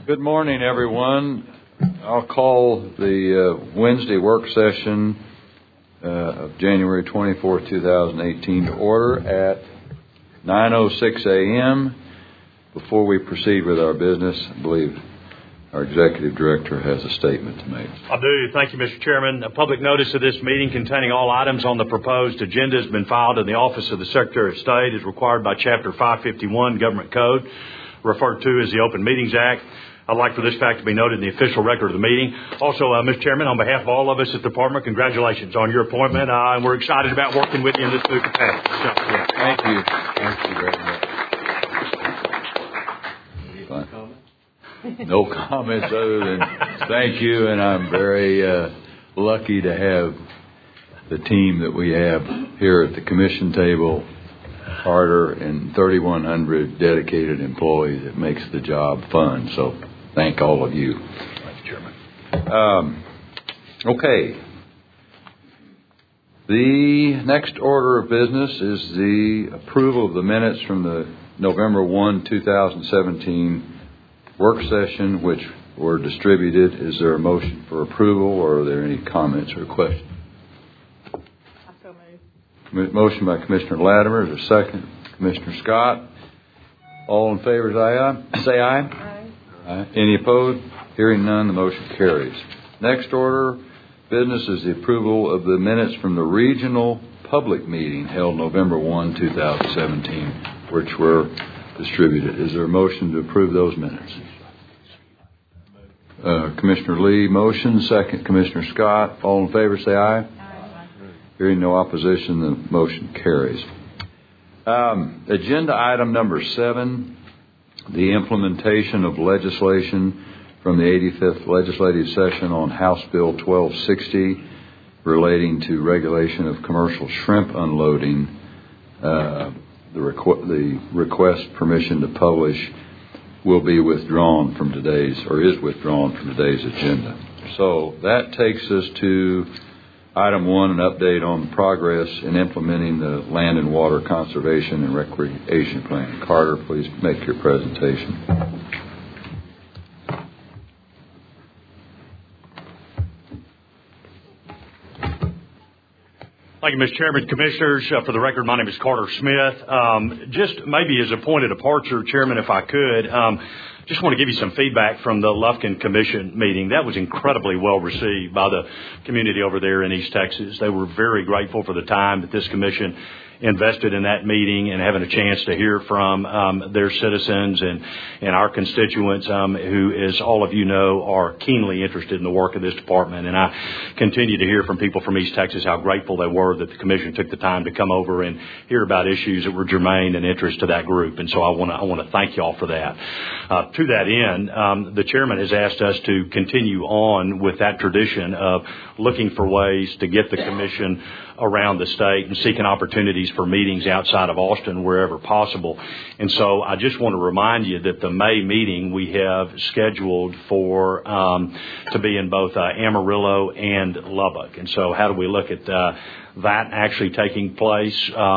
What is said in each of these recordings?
Good morning, everyone. I'll call the Wednesday work session of January 24, 2018 to order at 9:06 a.m. Before we proceed with our business, I believe our Executive Director has a statement to make. I do. Thank you, Mr. Chairman. A public notice of this meeting containing all items on the proposed agenda has been filed in the Office of the Secretary of State as required by Chapter 551 Government Code, referred to as the Open Meetings Act. I'd like for this fact to be noted in the official record of the meeting. Also, Mr. Chairman, on behalf of all of us at the Department, congratulations on your appointment, and we're excited about working with you in this new capacity. So, Thank you. Thank you very much. No comments other than thank you, and I'm very lucky to have the team that we have here at the commission table, Carter, and 3,100 dedicated employees. It makes the job fun, so thank all of you. Thanks, Chairman. Okay. The next order of business is the approval of the minutes from the November 1, 2017 work session, which were distributed. Is there a motion for approval, or are there any comments or questions? Motion by Commissioner Latimer. Is there a second? Commissioner Scott. All in favor, say aye. Aye. Aye. Any opposed? Hearing none, the motion carries. Next order business is the approval of the minutes from the regional public meeting held November 1, 2017, which were distributed. Is there a motion to approve those minutes? Commissioner Lee, motion. Second, Commissioner Scott. All in favor, say aye. Aye. Hearing no opposition, the motion carries. Agenda item number 7, the implementation of legislation from the 85th Legislative Session on House Bill 1260 relating to regulation of commercial shrimp unloading. The request permission to publish will be withdrawn from today's, or is withdrawn from today's agenda. So that takes us to item 1, an update on progress in implementing the Land and Water Conservation and Recreation Plan. Carter, please make your presentation. Thank you, Mr. Chairman. Commissioners, for the record, my name is Carter Smith. Just maybe as a point of departure, Chairman, if I could, just want to give you some feedback from the Lufkin Commission meeting. That was incredibly well received by the community over there in East Texas. They were very grateful for the time that this commission invested in that meeting and having a chance to hear from their citizens and our constituents who, as all of you know, are keenly interested in the work of this department. And I continue to hear from people from East Texas how grateful they were that the commission took the time to come over and hear about issues that were germane and interest to that group. And so I want to thank y'all for that. To that end, the chairman has asked us to continue on with that tradition of looking for ways to get the commission around the state and seeking opportunities for meetings outside of Austin wherever possible. And so I just want to remind you that the May meeting we have scheduled for to be in both Amarillo and Lubbock. And so how do we look at that actually taking place?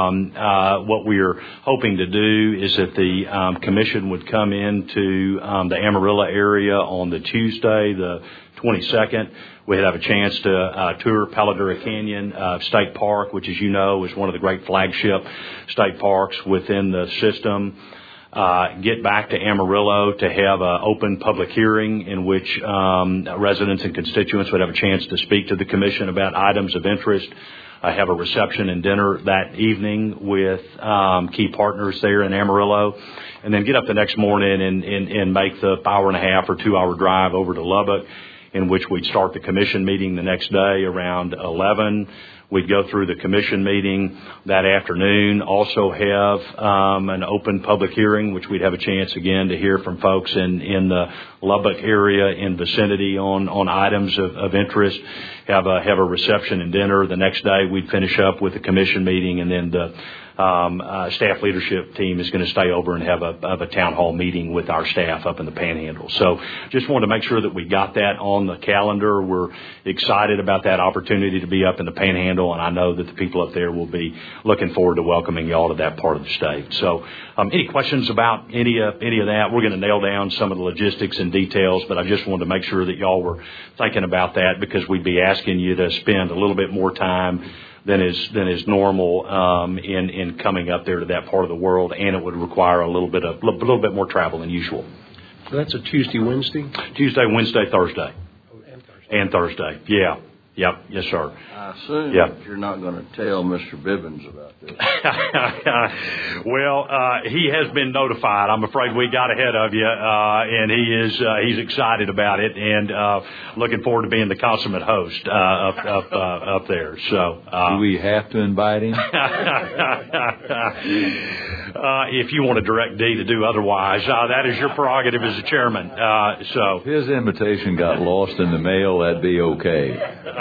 What we're hoping to do is that the commission would come into the Amarillo area on the Tuesday, the 22nd. We'd have a chance to tour Palo Duro Canyon State Park, which, as you know, is one of the great flagship state parks within the system. Get back to Amarillo to have an open public hearing in which residents and constituents would have a chance to speak to the commission about items of interest. Have a reception and dinner that evening with key partners there in Amarillo, and then get up the next morning and make the hour-and-a-half or 2-hour drive over to Lubbock, in which we'd start the commission meeting the next day around 11. We'd go through the commission meeting that afternoon, also have an open public hearing, which we'd have a chance again to hear from folks in the Lubbock area in vicinity on items of interest, have a reception and dinner. The next day we'd finish up with the commission meeting, and then staff leadership team is going to stay over and have a town hall meeting with our staff up in the Panhandle. So just wanted to make sure that we got that on the calendar. We're excited about that opportunity to be up in the Panhandle, and I know that the people up there will be looking forward to welcoming y'all to that part of the state. So any questions about any of that? We're going to nail down some of the logistics and details, but I just wanted to make sure that y'all were thinking about that, because we'd be asking you to spend a little bit more time than is normal in coming up there to that part of the world, and it would require a little bit more travel than usual. So that's a Tuesday, Wednesday? Tuesday, Wednesday, Thursday. Oh, and Thursday. And Thursday, yeah. Yep, yes, sir. I assume you're not going to tell Mr. Bibbins about this. Well, he has been notified. I'm afraid we got ahead of you, and he's excited about it, and looking forward to being the consummate host up there. So, do we have to invite him? If you want to direct D to do otherwise, that is your prerogative as a chairman. So, if his invitation got lost in the mail, that'd be okay.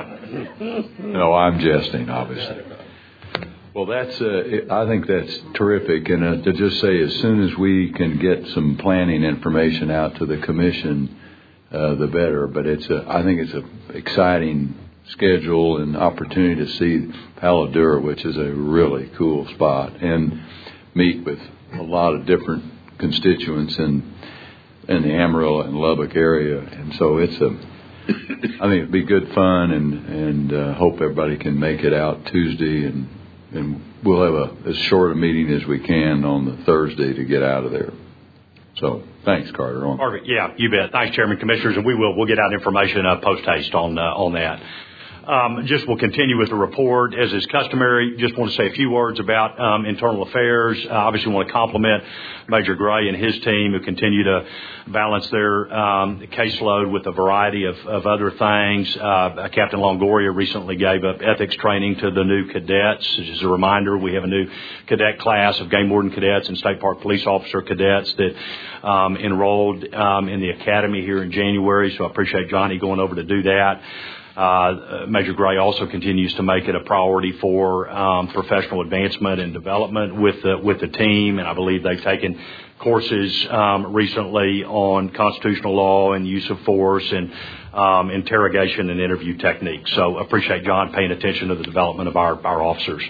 No, I'm jesting, obviously. Well, I think that's terrific. And to just say, as soon as we can get some planning information out to the commission, the better. But I think it's an exciting schedule and opportunity to see Palo Duro, which is a really cool spot, and meet with a lot of different constituents in the Amarillo and Lubbock area. And so I think it'd be good fun, and hope everybody can make it out Tuesday, and we'll have as short a meeting as we can on the Thursday to get out of there. So thanks, Carter. Perfect. Yeah, you bet. Thanks, Chairman, Commissioners, and we'll get out information post haste on that. Just will continue with the report as is customary. Just want to say a few words about internal affairs. Obviously want to compliment Major Gray and his team, who continue to balance their caseload with a variety of other things. Captain Longoria recently gave up ethics training to the new cadets. As a reminder, we have a new cadet class of game warden cadets and state park police officer cadets that enrolled in the academy here in January. So I appreciate Johnny going over to do that. Major Gray also continues to make it a priority for professional advancement and development with the team, and I believe they've taken courses recently on constitutional law and use of force and interrogation and interview techniques. So appreciate John paying attention to the development of our officers.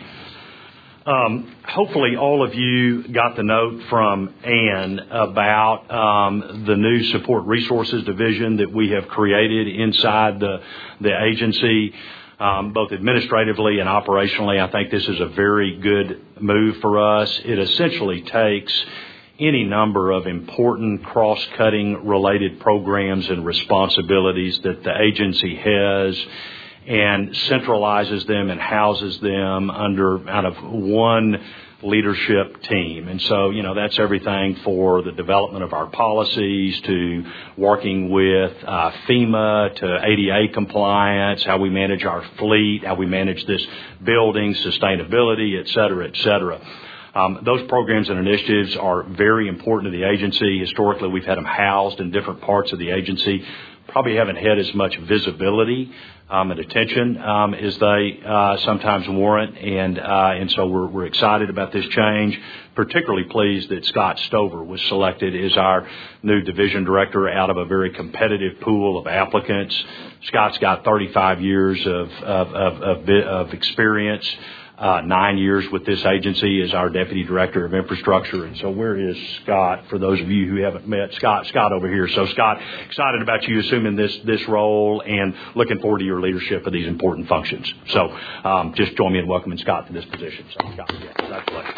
Hopefully all of you got the note from Ann about the new support resources division that we have created inside the agency, both administratively and operationally. I think this is a very good move for us. It essentially takes any number of important cross-cutting related programs and responsibilities that the agency has and centralizes them and houses them under kind of one leadership team. And so, that's everything for the development of our policies to working with FEMA to ADA compliance, how we manage our fleet, how we manage this building, sustainability, et cetera, et cetera. Those programs and initiatives are very important to the agency. Historically, we've had them housed in different parts of the agency. Probably haven't had as much visibility and attention as they sometimes warrant, and so we're excited about this change. Particularly pleased that Scott Stover was selected as our new division director out of a very competitive pool of applicants. Scott's got 35 years of experience. 9 years with this agency as our Deputy Director of Infrastructure. And so where is Scott, for those of you who haven't met? Scott over here. So Scott, excited about you assuming this role and looking forward to your leadership of these important functions. So just join me in welcoming Scott to this position. So Scott, congratulations.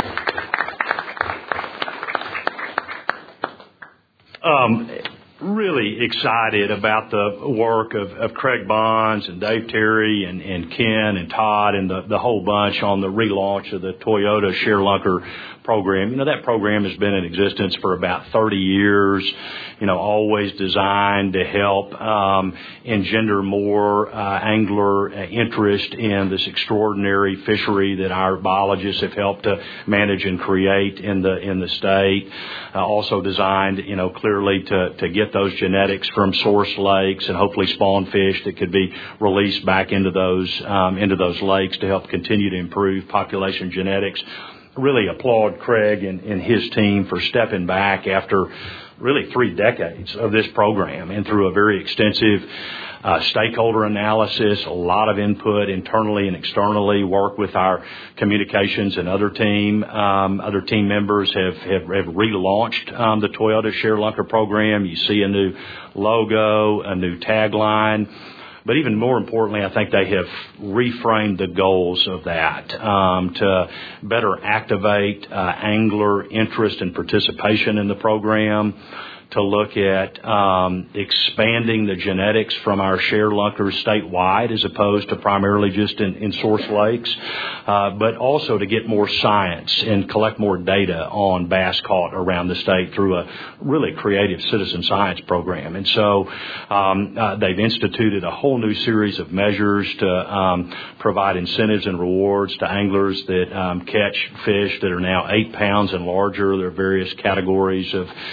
Really excited about the work of Craig Bonds and Dave Terry and Ken and Todd and the whole bunch on the relaunch of the Toyota ShareLunker program. That program has been in existence for about 30 years, always designed to help engender more angler interest in this extraordinary fishery that our biologists have helped to manage and create in the state. Also designed, clearly to get those genetics from source lakes and hopefully spawn fish that could be released back into those lakes to help continue to improve population genetics really applaud Craig and his team for stepping back after really 3 decades of this program and through a very extensive stakeholder analysis, a lot of input internally and externally, work with our communications and other team members have relaunched the Toyota ShareLunker program. You see a new logo, a new tagline. But even more importantly, I think they have reframed the goals of that to better activate angler interest and participation in the program, to look at expanding the genetics from our ShareLunkers statewide as opposed to primarily just in source lakes, but also to get more science and collect more data on bass caught around the state through a really creative citizen science program. And so they've instituted a whole new series of measures to provide incentives and rewards to anglers that catch fish that are now 8 pounds and larger. There are various categories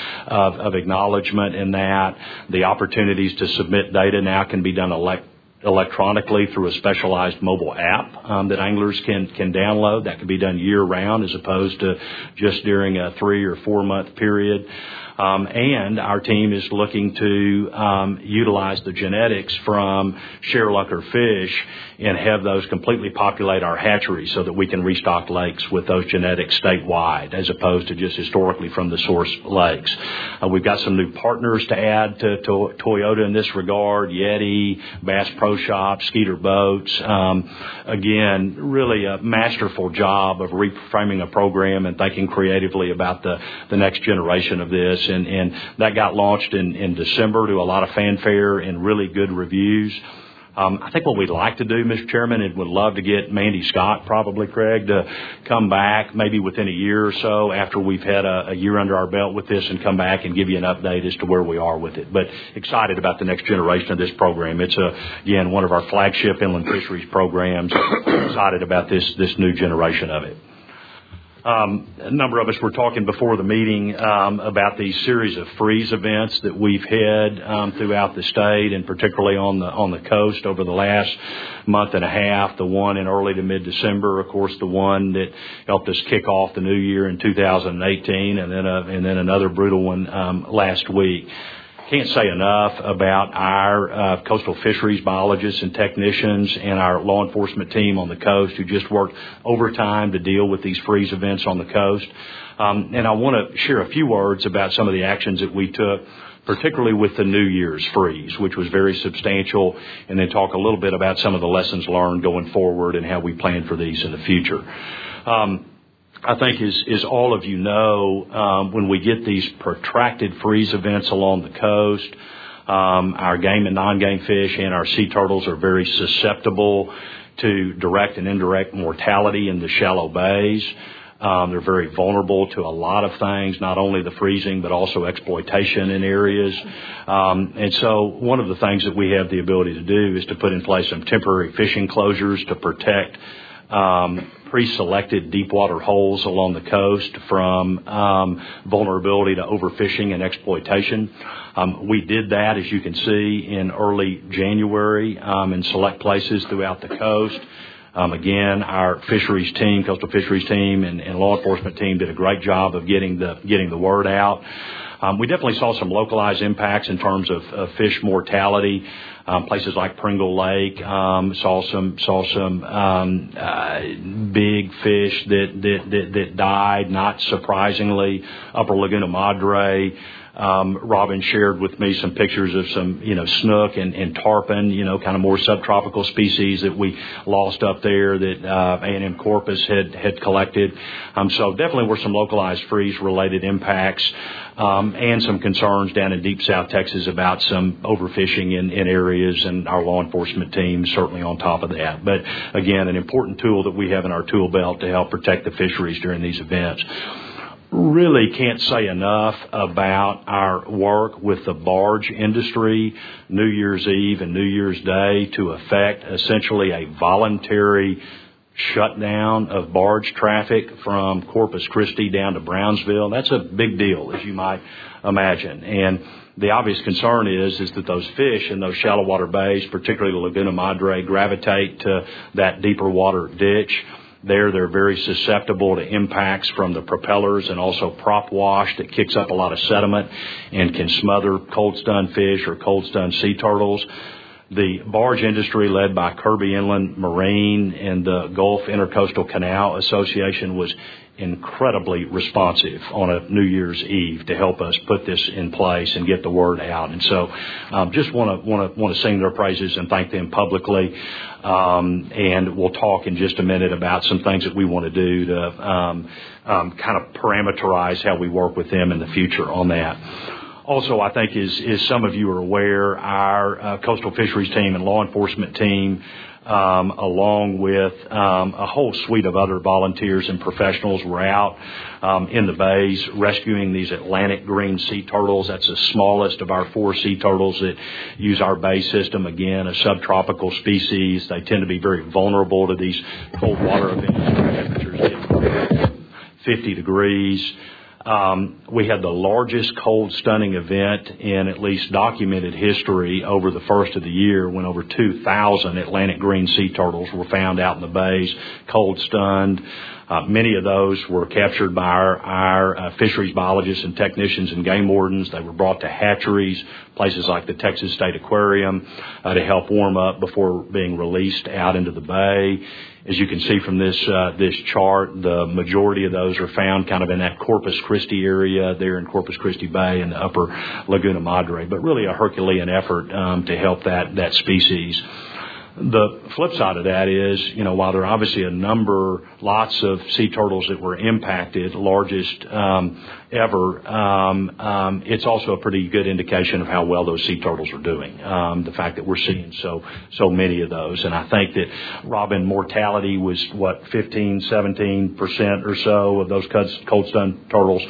of acknowledgement in that. The opportunities to submit data now can be done electronically through a specialized mobile app that anglers can download. That can be done year-round as opposed to just during a 3 or 4 month period. And our team is looking to utilize the genetics from ShareLunker fish and have those completely populate our hatcheries so that we can restock lakes with those genetics statewide as opposed to just historically from the source lakes. We've got some new partners to add to Toyota in this regard, Yeti, Bass Pro Shop, Skeeter Boats. Again, really a masterful job of reframing a program and thinking creatively about the next generation of this. And that got launched in December to a lot of fanfare and really good reviews. I think what we'd like to do, Mr. Chairman, and would love to get Mandy Scott, probably, Craig, to come back maybe within a year or so after we've had a year under our belt with this and come back and give you an update as to where we are with it. But excited about the next generation of this program. It's, again, one of our flagship inland fisheries programs. Excited about this new generation of it. A number of us were talking before the meeting about these series of freeze events that we've had throughout the state, and particularly on the coast over the last month and a half. The one in early to mid-December, of course, the one that helped us kick off the new year in 2018, and then another brutal one last week. Can't say enough about our coastal fisheries biologists and technicians and our law enforcement team on the coast who just worked overtime to deal with these freeze events on the coast. And I want to share a few words about some of the actions that we took, particularly with the New Year's freeze, which was very substantial, and then talk a little bit about some of the lessons learned going forward and how we plan for these in the future. I think, as all of you know, when we get these protracted freeze events along the coast, our game and non-game fish and our sea turtles are very susceptible to direct and indirect mortality in the shallow bays. They're very vulnerable to a lot of things, not only the freezing, but also exploitation in areas. And so one of the things that we have the ability to do is to put in place some temporary fishing closures to protect pre-selected deep water holes along the coast from vulnerability to overfishing and exploitation. We did that, as you can see, in early January in select places throughout the coast. Again, our fisheries team, coastal fisheries team, and law enforcement team did a great job of getting the word out. We definitely saw some localized impacts in terms of fish mortality. Places like Pringle Lake saw some big fish that died. Not surprisingly, Upper Laguna Madre. Robin shared with me some pictures of some, snook and tarpon, kind of more subtropical species that we lost up there that A&M Corpus had collected. So definitely were some localized freeze-related impacts and some concerns down in deep South Texas about some overfishing in areas, and our law enforcement team certainly on top of that. But again, an important tool that we have in our tool belt to help protect the fisheries during these events. Really can't say enough about our work with the barge industry New Year's Eve and New Year's Day to effect essentially a voluntary shutdown of barge traffic from Corpus Christi down to Brownsville. That's a big deal, as you might imagine. And the obvious concern is that those fish in those shallow water bays, particularly the Laguna Madre, gravitate to that deeper water ditch. They're very susceptible to impacts from the propellers and also prop wash that kicks up a lot of sediment and can smother cold stun fish or cold stun sea turtles. The barge industry led by Kirby Inland Marine and the Gulf Intercoastal Canal Association was incredibly responsive on a New Year's Eve to help us put this in place and get the word out. And so, just want to sing their praises and thank them publicly. And we'll talk in just a minute about some things that we want to do to kind of parameterize how we work with them in the future on that. Also, I think, as some of you are aware, our coastal fisheries team and law enforcement team, along with a whole suite of other volunteers and professionals, were out in the bays rescuing these Atlantic green sea turtles. That's the smallest of our 4 sea turtles that use our bay system. Again, a subtropical species. They tend to be very vulnerable to these cold water events, temperatures getting 50 degrees. We had the largest cold stunning event in at least documented history over the first of the year, when over 2,000 Atlantic green sea turtles were found out in the bays, cold stunned. Many of those were captured by our fisheries biologists and technicians and game wardens. They were brought to hatcheries, places like the Texas State Aquarium, to help warm up before being released out into the bay. As you can see from this chart, the majority of those are found kind of in that Corpus Christi area there in Corpus Christi Bay and the upper Laguna Madre, but really a Herculean effort to help that species. The flip side of that is, while there are obviously lots of sea turtles that were impacted, largest ever, it's also a pretty good indication of how well those sea turtles are doing. The fact that we're seeing so many of those. And I think that, Robin, mortality was, 15-17% or so of those cold stun turtles.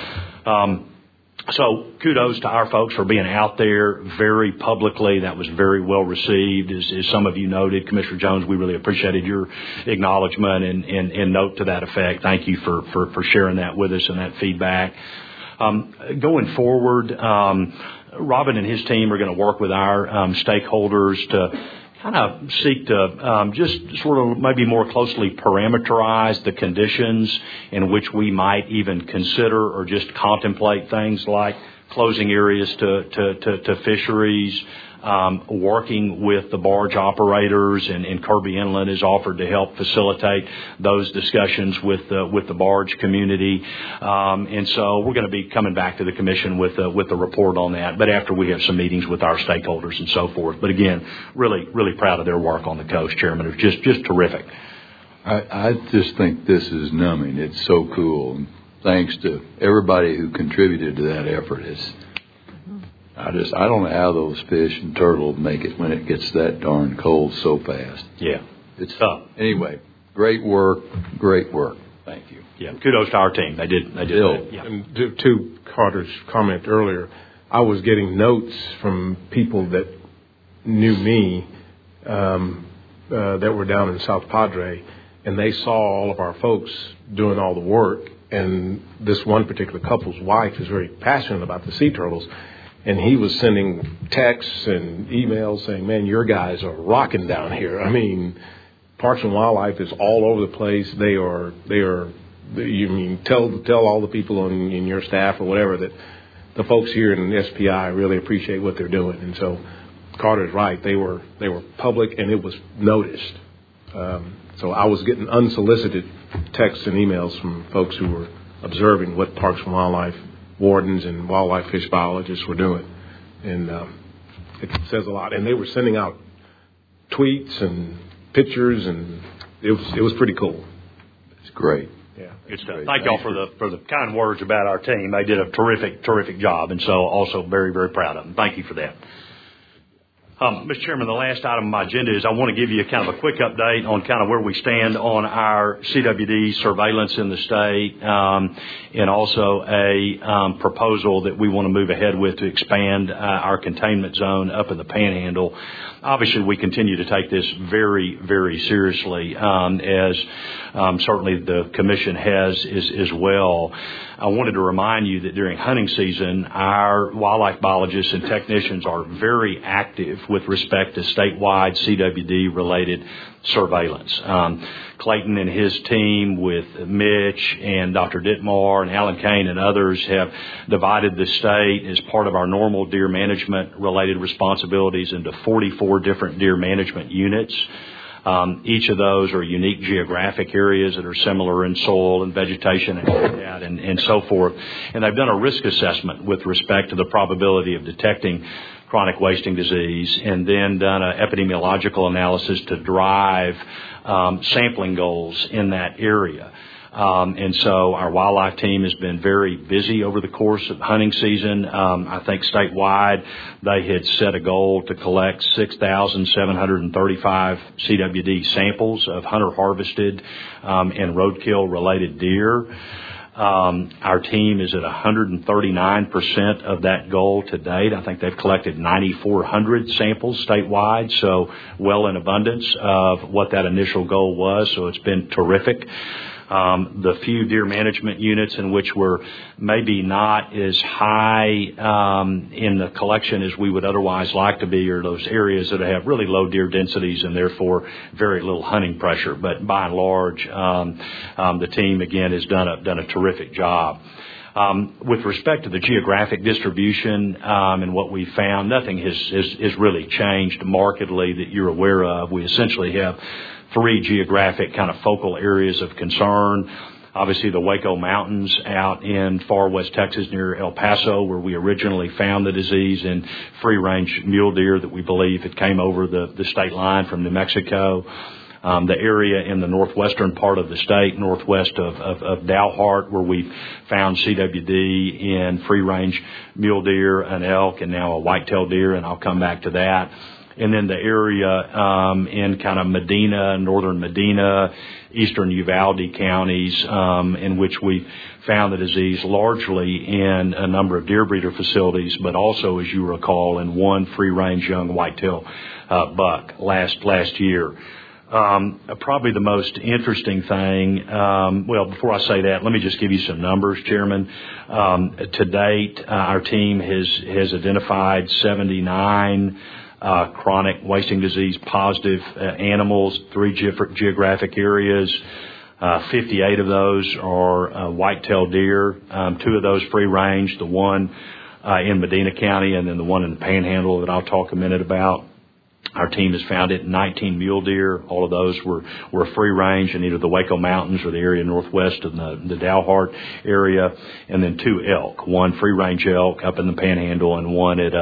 So kudos to our folks for being out there very publicly. That was very well received. As some of you noted, Commissioner Jones, we really appreciated your acknowledgement and note to that effect. Thank you for sharing that with us and that feedback. Going forward, Robin and his team are going to work with our stakeholders to kind of seek to just sort of maybe more closely parameterize the conditions in which we might even consider or just contemplate things like closing areas to fisheries, working with the barge operators, and Kirby Inland is offered to help facilitate those discussions with the barge community. And so we're going to be coming back to the commission with a report on that, but after we have some meetings with our stakeholders and so forth. But again, really, really proud of their work on the coast, Chairman. It's just terrific. I just think this is numbing. It's so cool. And thanks to everybody who contributed to that effort. I don't know how those fish and turtles make it when it gets that darn cold so fast. Yeah. It's tough. Anyway, great work. Thank you. Yeah. Kudos to our team. They did. Yeah. And to Carter's comment earlier, I was getting notes from people that knew me that were down in South Padre, and they saw all of our folks doing all the work. And this one particular couple's wife is very passionate about the sea turtles. And he was sending texts and emails saying, "Man, your guys are rocking down here." I mean, Parks and Wildlife is all over the place. They are. You mean tell all the people in your staff or whatever that the folks here in the SPI really appreciate what they're doing. And so Carter's right. They were public and it was noticed. So I was getting unsolicited texts and emails from folks who were observing what Parks and Wildlife wardens and wildlife fish biologists were doing, and it says a lot. And they were sending out tweets and pictures, and it was pretty cool. It's great. Yeah, good stuff. Thank y'all for the kind words about our team. They did a terrific job, and so also very, very proud of them. Thank you for that. Mr. Chairman, the last item on my agenda is I want to give you kind of a quick update on kind of where we stand on our CWD surveillance in the state, and also a proposal that we want to move ahead with to expand our containment zone up in the Panhandle. Obviously, we continue to take this very, very seriously, as certainly the Commission has as well. I wanted to remind you that during hunting season, our wildlife biologists and technicians are very active with respect to statewide CWD-related surveillance. Clayton and his team with Mitch and Dr. Ditmar and Alan Kane and others have divided the state as part of our normal deer management-related responsibilities into 44 different deer management units. Each of those are unique geographic areas that are similar in soil and vegetation and habitat and so forth. And they've done a risk assessment with respect to the probability of detecting chronic wasting disease, and then done an epidemiological analysis to drive sampling goals in that area. And so our wildlife team has been very busy over the course of hunting season. I think statewide they had set a goal to collect 6,735 CWD samples of hunter-harvested and roadkill-related deer. Our team is at 139% of that goal to date. I think they've collected 9,400 samples statewide, so well in abundance of what that initial goal was, so it's been terrific. The few deer management units in which we're maybe not as high in the collection as we would otherwise like to be are those areas that have really low deer densities and therefore very little hunting pressure. But by and large, the team again has done a terrific job. With respect to the geographic distribution and what we found, nothing has really changed markedly that you're aware of. We essentially have 3 geographic kind of focal areas of concern. Obviously, the Waco Mountains out in far west Texas near El Paso, where we originally found the disease, and free-range mule deer that we believe it came over the state line from New Mexico. The area in the northwestern part of the state, northwest of Dalhart, where we found CWD in free-range mule deer, an elk, and now a whitetail deer, and I'll come back to that. And then the area in kind of Medina, northern Medina, eastern Uvalde counties, in which we found the disease largely in a number of deer breeder facilities, but also, as you recall, in one free-range young whitetail buck last year. Probably the most interesting thing, well, before I say that, let me just give you some numbers, Chairman. To date, our team has identified 79 chronic wasting disease positive animals, 3 geographic areas. 58 of those are whitetail deer, 2 of those free range, the one in Medina County and then the one in the Panhandle that I'll talk a minute about. Our team has found it 19 mule deer. All of those were free range in either the Waco Mountains or the area northwest of the Dalhart area, and then 2 elk, one free range elk up in the Panhandle and one at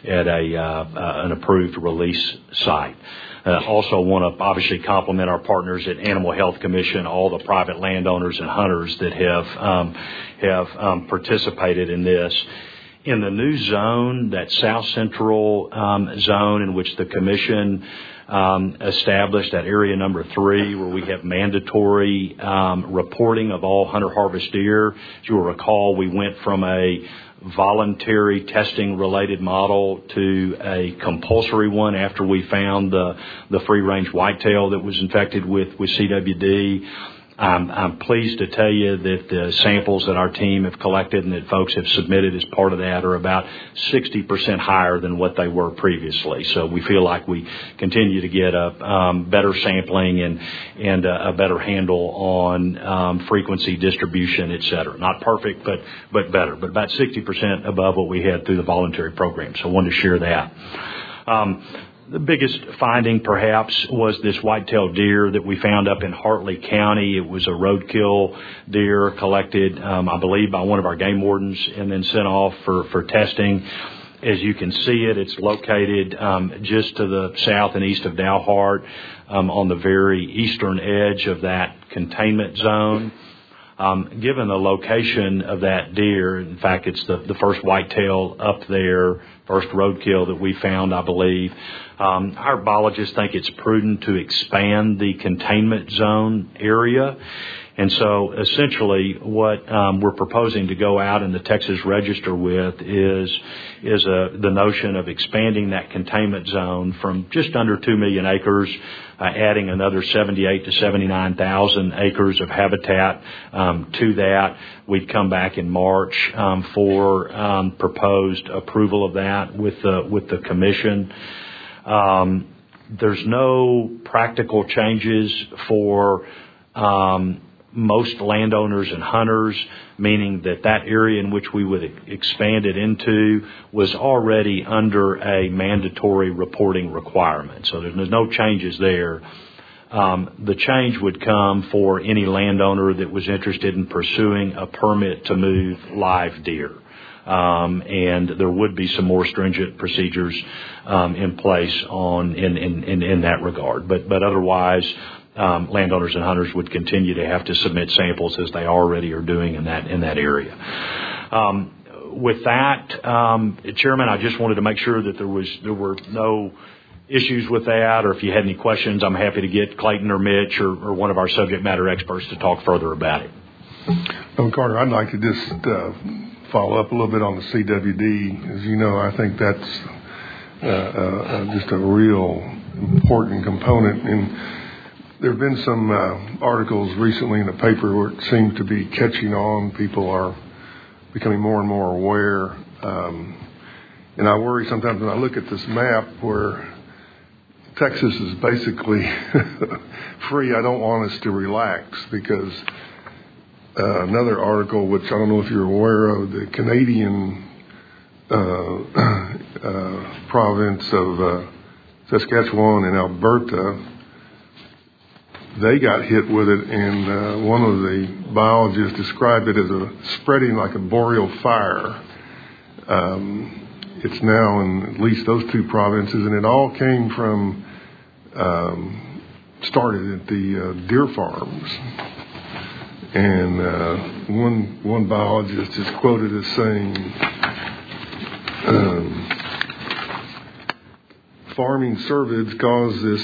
an approved release site. Also want to obviously compliment our partners at Animal Health Commission, all the private landowners and hunters that have participated in this. In the new zone, that south central zone in which the commission established, that area number 3, where we have mandatory reporting of all hunter harvest deer. As you will recall, we went from a voluntary testing related model to a compulsory one after we found the free range whitetail that was infected with CWD. I'm pleased to tell you that the samples that our team have collected and that folks have submitted as part of that are about 60% higher than what they were previously. So we feel like we continue to get a better sampling and a better handle on frequency, distribution, et cetera. Not perfect, but better. But about 60% above what we had through the voluntary program. So I wanted to share that. The biggest finding, perhaps, was this whitetail deer that we found up in Hartley County. It was a roadkill deer collected, I believe, by one of our game wardens and then sent off for testing. As you can see it's located just to the south and east of Dalhart on the very eastern edge of that containment zone. Given the location of that deer, in fact, it's the first whitetail up there, first roadkill that we found, I believe. Our biologists think it's prudent to expand the containment zone area. And so essentially what we're proposing to go out in the Texas Register with is the notion of expanding that containment zone from just under 2 million acres, adding another 78 to 79,000 acres of habitat to that. We'd come back in March for proposed approval of that with the commission. There's no practical changes for most landowners and hunters, meaning that area in which we would expand it into was already under a mandatory reporting requirement. So there's no changes there. The change would come for any landowner that was interested in pursuing a permit to move live deer. And there would be some more stringent procedures in place in that regard. But otherwise, landowners and hunters would continue to have to submit samples as they already are doing in that area. With that, Chairman, I just wanted to make sure that there were no issues with that, or if you had any questions, I'm happy to get Clayton or Mitch or one of our subject matter experts to talk further about it. Carter, I'd like to just follow up a little bit on the CWD. As you know, I think that's just a real important component. And there have been some articles recently in the paper where it seems to be catching on. People are becoming more and more aware. And I worry sometimes when I look at this map where Texas is basically free. I don't want us to relax because another article, which I don't know if you're aware of, the Canadian province of Saskatchewan and Alberta, they got hit with it, and one of the biologists described it as spreading like a boreal fire. It's now in at least those two provinces, and it all came from started at the deer farms. And one biologist is quoted as saying, farming cervids cause this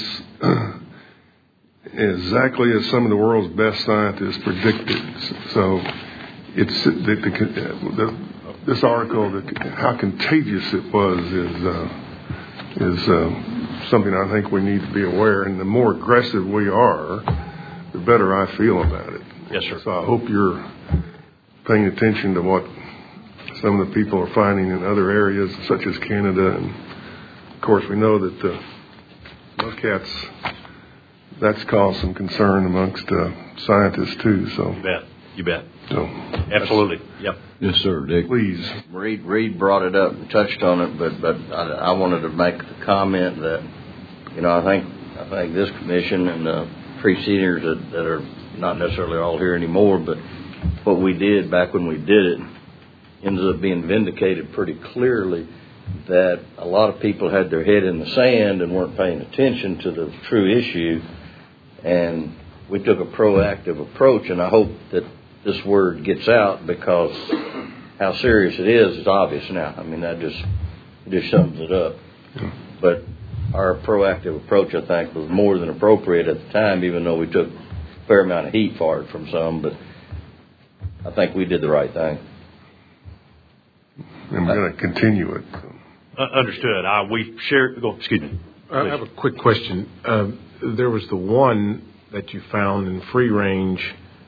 exactly as some of the world's best scientists predicted. So it's this article, how contagious it was, is something I think we need to be aware. And the more aggressive we are, the better I feel about it. Yes, sir. So I hope you're paying attention to what some of the people are finding in other areas, such as Canada. And, of course, we know that the mudcats, that's caused some concern amongst scientists, too. So You bet. So, absolutely. Yep. Yes, sir, Dick. Please. Reed brought it up and touched on it, but I wanted to make the comment that, I think this commission and the preceders that are not necessarily all here anymore, but what we did back when we did it ended up being vindicated pretty clearly, that a lot of people had their head in the sand and weren't paying attention to the true issue, and we took a proactive approach, and I hope that this word gets out, because how serious it is obvious now. I mean, that just sums it up. Yeah. But our proactive approach, I think, was more than appropriate at the time, even though we took a fair amount of heat for it from some, but I think we did the right thing. And we're going to continue it. Understood. We shared. Excuse me. I have a quick question. There was the one that you found in free range.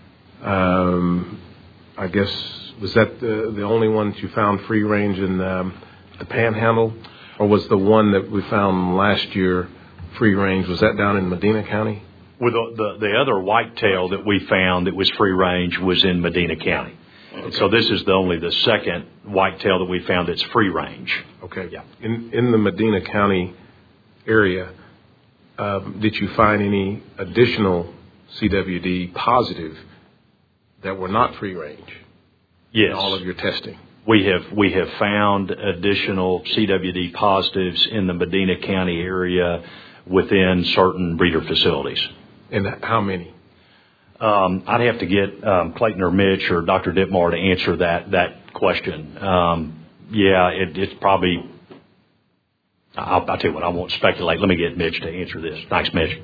I guess, was that the only one that you found free range in the Panhandle, or was the one that we found last year free range? Was that down in Medina County? With the other whitetail that we found that was free range was in Medina County. Okay. So this is only the second whitetail that we found that's free range. Okay. Yeah. In the Medina County area, did you find any additional CWD positive that were not free range? Yes. In all of your testing? We have found additional CWD positives in the Medina County area within certain breeder facilities. And how many? I'd have to get Clayton or Mitch or Dr. Ditmar to answer that question. It's probably. I'll tell you what. I won't speculate. Let me get Mitch to answer this. Thanks, Mitch.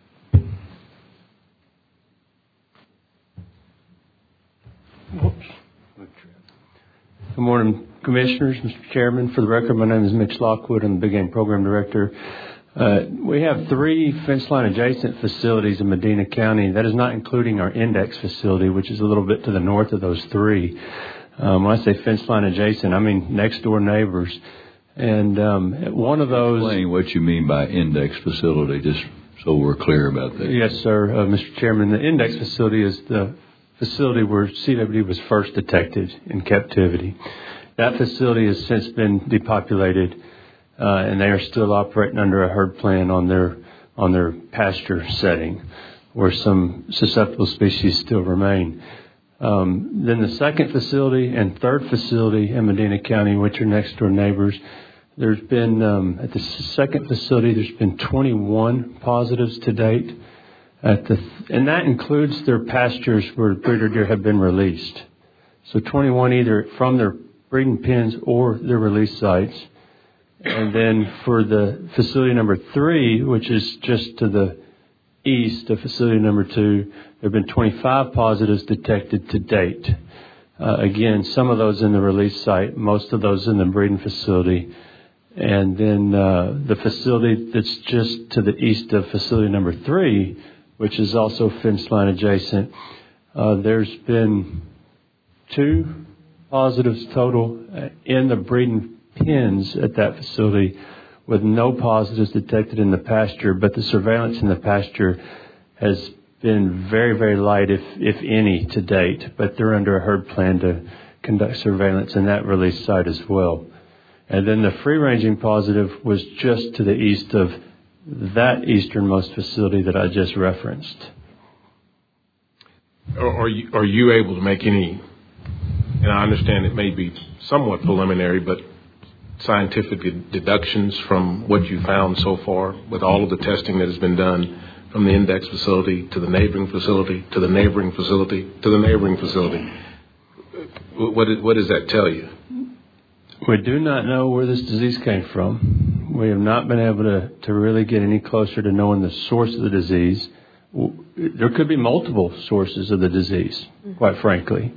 Good morning, Commissioners, Mr. Chairman. For the record, my name is Mitch Lockwood. I'm the Big Game Program Director. We have 3 fence line adjacent facilities in Medina County. That is not including our index facility, which is a little bit to the north of those 3. When I say fence line adjacent, I mean next door neighbors. And one of those... Explain what you mean by index facility, just so we're clear about that. Yes, sir, Mr. Chairman. The index facility is the facility where CWD was first detected in captivity. That facility has since been depopulated, and they are still operating under a herd plan on their pasture setting, where some susceptible species still remain. Then the second facility and third facility in Medina County, which are next door neighbors, there's been, at the second facility, there's been 21 positives to date. And that includes their pastures where breeder deer have been released. So 21 either from their breeding pens or their release sites. And then for the facility number 3, which is just to the east of facility number 2, there have been 25 positives detected to date. Again, some of those in the release site, most of those in the breeding facility. And then the facility that's just to the east of facility number 3, which is also fence line adjacent, there's been 2 positives total in the breeding pens at that facility, with no positives detected in the pasture, but the surveillance in the pasture has been very, very light, if any, to date. But they're under a herd plan to conduct surveillance in that release site as well. And then the free-ranging positive was just to the east of that easternmost facility that I just referenced. Are you able to make any, and I understand it may be somewhat preliminary, but scientific deductions from what you found so far with all of the testing that has been done from the index facility to the neighboring facility to the neighboring facility to the neighboring facility? What does that tell you? We do not know where this disease came from. We have not been able to really get any closer to knowing the source of the disease. There could be multiple sources of the disease, quite frankly.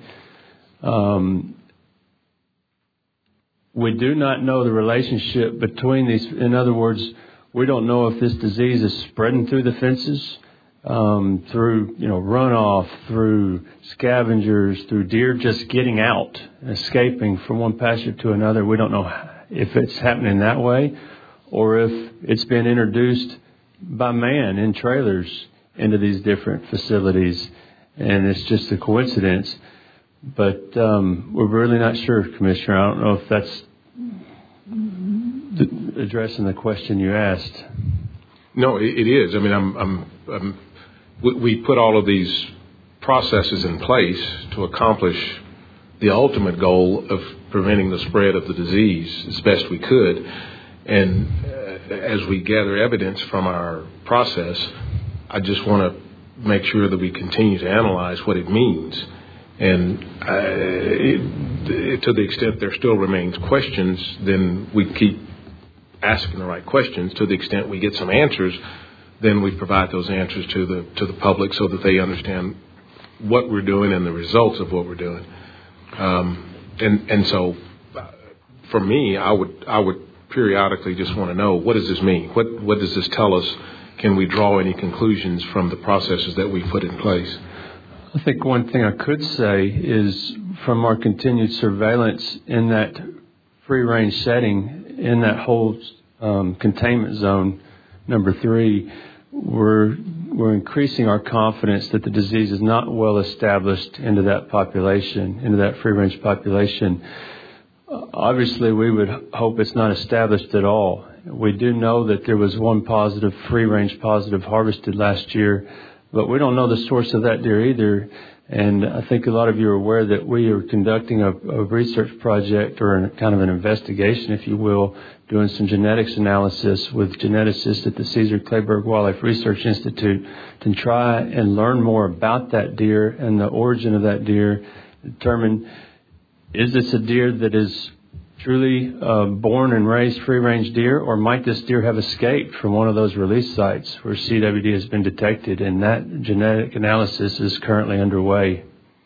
We do not know the relationship between these. In other words, we don't know if this disease is spreading through the fences, through runoff, through scavengers, through deer just getting out, escaping from one pasture to another. We don't know if it's happening that way, or if it's been introduced by man in trailers into these different facilities, and it's just a coincidence. But we're really not sure, Commissioner. I don't know if that's addressing the question you asked. No, it is. I mean, we put all of these processes in place to accomplish the ultimate goal of preventing the spread of the disease as best we could. And as we gather evidence from our process, I just want to make sure that we continue to analyze what it means. And to the extent there still remains questions, then we keep asking the right questions. To the extent we get some answers, then we provide those answers to the public so that they understand what we're doing and the results of what we're doing. And so, for me, I would periodically just want to know, what does this mean? What does this tell us? Can we draw any conclusions from the processes that we put in place? I think one thing I could say is, from our continued surveillance in that free-range setting, in that whole containment zone, number 3, we're increasing our confidence that the disease is not well established into that population, into that free-range population. Obviously, we would hope it's not established at all. We do know that there was one positive, free-range positive harvested last year, but we don't know the source of that deer either. And I think a lot of you are aware that we are conducting a research project, or kind of an investigation, if you will, doing some genetics analysis with geneticists at the Cesar Kleberg Wildlife Research Institute to try and learn more about that deer and the origin of that deer, determine, is this a deer that is truly born and raised free-range deer, or might this deer have escaped from one of those release sites where CWD has been detected? And that genetic analysis is currently underway.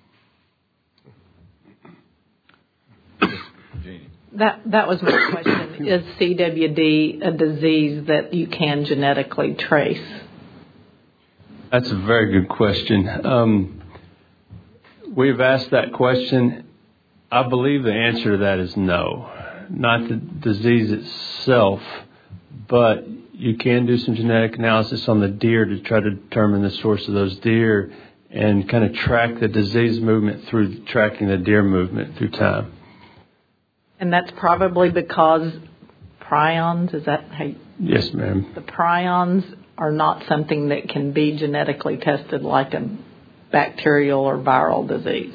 That was my question. Is CWD a disease that you can genetically trace? That's a very good question. We've asked that question. I believe the answer to that is no. not the disease itself, but you can do some genetic analysis on the deer to try to determine the source of those deer and kind of track the disease movement through tracking the deer movement through time. And that's probably because prions, is that how Yes, ma'am. the prions are not something that can be genetically tested like a bacterial or viral disease.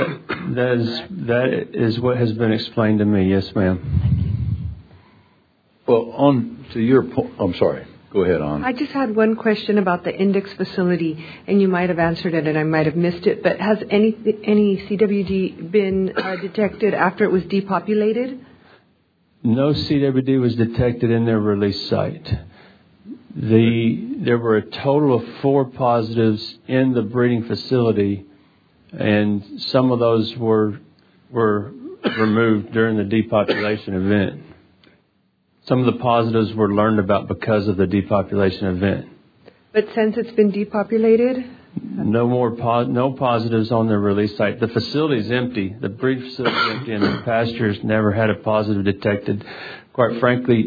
That is what has been explained to me. Yes, ma'am. Well, on to your point, I'm sorry. Go ahead, Anna. I just had one question about the index facility, and you might have answered it and I might have missed it, but has any CWD been detected after it was depopulated? No CWD was detected in their release site. There were a total of 4 positives in the breeding facility, and some of those were removed during the depopulation event. Some of the positives were learned about because of the depopulation event. But since it's been depopulated? No positives on the release site. The facility is empty. The breed facility is empty, and the pastures never had a positive detected. Quite frankly,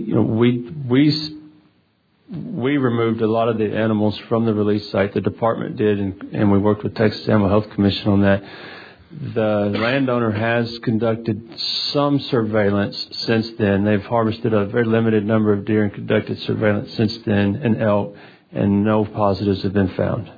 we removed a lot of the animals from the release site. The department did, and we worked with Texas Animal Health Commission on that. The landowner has conducted some surveillance since then. They've harvested a very limited number of deer and conducted surveillance since then, and elk, and no positives have been found.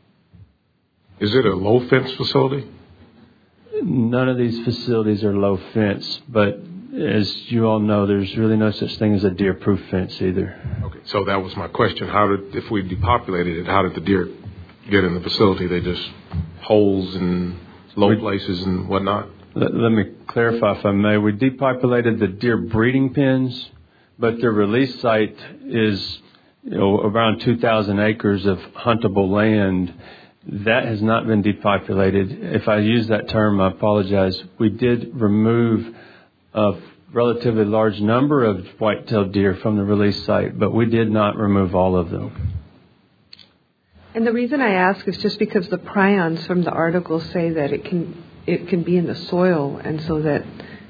Is it a low fence facility? None of these facilities are low fence, but as you all know, there's really no such thing as a deer-proof fence either. Okay, so that was my question. If we depopulated it, how did the deer get in the facility? They just holes and low places and whatnot? Let me clarify, if I may. We depopulated the deer breeding pens, but their release site is around 2,000 acres of huntable land. That has not been depopulated. If I use that term, I apologize. We did remove a relatively large number of white-tailed deer from the release site, but we did not remove all of them. And the reason I ask is just because the prions from the article say that it can be in the soil, and so that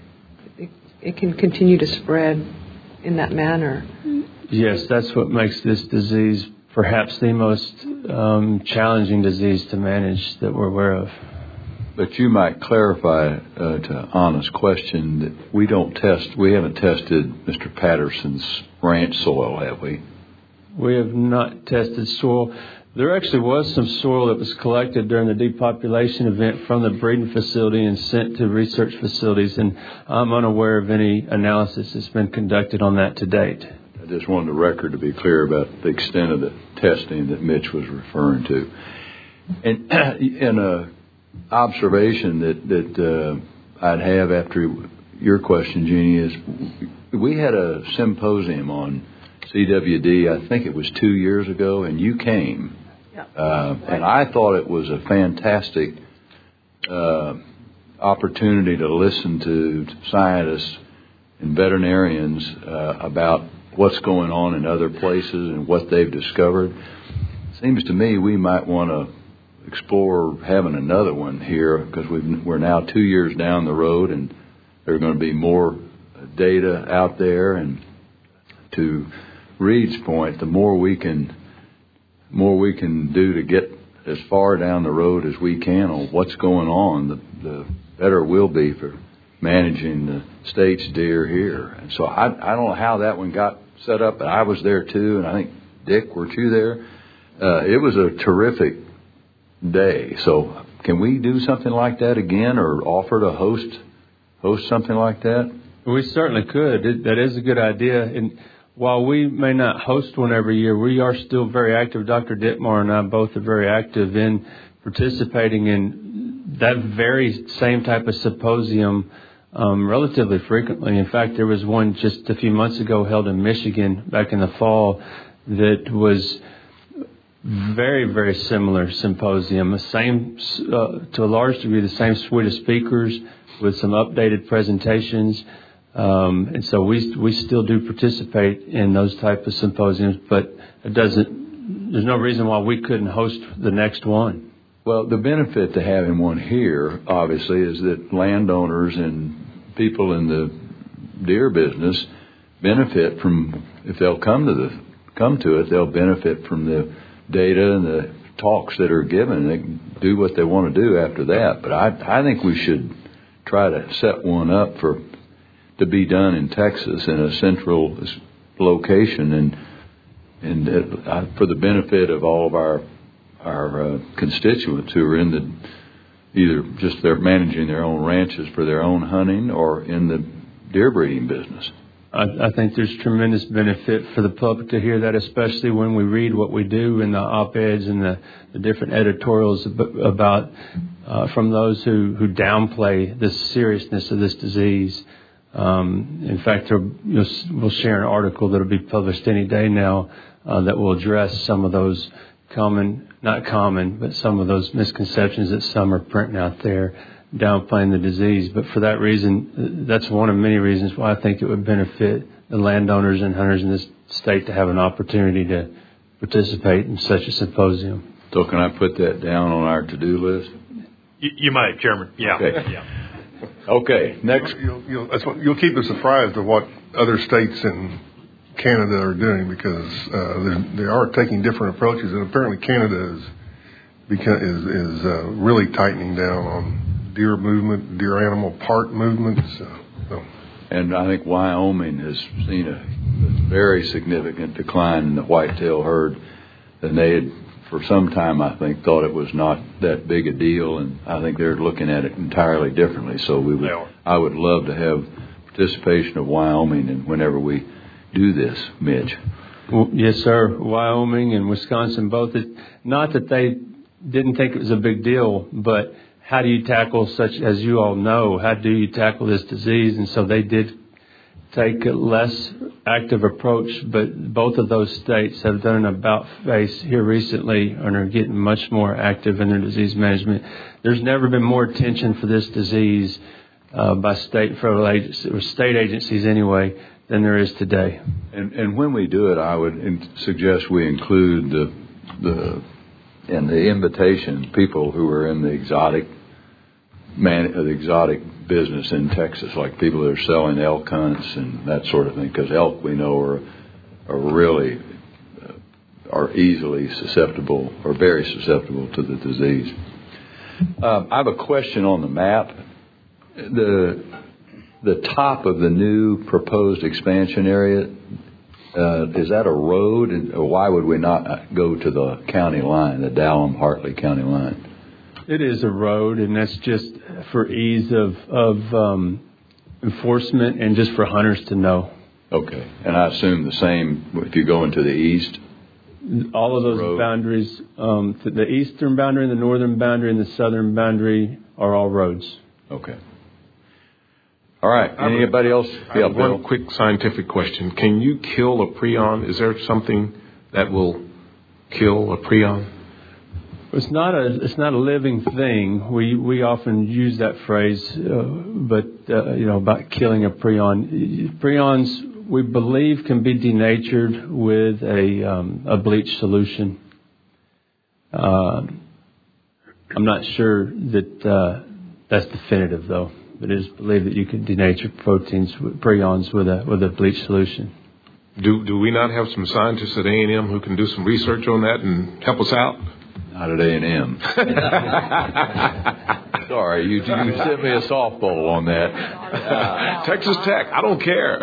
it can continue to spread in that manner. Yes, that's what makes this disease perhaps the most challenging disease to manage that we're aware of. But you might clarify to Anna's question that we haven't tested Mr. Patterson's ranch soil, have we? We have not tested soil. There actually was some soil that was collected during the depopulation event from the breeding facility and sent to research facilities, and I'm unaware of any analysis that's been conducted on that to date. I just wanted the record to be clear about the extent of the testing that Mitch was referring to. And in a observation that I'd have after your question, Jeannie, is we had a symposium on CWD, I think it was 2 years ago, and you came. And I thought it was a fantastic opportunity to listen to scientists and veterinarians about what's going on in other places and what they've discovered. Seems to me we might want to explore having another one here, because we're now 2 years down the road and there are going to be more data out there. And to Reed's point, the more we can do to get as far down the road as we can on what's going on, the better we'll be for managing the state's deer here. And so I don't know how that one got set up, but I was there too, and I think, Dick, weren't you there? It was a terrific day. So can we do something like that again, or offer to host something like that? We certainly could. That is a good idea. And while we may not host one every year, we are still very active. Dr. Dittmar and I both are very active in participating in that very same type of symposium relatively frequently. In fact, there was one just a few months ago held in Michigan back in the fall that was very, very similar symposium. The same, to a large degree, the same suite of speakers with some updated presentations. And so we still do participate in those type of symposiums, but there's no reason why we couldn't host the next one. Well, the benefit to having one here, obviously, is that landowners and people in the deer business benefit from, if they'll come to it, they'll benefit from the data and the talks that are given. They can do what they want to do after that. But I think we should try to set one up to be done in Texas in a central location and for the benefit of all of our constituents who are in either just they're managing their own ranches for their own hunting or in the deer breeding business. I think there's tremendous benefit for the public to hear that, especially when we read what we do in the op-eds and the different editorials about from those who downplay the seriousness of this disease. In fact, we'll share an article that will be published any day now that will address some of those but some of those misconceptions that some are printing out there, downplaying the disease. But for that reason, that's one of many reasons why I think it would benefit the landowners and hunters in this state to have an opportunity to participate in such a symposium. So can I put that down on our to-do list? You may, Chairman. Yeah. Okay. Yeah. Okay. Next. You'll keep us surprised of what other states in Canada are doing, because they are taking different approaches, and apparently Canada is really tightening down on deer movement, deer animal part movements. And I think Wyoming has seen a very significant decline in the whitetail herd, and they had for some time, I think, thought it was not that big a deal, and I think they're looking at it entirely differently. So I would love to have participation of Wyoming, and whenever we do this, Mitch. Well, yes, sir. Wyoming and Wisconsin both. Not that they didn't think it was a big deal, but how do you tackle such, as you all know, how do you tackle this disease? And so they did take a less active approach, but both of those states have done an about-face here recently and are getting much more active in their disease management. There's never been more attention for this disease by federal agencies, or state agencies anyway, than there is today. And when we do it, I would suggest we include in the invitation people who are in the exotic business in Texas, like people that are selling elk hunts and that sort of thing, because elk, we know, are really easily susceptible or very susceptible to the disease. I have a question on the map. The top of the new proposed expansion area, is that a road? Or why would we not go to the county line, the Dallam-Hartley county line? It is a road, and that's just for ease of enforcement and just for hunters to know. Okay. And I assume the same if you go into the east? All of those boundaries, the eastern boundary, the northern boundary, and the southern boundary are all roads. Okay. All right. Anybody else? I have one quick scientific question. Can you kill a prion? Is there something that will kill a prion? It's not a living thing. We often use that phrase, but about killing a prion. Prions, we believe, can be denatured with a bleach solution. I'm not sure that that's definitive, though. It is believed that you can denature prions with a bleach solution. Do we not have some scientists at A&M who can do some research on that and help us out? Not at A&M. Sorry, you sent me a softball on that. Texas Tech, I don't care.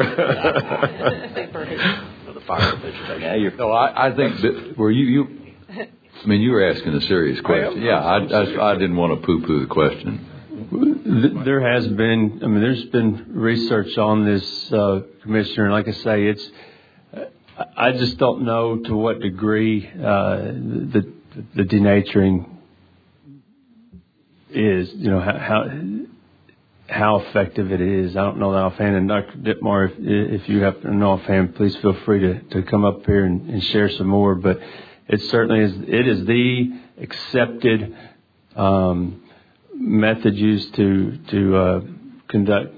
The fire pitch. No, I think that you were asking a serious question. Yeah, I didn't want to poo-poo the question. There's been research on this, Commissioner, and like I say, I just don't know to what degree the denaturing is, how effective it is. I don't know that offhand. And Dr. Dittmar, if you happen to know offhand, please feel free to come up here and share some more. But it certainly is. It is the accepted method used to conduct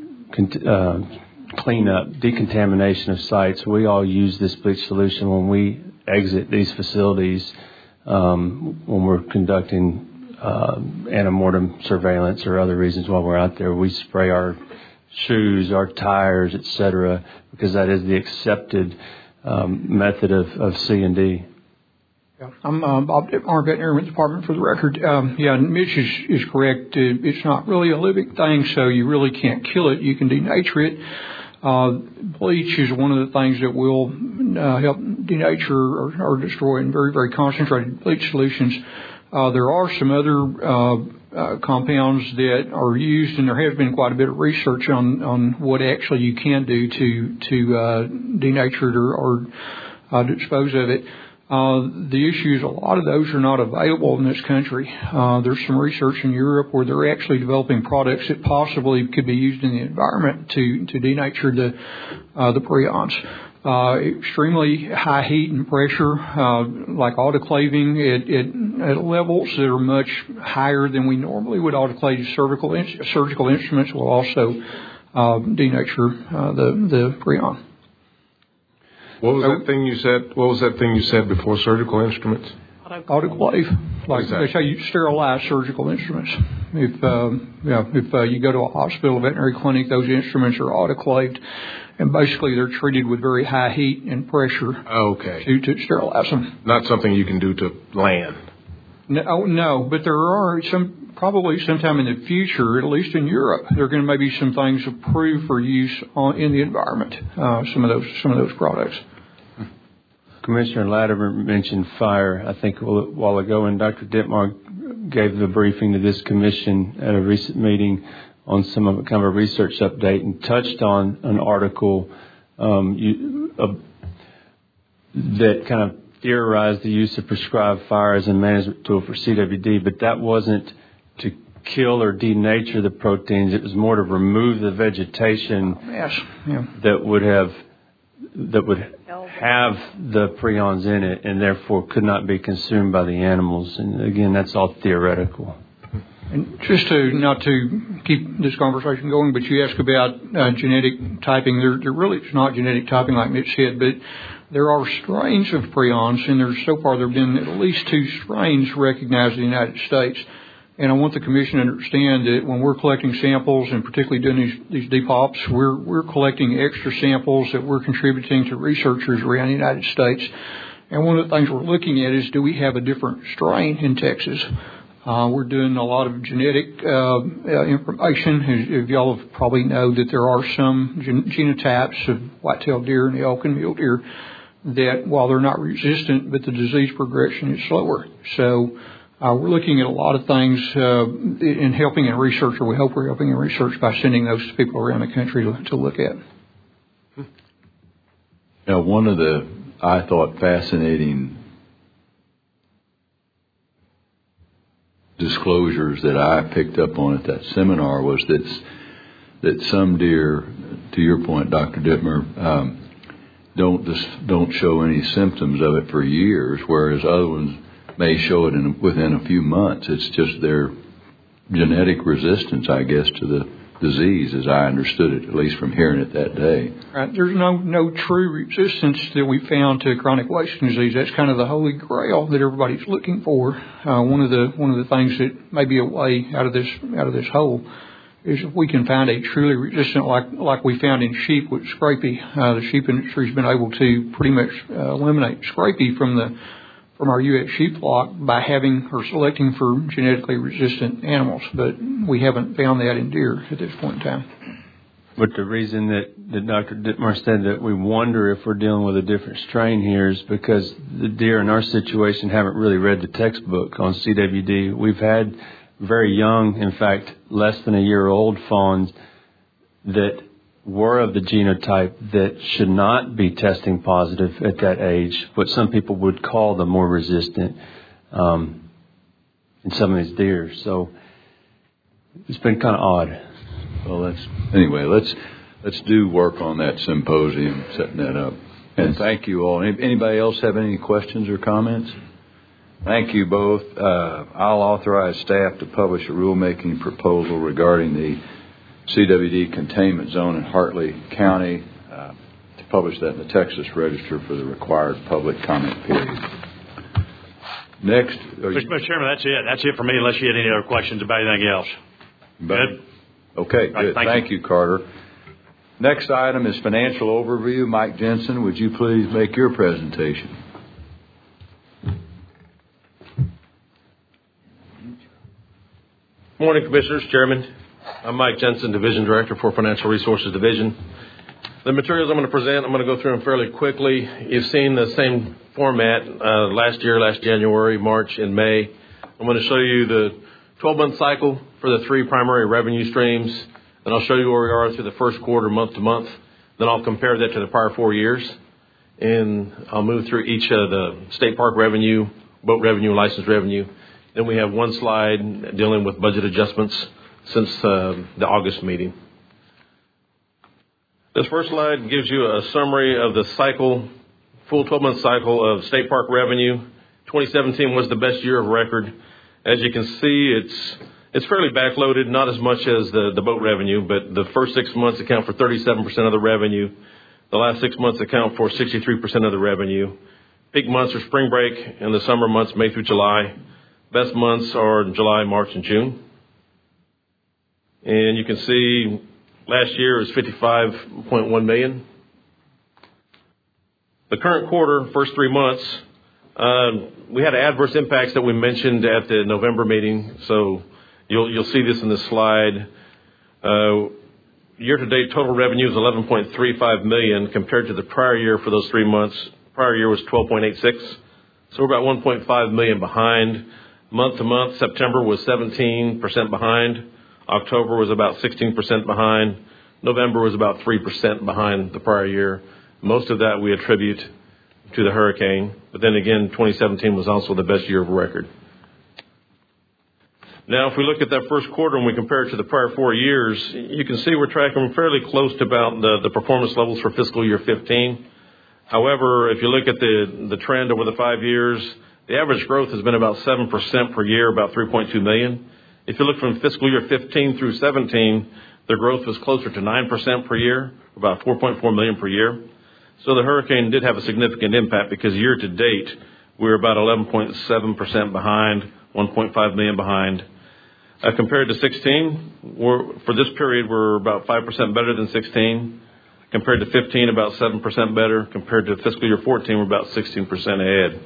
cleanup, decontamination of sites. We all use this bleach solution when we exit these facilities, when we're conducting antemortem surveillance or other reasons while we're out there. We spray our shoes, our tires, et cetera, because that is the accepted method of C&D. Yeah. I'm Bob Dittmar, Veterinary Department, for the record. Mitch is correct. It's not really a living thing, so you really can't kill it. You can denature it. Bleach is one of the things that will help denature or destroy in very, very concentrated bleach solutions. There are some other compounds that are used, and there has been quite a bit of research on what actually you can do to denature it or dispose of it. The issue is a lot of those are not available in this country. There's some research in Europe where they're actually developing products that possibly could be used in the environment to denature the prions. Extremely high heat and pressure, like autoclaving at levels that are much higher than we normally would autoclave. Surgical instruments will also denature the prion. What was that thing you said? What was that thing you said before surgical instruments? Autoclave, like that's how you sterilize surgical instruments. If you go to a hospital, veterinary clinic, those instruments are autoclaved, and basically they're treated with very high heat and pressure. To sterilize them. Not something you can do to land. No, but there are probably sometime in the future, at least in Europe, there are going to maybe some things approved for use in the environment. Some of those products. Commissioner Latimer mentioned fire, I think, a while ago, and Dr. Dittmar gave the briefing to this commission at a recent meeting on some of kind of a research update and touched on an article that kind of theorized the use of prescribed fire as a management tool for CWD, but that wasn't to kill or denature the proteins. It was more to remove the vegetation that would have the prions in it and therefore could not be consumed by the animals. And again, that's all theoretical. And just not to keep this conversation going, but you asked about genetic typing. There really is not genetic typing like Mitch said, but there are strains of prions, and so far there have been at least 2 strains recognized in the United States. And I want the Commission to understand that when we're collecting samples, and particularly doing these depops, we're collecting extra samples that we're contributing to researchers around the United States. And one of the things we're looking at is, do we have a different strain in Texas? We're doing a lot of genetic information. As y'all have probably know that there are some genotypes of white-tailed deer and elk and mule deer that, while they're not resistant, but the disease progression is slower. So we're looking at a lot of things in helping in research, or we hope we're helping in research by sending those to people around the country to look at. Now, one of the, I thought, fascinating disclosures that I picked up on at that seminar was that some deer, to your point, Dr. Dittmar, don't show any symptoms of it for years, whereas other ones may show it within a few months. It's just their genetic resistance, I guess, to the disease, as I understood it, at least from hearing it that day. Right. There's no true resistance that we found to chronic wasting disease. That's kind of the holy grail that everybody's looking for. One of the things that may be a way out of this hole is if we can find a truly resistant, like we found in sheep with scrapie. The sheep industry's been able to pretty much eliminate scrapie from our U.S. sheep flock by having or selecting for genetically resistant animals, but we haven't found that in deer at this point in time. But the reason that Dr. Dittmar said that we wonder if we're dealing with a different strain here is because the deer in our situation haven't really read the textbook on CWD. We've had very young, in fact, less than a year old fawns that were of the genotype that should not be testing positive at that age, what some people would call the more resistant in some of these deer. So it's been kind of odd. Well, let's do work on that symposium, setting that up. And thank you all. Anybody else have any questions or comments? Thank you both. I'll authorize staff to publish a rulemaking proposal regarding the CWD containment zone in Hartley County, to publish that in the Texas Register for the required public comment period. Next. Mr. Chairman, that's it. That's it for me, unless you had any other questions about anything else. Good? Okay, good. Thank you, Carter. Next item is financial overview. Mike Jensen, would you please make your presentation? Morning, Commissioners, Chairman. I'm Mike Jensen, Division Director for Financial Resources Division. The materials I'm going to present, I'm going to go through them fairly quickly. You've seen the same format last year, last January, March, and May. I'm going to show you the 12-month cycle for the three primary revenue streams. Then I'll show you where we are through the first quarter, month to month. Then I'll compare that to the prior 4 years. And I'll move through each of the state park revenue, boat revenue, license revenue. Then we have one slide dealing with budget adjustments since the August meeting. This first slide gives you a summary of the cycle, full 12-month cycle of state park revenue. 2017 was the best year of record. As you can see, it's fairly backloaded, not as much as the boat revenue, but the first 6 months account for 37% of the revenue. The last 6 months account for 63% of the revenue. Peak months are spring break and the summer months, May through July. Best months are July, March, and June. And you can see last year is $55.1 million. The current quarter, first 3 months, we had adverse impacts that we mentioned at the November meeting, so you'll see this in the slide. Year-to-date total revenue is $11.35 million compared to the prior year for those 3 months. Prior year was $12.86, so we're about $1.5 million behind. Month-to-month, September was 17% behind. October was about 16% behind. November was about 3% behind the prior year. Most of that we attribute to the hurricane. But then again, 2017 was also the best year of record. Now, if we look at that first quarter and we compare it to the prior 4 years, you can see we're tracking fairly close to about the performance levels for fiscal year 15. However, if you look at the trend over the 5 years, the average growth has been about 7% per year, about $3.2 million. If you look from fiscal year 15 through 17, the growth was closer to 9% per year, about $4.4 million per year. So the hurricane did have a significant impact because year to date, we're about 11.7% behind, $1.5 million behind. Compared to 16, for this period, we're about 5% better than 16. Compared to 15, about 7% better. Compared to fiscal year 14, we're about 16% ahead.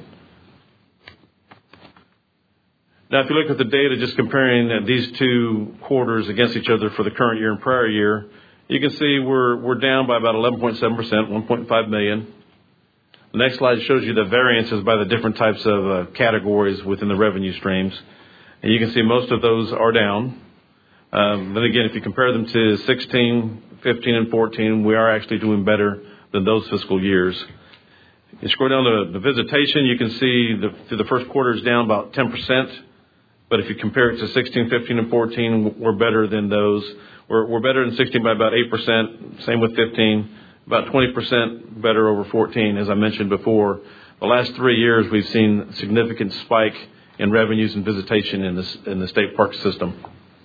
Now, if you look at the data, just comparing these two quarters against each other for the current year and prior year, you can see we're down by about 11.7%, $1.5 million. The next slide shows you the variances by the different types of categories within the revenue streams. And you can see most of those are down. Then again, if you compare them to 16, 15, and 14, we are actually doing better than those fiscal years. You scroll down to the visitation, you can see through the first quarter is down about 10%. But if you compare it to 16, 15, and 14, we're better than those. We're better than 16 by about 8%. Same with 15. About 20% better over 14, as I mentioned before. The last 3 years, we've seen a significant spike in revenues and visitation in the state park system.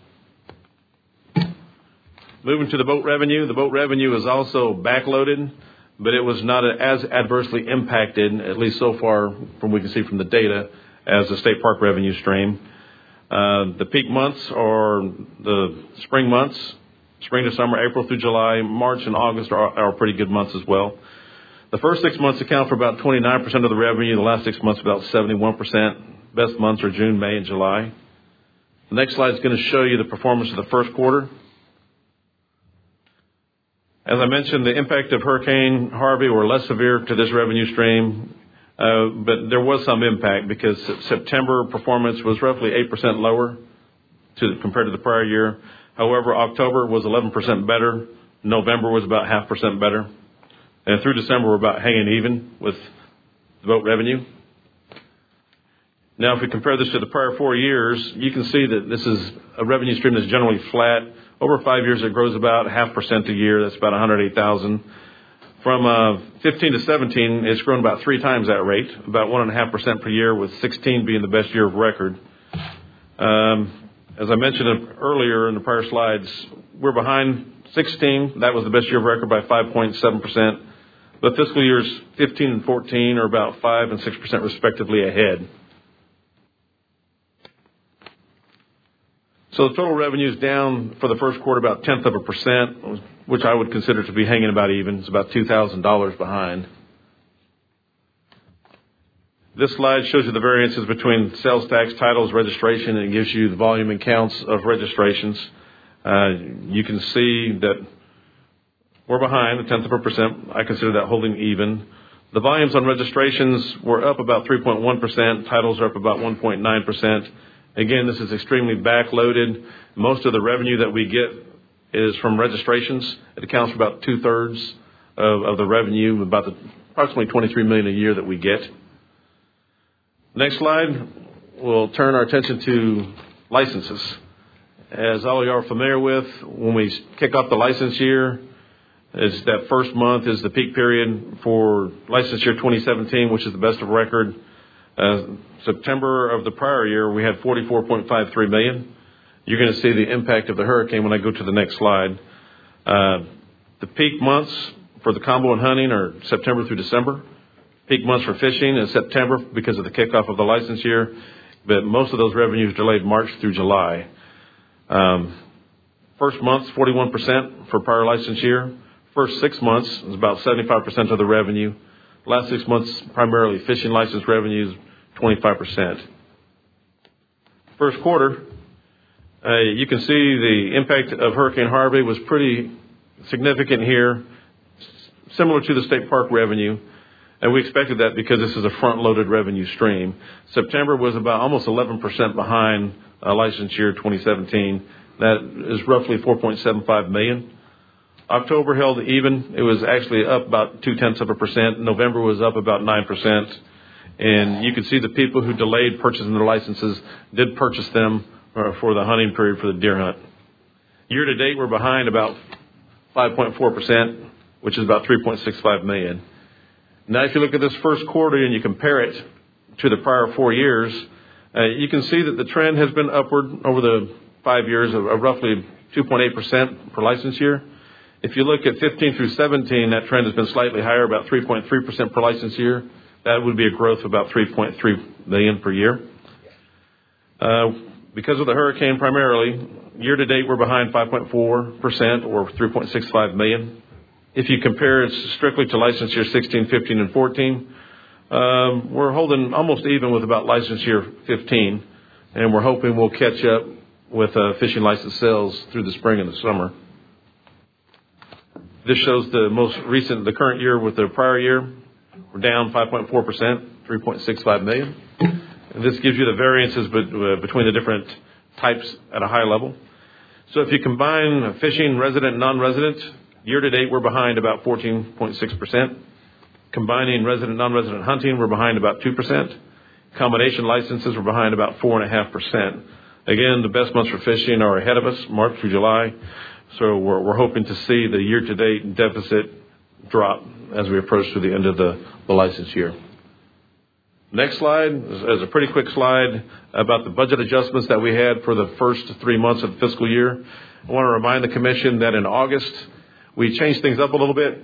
Moving to the boat revenue. The boat revenue is also backloaded, but it was not as adversely impacted, at least so far from we can see from the data, as the state park revenue stream. The peak months are the spring months, spring to summer, April through July. March and August are pretty good months as well. The first 6 months account for about 29% of the revenue. The last 6 months, about 71%. Best months are June, May, and July. The next slide is going to show you the performance of the first quarter. As I mentioned, the impact of Hurricane Harvey were less severe to this revenue stream, but there was some impact because September performance was roughly 8% lower compared to the prior year. However, October was 11% better. November was about 0.5% better. And through December, we're about hanging even with the boat revenue. Now, if we compare this to the prior 4 years, you can see that this is a revenue stream that's generally flat. Over 5 years, it grows about 0.5% a year. That's about $108,000. From 15 to 17, it's grown about 3 times that rate, about 1.5% per year, with 16 being the best year of record. As I mentioned earlier in the prior slides, we're behind 16. That was the best year of record by 5.7%. But fiscal years 15 and 14 are about 5 and 6% respectively ahead. So the total revenue is down for the first quarter about 0.1%, which I would consider to be hanging about even. It's about $2,000 behind. This slide shows you the variances between sales tax, titles, registration, and it gives you the volume and counts of registrations. You can see that we're behind 0.1%. I consider that holding even. The volumes on registrations were up about 3.1%. Titles are up about 1.9%. Again, this is extremely backloaded. Most of the revenue that we get is from registrations. It accounts for about 2/3 of the revenue, about approximately $23 million a year that we get. Next slide, we'll turn our attention to licenses. As all of you are familiar with, when we kick off the license year, is that first month is the peak period for license year 2017, which is the best of record. September of the prior year, we had $44.53 million. You're going to see the impact of the hurricane when I go to the next slide. The peak months for the combo and hunting are September through December. Peak months for fishing is September because of the kickoff of the license year, but most of those revenues delayed March through July. First month's 41% for prior license year. First 6 months is about 75% of the revenue. Last 6 months, primarily fishing license revenues, 25%. First quarter, you can see the impact of Hurricane Harvey was pretty significant here, similar to the state park revenue. And we expected that because this is a front-loaded revenue stream. September was about almost 11% behind license year 2017. That is roughly $4.75 million. October held even. It was actually up about 0.2%. November was up about 9%. And you can see the people who delayed purchasing their licenses did purchase them for the hunting period for the deer hunt. Year to date, we're behind about 5.4%, which is about $3.65 million. Now, if you look at this first quarter and you compare it to the prior 4 years, you can see that the trend has been upward over the 5 years of roughly 2.8% per license year. If you look at 15 through 17, that trend has been slightly higher, about 3.3% per license year. That would be a growth of about 3.3 million per year. Because of the hurricane primarily, year to date we're behind 5.4% or 3.65 million. If you compare it strictly to license year 16, 15, and 14, we're holding almost even with about license year 15, and we're hoping we'll catch up with fishing license sales through the spring and the summer. This shows the current year with the prior year. We're down 5.4%, 3.65 million. And this gives you the variances between the different types at a high level. So if you combine fishing, resident, and non-resident, year to date we're behind about 14.6%. Combining resident, non-resident hunting, we're behind about 2%. Combination licenses, we're behind about 4.5%. Again, the best months for fishing are ahead of us, March through July. So we're hoping to see the year-to-date deficit drop as we approach to the end of the license year. Next slide is a pretty quick slide about the budget adjustments that we had for the first 3 months of the fiscal year. I want to remind the Commission that in August, we changed things up a little bit.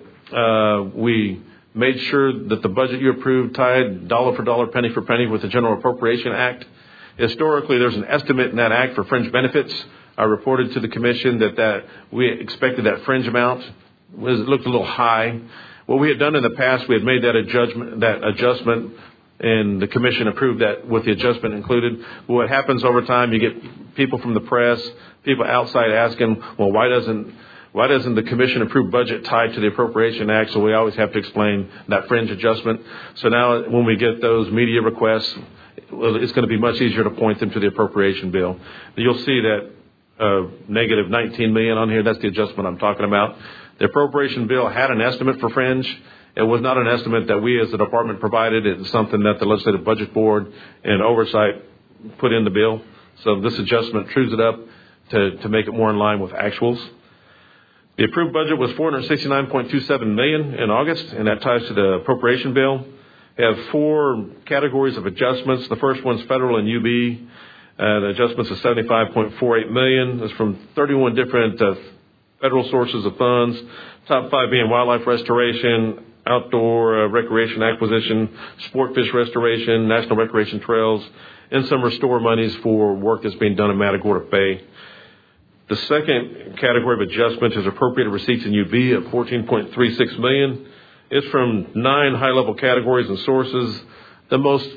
We made sure that the budget you approved tied dollar for dollar, penny for penny with the General Appropriation Act. Historically, there's an estimate in that act for fringe benefits. I reported to the Commission that we expected that fringe amount looked a little high. What we had done in the past, we had made that adjustment, and the Commission approved that with the adjustment included. But what happens over time, you get people from the press, people outside asking, well, why doesn't the Commission approve budget tied to the Appropriation Act? So we always have to explain that fringe adjustment. So now when we get those media requests, it's going to be much easier to point them to the appropriation bill. You'll see that negative $19 million on here. That's the adjustment I'm talking about. The appropriation bill had an estimate for fringe. It was not an estimate that we as the department provided. It's something that the Legislative Budget Board and Oversight put in the bill. So this adjustment trues it up to make it more in line with actuals. The approved budget was $469.27 million in August, and that ties to the appropriation bill. We have 4 categories of adjustments. The first one's federal and UB. The adjustments of $75.48 million. That's from 31 different federal sources of funds. Top 5 being wildlife restoration, outdoor recreation acquisition, sport fish restoration, national recreation trails, and some restore monies for work that's being done in Matagorda Bay. The second category of adjustment is appropriated receipts in UB at $14.36 million. It's from 9 high-level categories and sources. The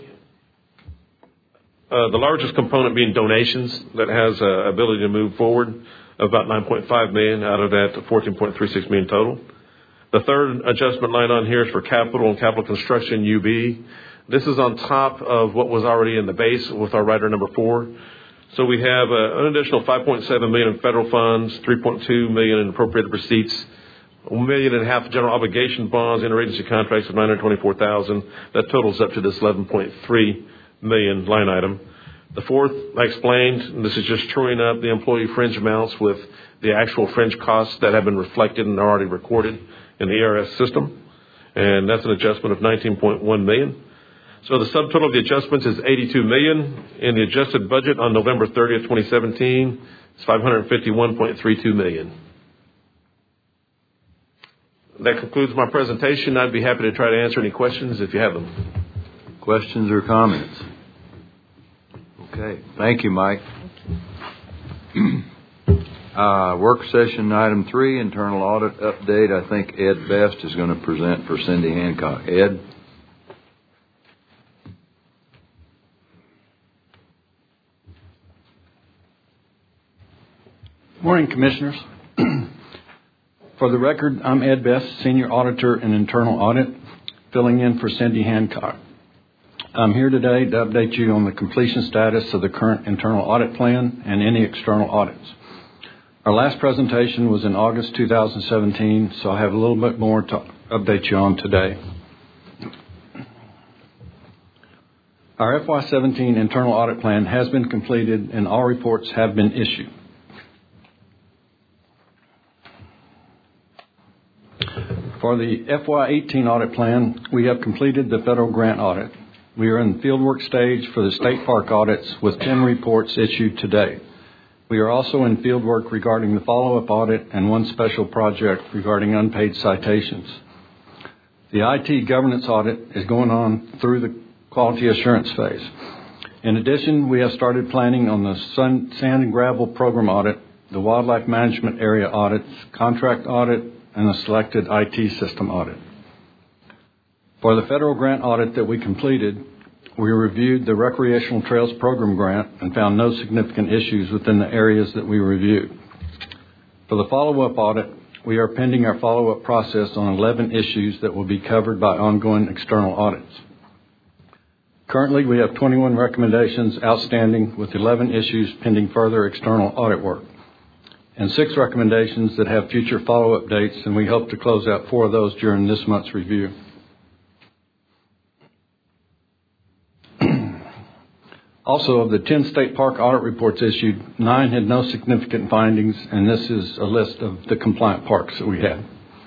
largest component being donations that has ability to move forward of about $9.5 million out of that $14.36 million total. The third adjustment line on here is for capital and capital construction UB. This is on top of what was already in the base with our rider number 4. So we have an additional $5.7 million in federal funds, $3.2 million in appropriated receipts, $1.5 million general obligation bonds, interagency contracts of $924,000. That totals up to this $11.3 million line item. The fourth, I explained, this is just truing up the employee fringe amounts with the actual fringe costs that have been reflected and are already recorded in the ERS system. And that's an adjustment of $19.1 million. So the subtotal of the adjustments is $82 million. In the adjusted budget on November 30th, 2017, it's $551.32 million. That concludes my presentation. I'd be happy to try to answer any questions if you have them. Questions or comments? Okay. Thank you, Mike. Work session item 3, internal audit update. I think Ed Best is going to present for Cindy Hancock. Ed? Morning, Commissioners. For the record, I'm Ed Best, Senior Auditor in Internal Audit, filling in for Cindy Hancock. I'm here today to update you on the completion status of the current internal audit plan and any external audits. Our last presentation was in August 2017, so I have a little bit more to update you on today. Our FY17 internal audit plan has been completed and all reports have been issued. For the FY18 audit plan, we have completed the federal grant audit. We are in the fieldwork stage for the state park audits with 10 reports issued today. We are also in fieldwork regarding the follow-up audit and one special project regarding unpaid citations. The IT governance audit is going on through the quality assurance phase. In addition, we have started planning on the sand and gravel program audit, the wildlife management area audits, contract audit, and the selected IT system audit. For the federal grant audit that we completed, we reviewed the Recreational Trails Program grant and found no significant issues within the areas that we reviewed. For the follow-up audit, we are pending our follow-up process on 11 issues that will be covered by ongoing external audits. Currently, we have 21 recommendations outstanding with 11 issues pending further external audit work, and 6 recommendations that have future follow-up dates, and we hope to close out 4 of those during this month's review. Also, of the 10 state park audit reports issued, 9 had no significant findings, and this is a list of the compliant parks that we had.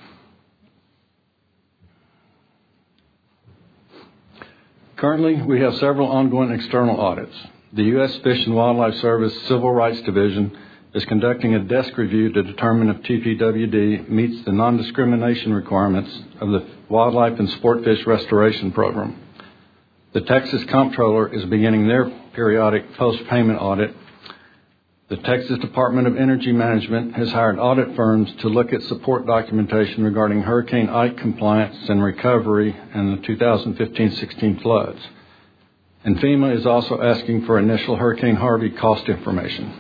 Currently, we have several ongoing external audits. The U.S. Fish and Wildlife Service Civil Rights Division is conducting a desk review to determine if TPWD meets the non-discrimination requirements of the Wildlife and Sport Fish Restoration Program. The Texas Comptroller is beginning their periodic post-payment audit. The Texas Department of Energy Management has hired audit firms to look at support documentation regarding Hurricane Ike compliance and recovery and the 2015-16 floods. And FEMA is also asking for initial Hurricane Harvey cost information.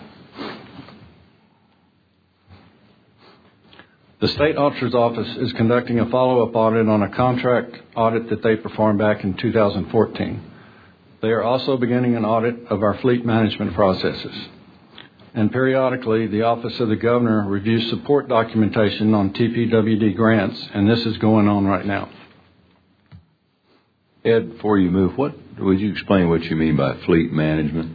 The State Auditor's Office is conducting a follow-up audit on a contract audit that they performed back in 2014. They are also beginning an audit of our fleet management processes. And periodically, the Office of the Governor reviews support documentation on TPWD grants, and this is going on right now. Ed, before you move, would you explain what you mean by fleet management?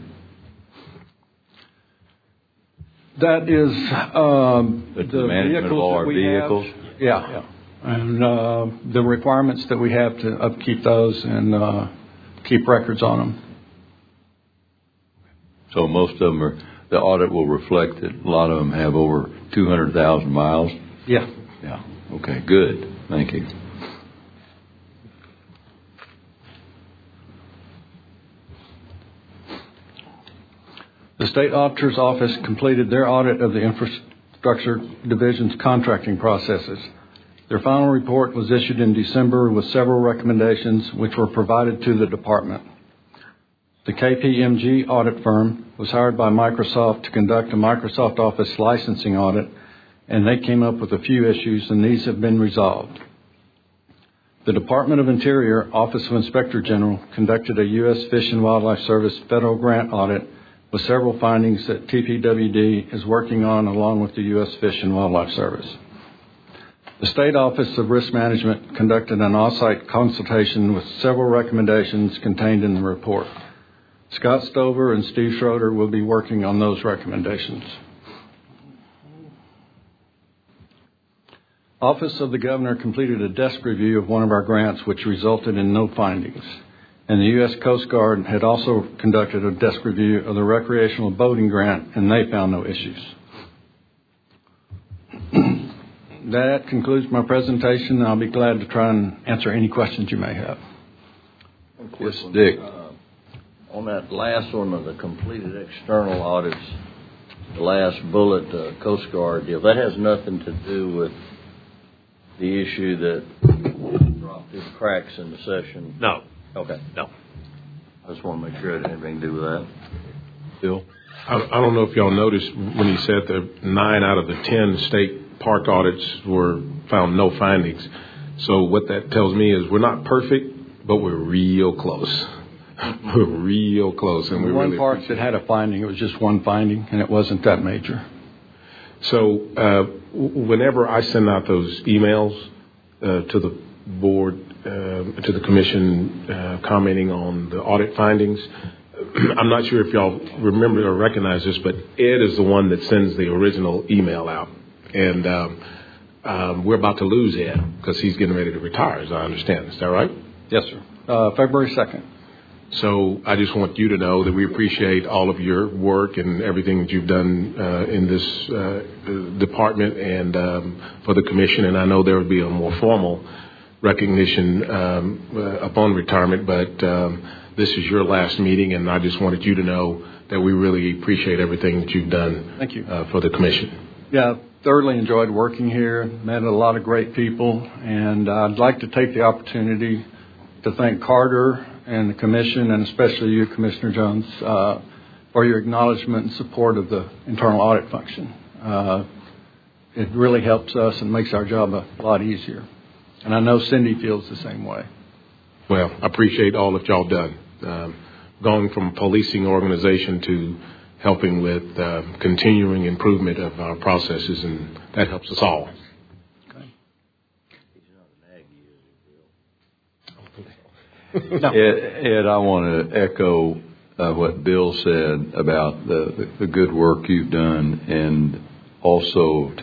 That is the management of all our vehicles? Yeah. And the requirements that we have to upkeep those and keep records on them. So most of them are, the audit will reflect that a lot of them have over 200,000 miles? Yeah. Yeah. Okay, good. Thank you. The State Auditor's Office completed their audit of the Infrastructure Division's contracting processes. Their final report was issued in December with several recommendations which were provided to the department. The KPMG audit firm was hired by Microsoft to conduct a Microsoft Office licensing audit, and they came up with a few issues, and these have been resolved. The Department of Interior Office of Inspector General conducted a U.S. Fish and Wildlife Service federal grant audit with several findings that TPWD is working on along with the U.S. Fish and Wildlife Service. The State Office of Risk Management conducted an off-site consultation with several recommendations contained in the report. Scott Stover and Steve Schroeder will be working on those recommendations. Office of the Governor completed a desk review of one of our grants, which resulted in no findings. And the U.S. Coast Guard had also conducted a desk review of the recreational boating grant, and they found no issues. That concludes my presentation. I'll be glad to try and answer any questions you may have. Yes, Dick. On that last one of the completed external audits, the last bullet, Coast Guard deal, that has nothing to do with the issue that dropped through the cracks in the session? No. Okay. No. I just want to make sure it had anything to do with that. Bill? I don't know if y'all noticed when he said that 9 out of the 10 state park audits found no findings. So what that tells me is we're not perfect, but we're real close. We're real close. And we one really park that had a finding, it was just one finding, and it wasn't that major. So whenever I send out those emails to the board, to the commission, commenting on the audit findings, I'm not sure if y'all remember or recognize this, but Ed is the one that sends the original email out. And we're about to lose Ed because he's getting ready to retire, as I understand. Is that right? Yes, sir. February 2nd. So I just want you to know that we appreciate all of your work and everything that you've done in this department and for the commission. And I know there would be a more formal recognition upon retirement, but this is your last meeting, and I just wanted you to know that we really appreciate everything that you've done. Thank you. For the commission. Yeah, thoroughly enjoyed working here, met a lot of great people, and I'd like to take the opportunity to thank Carter and the commission, and especially you, Commissioner Jones, for your acknowledgement and support of the internal audit function. It really helps us and makes our job a lot easier. And I know Cindy feels the same way. Well, I appreciate all that y'all done. Going from a policing organization to helping with continuing improvement of our processes, and that helps us all. Ed, I want to echo what Bill said about the good work you've done, and also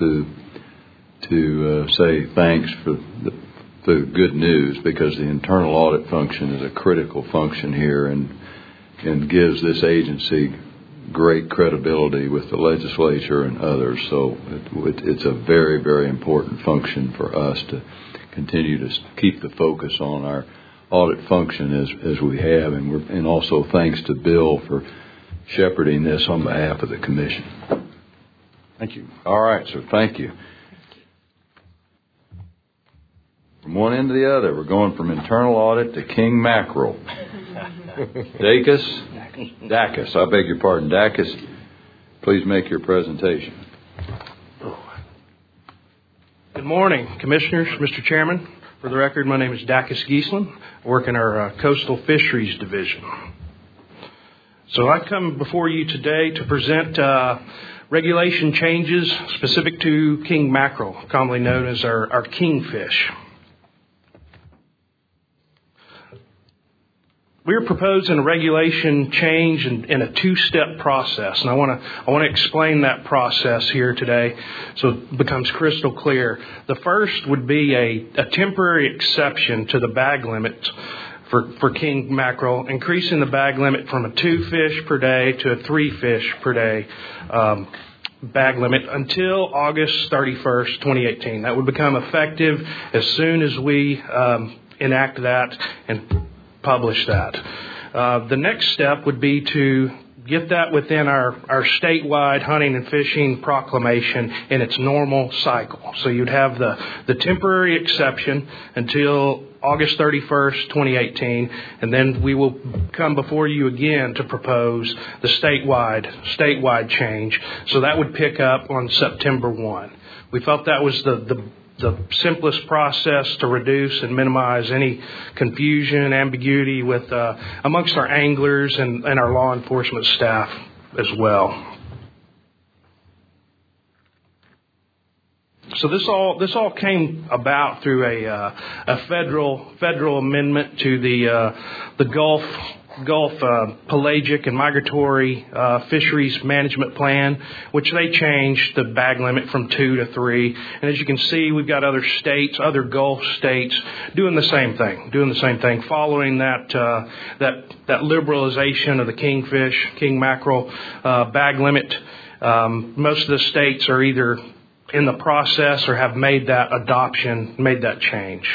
to say thanks for the good news, because the internal audit function is a critical function here and gives this agency great credibility with the legislature and others. So it's a very, very important function for us to continue to keep the focus on our audit function as we have, and also thanks to Bill for shepherding this on behalf of the commission. Thank you. All right, so thank you. From one end to the other, we're going from internal audit to king mackerel. Dacus, I beg your pardon. Dacus, please make your presentation. Good morning, Commissioners, Mr. Chairman. For the record, my name is Dacus Giesland. I work in our Coastal Fisheries Division. So I come before you today to present regulation changes specific to king mackerel, commonly known as our kingfish. We're proposing a regulation change in a two-step process, and I want to explain that process here today so it becomes crystal clear. The first would be a temporary exception to the bag limit for king mackerel, increasing the bag limit from a 2 fish per day to a 3 fish per day bag limit until August 31st, 2018. That would become effective as soon as we enact that and publish that. The next step would be to get that within our statewide hunting and fishing proclamation in its normal cycle. So you'd have the temporary exception until August 31st, 2018, and then we will come before you again to propose the statewide change. So that would pick up on September 1. We felt that was the simplest process to reduce and minimize any confusion, ambiguity with amongst our anglers and our law enforcement staff as well. So this all came about through a federal amendment to the Gulf pelagic and migratory fisheries management plan, which they changed the bag limit from 2 to 3. And as you can see, we've got other Gulf states doing the same thing, following that liberalization of the king mackerel bag limit. Most of the states are either in the process or have made that change.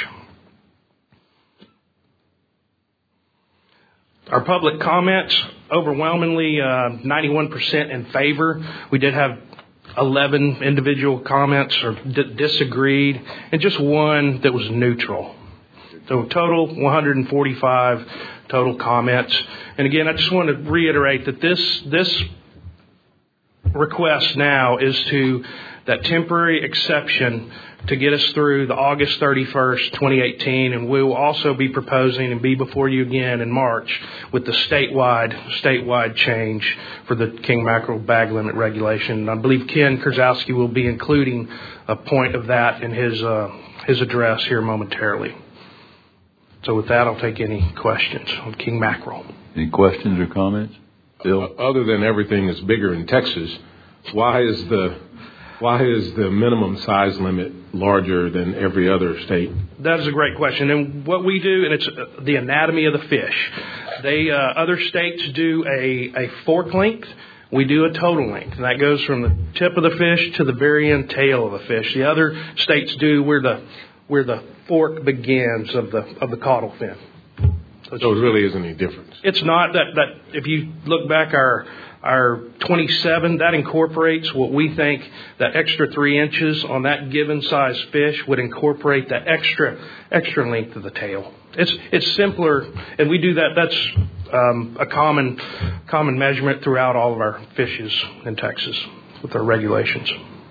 Our public comments, overwhelmingly 91% in favor. We did have 11 individual comments or disagreed, and just one that was neutral. So total 145 total comments. And again, I just want to reiterate that this request now is to that temporary exception to get us through the August 31st, 2018, and we will also be proposing and be before you again in March with the statewide change for the king mackerel bag limit regulation. I believe Ken Kurzowski will be including a point of that in his address here momentarily. So with that, I'll take any questions on king mackerel. Any questions or comments? Bill? Other than everything is bigger in Texas, why is the minimum size limit larger than every other state? That is a great question. And what we do, and it's the anatomy of the fish. Other states do a fork length. We do a total length. And that goes from the tip of the fish to the very end tail of the fish. The other states do where the fork begins of the caudal fin. So it really isn't any difference. It's not that if you look back our 27, that incorporates what we think that extra 3 inches on that given size fish would incorporate that extra length of the tail. It's simpler, and we do that. That's a common measurement throughout all of our fishes in Texas with our regulations.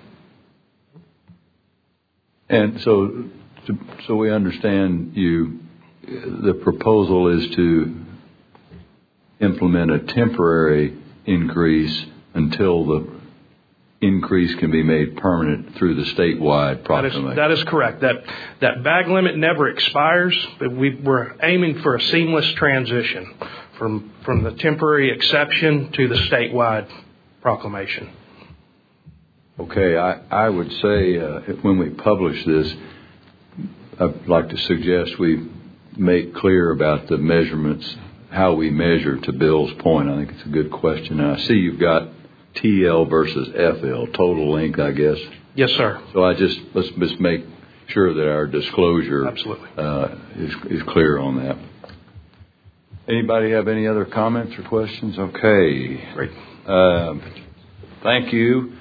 And so we understand the proposal is to implement a temporary increase until the increase can be made permanent through the statewide proclamation. That is correct. That bag limit never expires, but we're aiming for a seamless transition from the temporary exception to the statewide proclamation. Okay, I would say when we publish this, I'd like to suggest we make clear about the measurements, how we measure, to Bill's point. I think it's a good question. And I see you've got TL versus FL, total length, I guess. Yes, sir. So let's just make sure that our disclosure absolutely is clear on that. Anybody have any other comments or questions? Okay. Great. Thank you.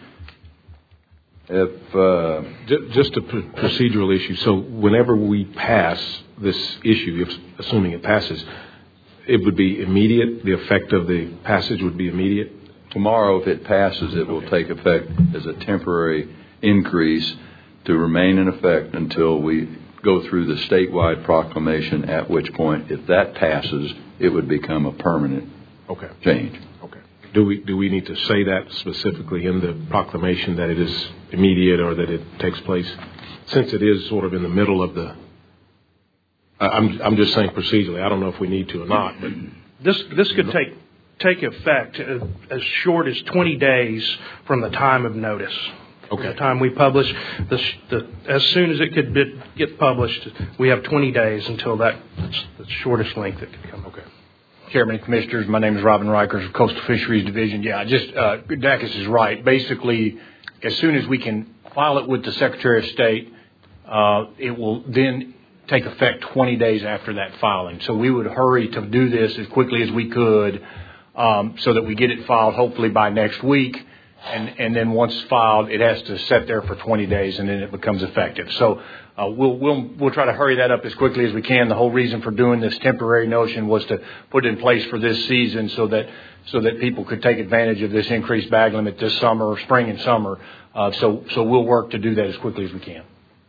Just a procedural issue. So whenever we pass this issue, assuming it passes, it would be immediate? The effect of the passage would be immediate? Tomorrow, if it passes, it will take effect as a temporary increase to remain in effect until we go through the statewide proclamation, at which point, if that passes, it would become a permanent change. Okay. Do we need to say that specifically in the proclamation, that it is immediate or that it takes place? Since it is sort of in the middle of the... I'm just saying procedurally. I don't know if we need to or not. But this could take effect as short as 20 days from the time of notice. Okay. From the time we publish, as soon as it could get published, we have 20 days until that's the shortest length it could come. Okay. Chairman and Commissioners, my name is Robin Rikers of Coastal Fisheries Division. Yeah, Dacus is right. Basically, as soon as we can file it with the Secretary of State, it will then take effect 20 days after that filing. So we would hurry to do this as quickly as we could so that we get it filed hopefully by next week. And then once filed, it has to sit there for 20 days, and then it becomes effective. So we'll try to hurry that up as quickly as we can. The whole reason for doing this temporary notion was to put it in place for this season, so that people could take advantage of this increased bag limit this summer, spring and summer. So we'll work to do that as quickly as we can.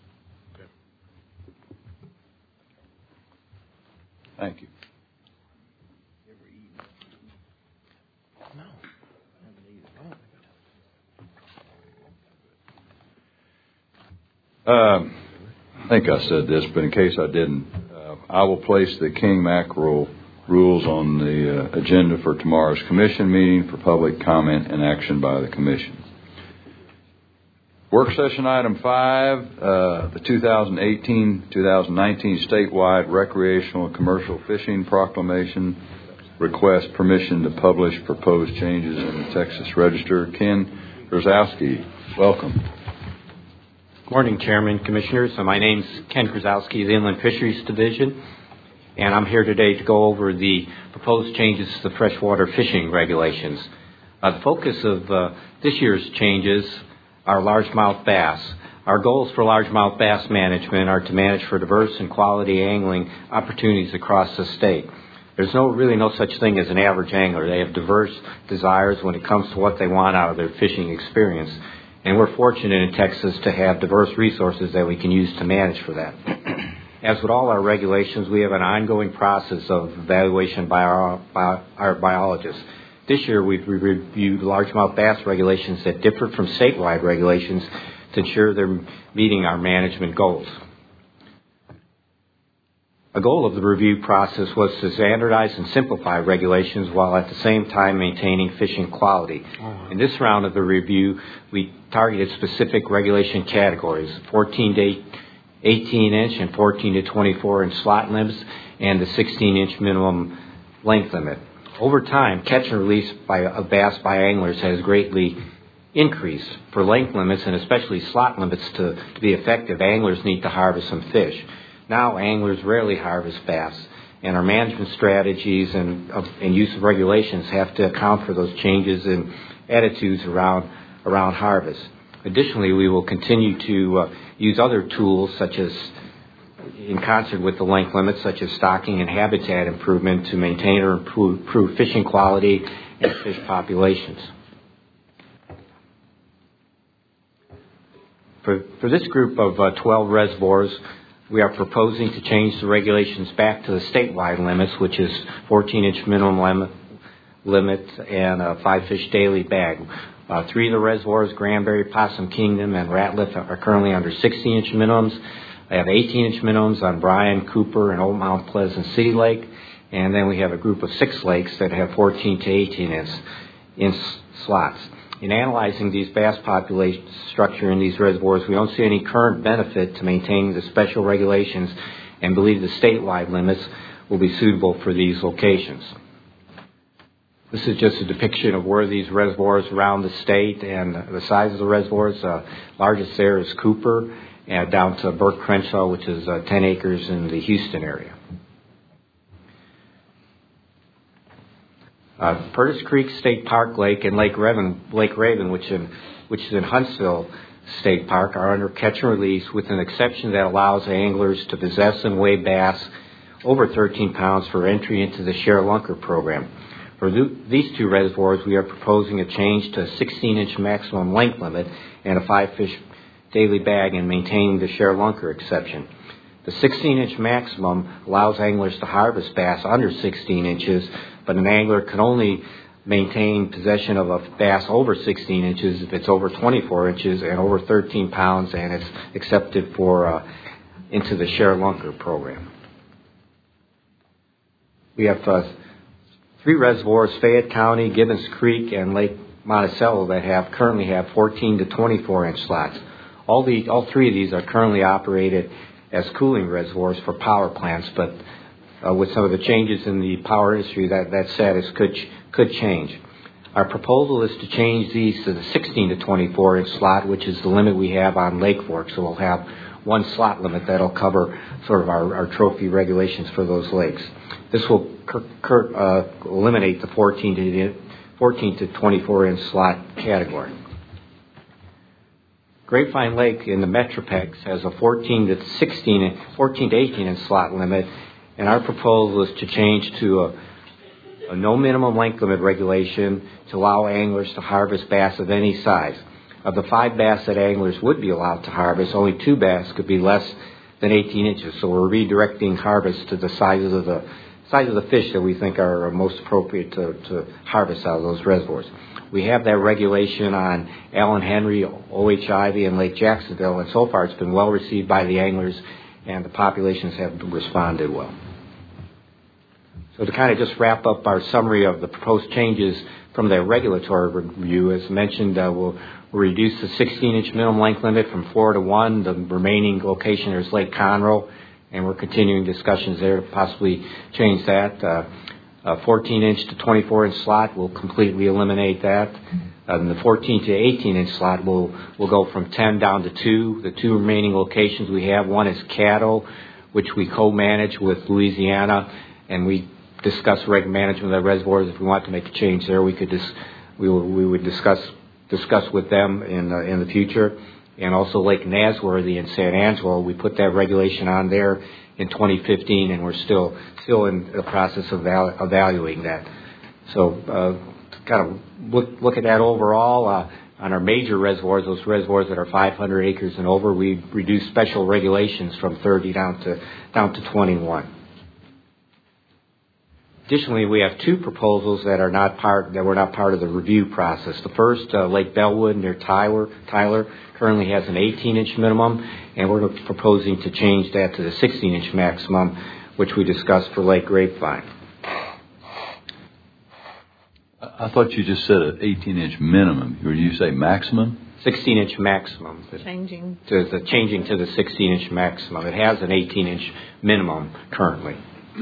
Thank you. I think I said this, but in case I didn't, I will place the King Mackerel rules on the agenda for tomorrow's commission meeting for public comment and action by the commission. Work session item 5, the 2018-2019 statewide recreational and commercial fishing proclamation requests permission to publish proposed changes in the Texas Register. Ken Krasowski, welcome. Good morning, Chairman, Commissioners. My name's Ken Krasowski of the Inland Fisheries Division, and I'm here today to go over the proposed changes to the freshwater fishing regulations. The focus of this year's changes are largemouth bass. Our goals for largemouth bass management are to manage for diverse and quality angling opportunities across the state. There's really no such thing as an average angler. They have diverse desires when it comes to what they want out of their fishing experience. And we're fortunate in Texas to have diverse resources that we can use to manage for that. As with all our regulations, we have an ongoing process of evaluation by our biologists. This year, we've reviewed largemouth bass regulations that differ from statewide regulations to ensure they're meeting our management goals. A goal of the review process was to standardize and simplify regulations while at the same time maintaining fishing quality. In this round of the review, we targeted specific regulation categories, 14 to 18-inch and 14 to 24-inch slot limits, and the 16-inch minimum length limit. Over time, catch and release of bass by anglers has greatly increased. For length limits, and especially slot limits, to be effective, anglers need to harvest some fish. Now, anglers rarely harvest bass, and our management strategies and use of regulations have to account for those changes in attitudes around harvest. Additionally, we will continue to use other tools, such as in concert with the length limits, such as stocking and habitat improvement, to maintain or improve fishing quality and fish populations. For this group of 12 reservoirs, we are proposing to change the regulations back to the statewide limits, which is 14-inch minimum limit and a 5-fish daily bag. 3 of the reservoirs, Granbury, Possum Kingdom, and Ratliff, are currently under 16-inch minimums. I have 18-inch minimums on Bryan, Cooper, and Old Mount Pleasant City Lake. And then we have a group of 6 lakes that have 14 to 18-inch slots. In analyzing these bass population structure in these reservoirs, we don't see any current benefit to maintaining the special regulations and believe the statewide limits will be suitable for these locations. This is just a depiction of where these reservoirs around the state and the size of the reservoirs. Largest there is Cooper, and down to Burke Crenshaw, which is 10 acres in the Houston area. Purtis Creek State Park Lake and Lake Raven, which is in Huntsville State Park, are under catch and release, with an exception that allows anglers to possess and weigh bass over 13 pounds for entry into the Share Lunker program. For these 2 reservoirs, we are proposing a change to a 16-inch maximum length limit and a 5-fish daily bag, and maintaining the Share Lunker exception. The 16-inch maximum allows anglers to harvest bass under 16 inches, but an angler can only maintain possession of a bass over 16 inches if it's over 24 inches and over 13 pounds, and it's accepted for into the Share Lunker program. We have 3 reservoirs, Fayette County, Gibbons Creek, and Lake Monticello, that currently have 14 to 24-inch slots. All 3 of these are currently operated as cooling reservoirs for power plants, but with some of the changes in the power industry, that status could change. Our proposal is to change these to the 16 to 24-inch slot, which is the limit we have on Lake Fork. So we'll have 1 slot limit that'll cover sort of our trophy regulations for those lakes. This will eliminate the 14 to 24-inch slot category. Grapevine Lake in the Metroplex has a 14 to 18-inch slot limit, and our proposal is to change to a no minimum length limit regulation to allow anglers to harvest bass of any size. Of the 5 bass that anglers would be allowed to harvest, only 2 bass could be less than 18 inches. So we're redirecting harvest to the sizes of the fish that we think are most appropriate to harvest out of those reservoirs. We have that regulation on Allen Henry, O.H. Ivy, and Lake Jacksonville, and so far it's been well received by the anglers, and the populations have responded well. So to kind of just wrap up our summary of the proposed changes from the regulatory review, as mentioned, we'll reduce the 16-inch minimum length limit from 4 to 1. The remaining location there is Lake Conroe, and we're continuing discussions there to possibly change that. 14-inch to 24-inch slot will completely eliminate that. And the 14 to 18-inch slot will go from 10 down to 2. The 2 remaining locations we have, one is Caddo, which we co-manage with Louisiana, and we discuss management of the reservoirs. If we want to make a change there, we would discuss with them in the future. And also Lake Nasworthy in San Angelo, we put that regulation on there in 2015, and we're still in the process of evaluating that. So kind of look at that overall. On our major reservoirs, those reservoirs that are 500 acres and over, we reduced special regulations from 30 down to 21. Additionally, we have 2 proposals that were not part of the review process. The first, Lake Bellwood near Tyler, currently has an 18-inch minimum, and we're proposing to change that to the 16-inch maximum, which we discussed for Lake Grapevine. I thought you just said an 18-inch minimum. Did you say maximum? 16-inch maximum. Changing to the 16-inch maximum. It has an 18-inch minimum currently.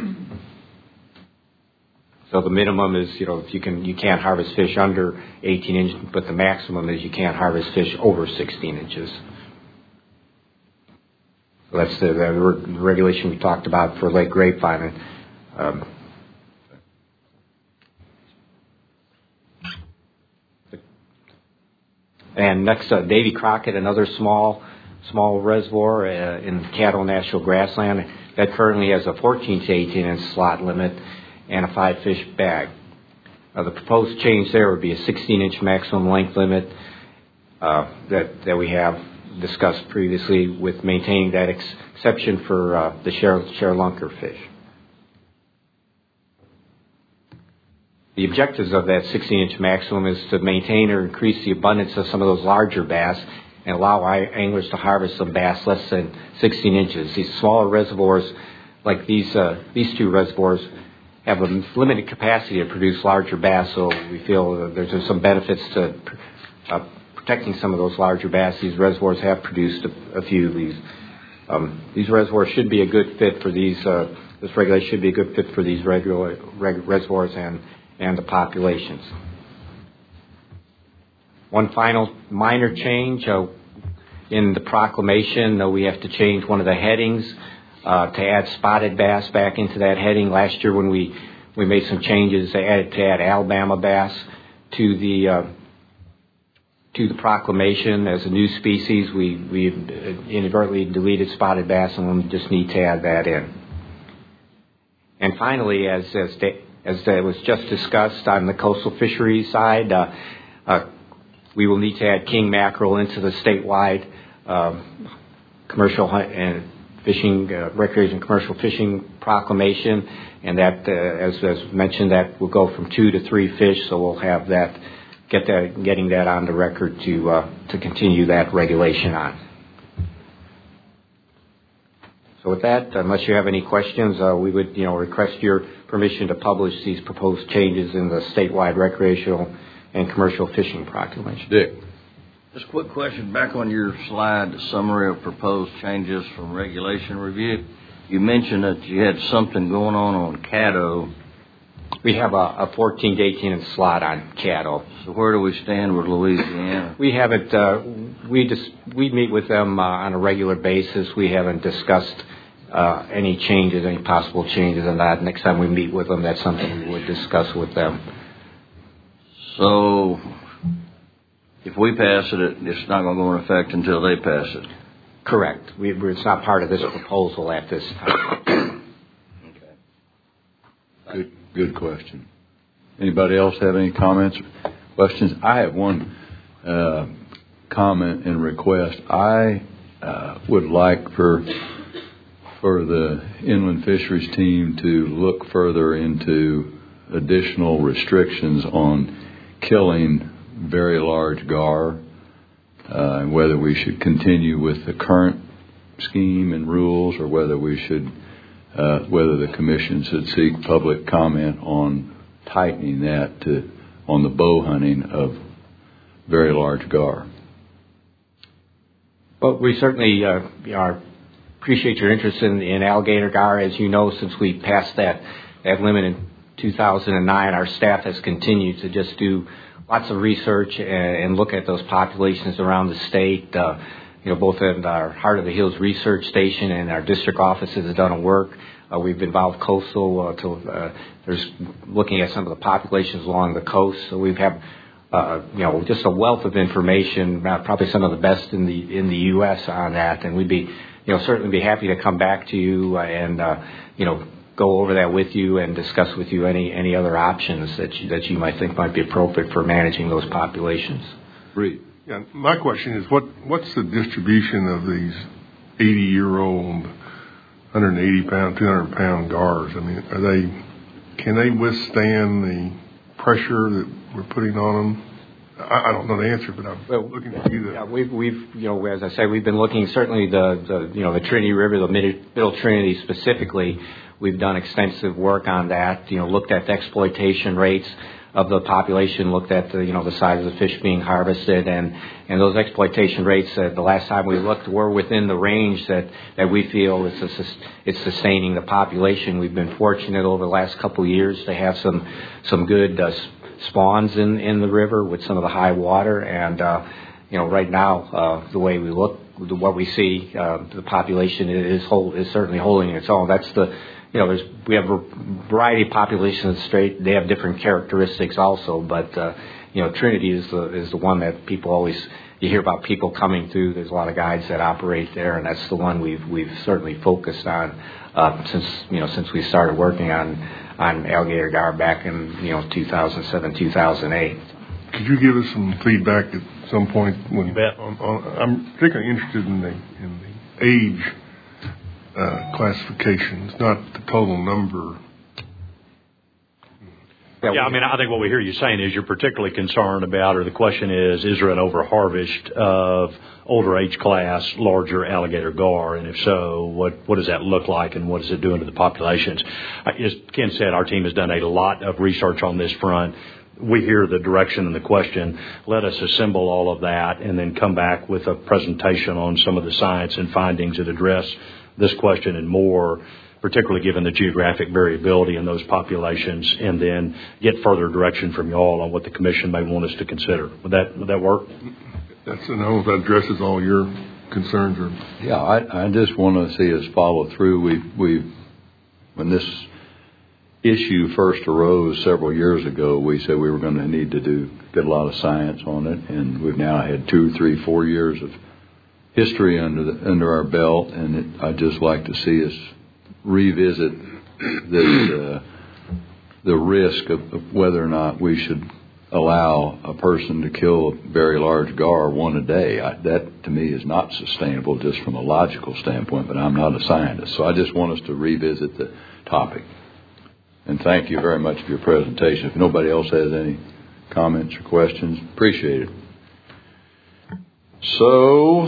So the minimum is, you can't harvest fish under 18 inches, but the maximum is you can't harvest fish over 16 inches. So that's the regulation we talked about for Lake Grapevine. And next, Davy Crockett, another small reservoir in Caddo National Grassland that currently has a 14 to 18 inch slot limit and a 5-fish bag. The proposed change there would be a 16-inch maximum length limit that we have discussed previously, with maintaining that exception for the Sherlunker fish. The objectives of that 16-inch maximum is to maintain or increase the abundance of some of those larger bass and allow anglers to harvest some bass less than 16 inches. These smaller reservoirs, like these 2 reservoirs, have a limited capacity to produce larger bass, so we feel there's some benefits to protecting some of those larger bass. These reservoirs have produced a few of these. These reservoirs should be a good fit for these. This regulation should be a good fit for these reservoirs and the populations. One final minor change in the proclamation, we have to change one of the headings to add spotted bass back into that heading. Last year when we made some changes to add Alabama bass to the proclamation as a new species, we inadvertently deleted spotted bass, and we just need to add that in. And finally, as was just discussed on the coastal fisheries side, we will need to add king mackerel into the statewide commercial and fishing, recreation commercial fishing proclamation, and that, as mentioned, that will go from 2 to 3 fish. So we'll have that, getting that on the record to continue that regulation on. So with that, unless you have any questions, we would, request your permission to publish these proposed changes in the statewide recreational and commercial fishing proclamation. Dick. Just a quick question. Back on your slide, the summary of proposed changes from regulation review, you mentioned that you had something going on Caddo. We have a 14 to 18 inch slot on Caddo. So where do we stand with Louisiana? We haven't. We meet with them on a regular basis. We haven't discussed any changes, any possible changes in that. Next time we meet with them, that's something we would discuss with them. So, if we pass it, it's not going to go into effect until they pass it? Correct. It's not part of this proposal at this time. Okay. Good question. Anybody else have any comments or questions? I have one comment and request. I would like for the inland fisheries team to look further into additional restrictions on killing very large gar, and whether we should continue with the current scheme and rules, or whether we should, whether the commission should seek public comment on tightening that on the bow hunting of very large gar. Well, we certainly appreciate your interest in alligator gar. As you know, since we passed that limit in 2009, our staff has continued to just do lots of research and look at those populations around the state. Both at our Heart of the Hills Research Station and our district offices have done work. We've involved coastal there's looking at some of the populations along the coast. So we've had just a wealth of information, probably some of the best in the U.S. on that. And we'd be certainly be happy to come back to you and go over that with you and discuss with you any other options that you might think might be appropriate for managing those populations. Reed. Yeah, my question is, what's the distribution of these 80-year-old, 180-pound, 200-pound gars? I mean, can they withstand the pressure that we're putting on them? I don't know the answer, but I'm looking for you to. Yeah, we've as I say, we've been looking certainly the Trinity River, the Middle Trinity specifically. We've done extensive work on that. Looked at the exploitation rates of the population, looked at the size of the fish being harvested, and those exploitation rates. The last time we looked, were within the range that we feel it's sustaining the population. We've been fortunate over the last couple of years to have some good spawns in the river with some of the high water, and right now the way we look, what we see, the population is certainly holding its own. That's we have a variety of populations in the state. They have different characteristics also, but Trinity is the one that people always, you hear about people coming through. There's a lot of guides that operate there, and that's the one we've certainly focused on since we started working on alligator gar back in 2007, 2008. Could you give us some feedback at some point? You bet. I'm particularly interested in the age classifications, not the total number. Yeah, I think what we hear you saying is you're particularly concerned about, or the question is there an overharvest of older age class, larger alligator gar? And if so, what does that look like, and what is it doing to the populations? As Ken said, our team has done a lot of research on this front. We hear the direction and the question. Let us assemble all of that and then come back with a presentation on some of the science and findings that address this question and more, particularly given the geographic variability in those populations, and then get further direction from you all on what the commission may want us to consider. Would that work? That's that addresses all your concerns. Yeah, I just want to see us follow through. When this issue first arose several years ago, we said we were going to need to get a lot of science on it, and we've now had 2, 3, 4 years of history under our belt, and I'd just like to see us revisit the risk of whether or not we should allow a person to kill a very large gar one a day. That to me is not sustainable just from a logical standpoint, but I'm not a scientist, so I just want us to revisit the topic. And thank you very much for your presentation. If nobody else has any comments or questions, appreciate it. So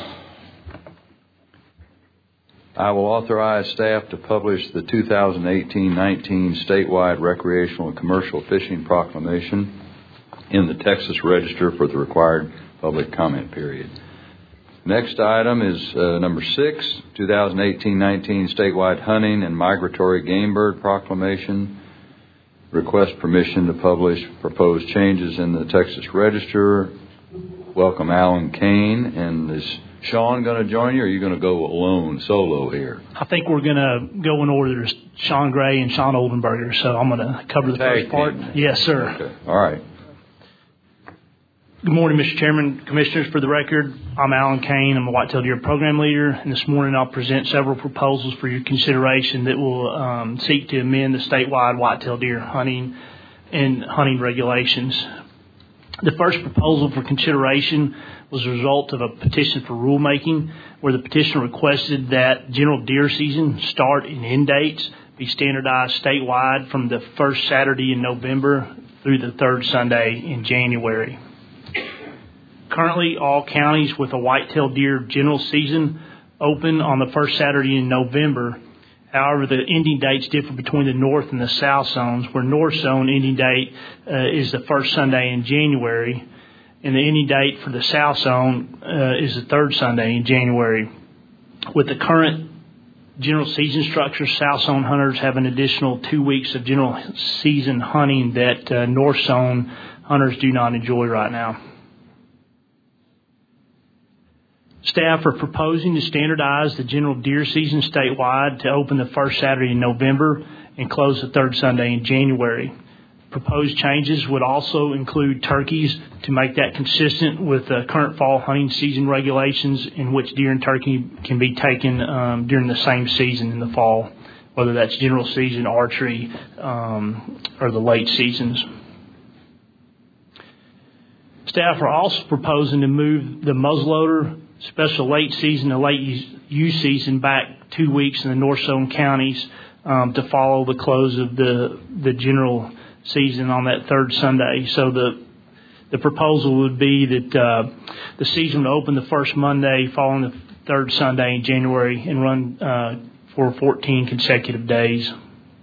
I will authorize staff to publish the 2018-19 statewide recreational and commercial fishing proclamation in the Texas Register for the required public comment period. Next item is number 6, 2018-19 statewide hunting and migratory game bird proclamation. Request permission to publish proposed changes in the Texas Register. Welcome Alan Kane and his Sean going to join you, or are you going to go alone, solo here? I think we're going to go in order. There's Sean Gray and Sean Oldenburger, so I'm going to cover the first part. Yes, sir. Okay. All right. Good morning, Mr. Chairman, Commissioners. For the record, I'm Alan Kane. I'm a Whitetail Deer Program Leader, and this morning I'll present several proposals for your consideration that will seek to amend the statewide whitetail deer hunting and hunting regulations. The first proposal for consideration was a result of a petition for rulemaking, where the petitioner requested that general deer season start and end dates be standardized statewide from the first Saturday in November through the third Sunday in January. Currently, all counties with a whitetail deer general season open on the first Saturday in November. However, the ending dates differ between the north and the south zones, where north zone ending date is the first Sunday in January, and the ending date for the south zone is the third Sunday in January. With the current general season structure, south zone hunters have an additional 2 weeks of general season hunting that north zone hunters do not enjoy right now. Staff are proposing to standardize the general deer season statewide to open the first Saturday in November and close the third Sunday in January. Proposed changes would also include turkeys to make that consistent with the current fall hunting season regulations, in which deer and turkey can be taken during the same season in the fall, whether that's general season, archery, or the late seasons. Staff are also proposing to move the muzzleloader special late season to late use season back 2 weeks in the north zone counties to follow the close of the general season on that third Sunday. So the proposal would be that the season would open the first Monday following the third Sunday in January and run for 14 consecutive days.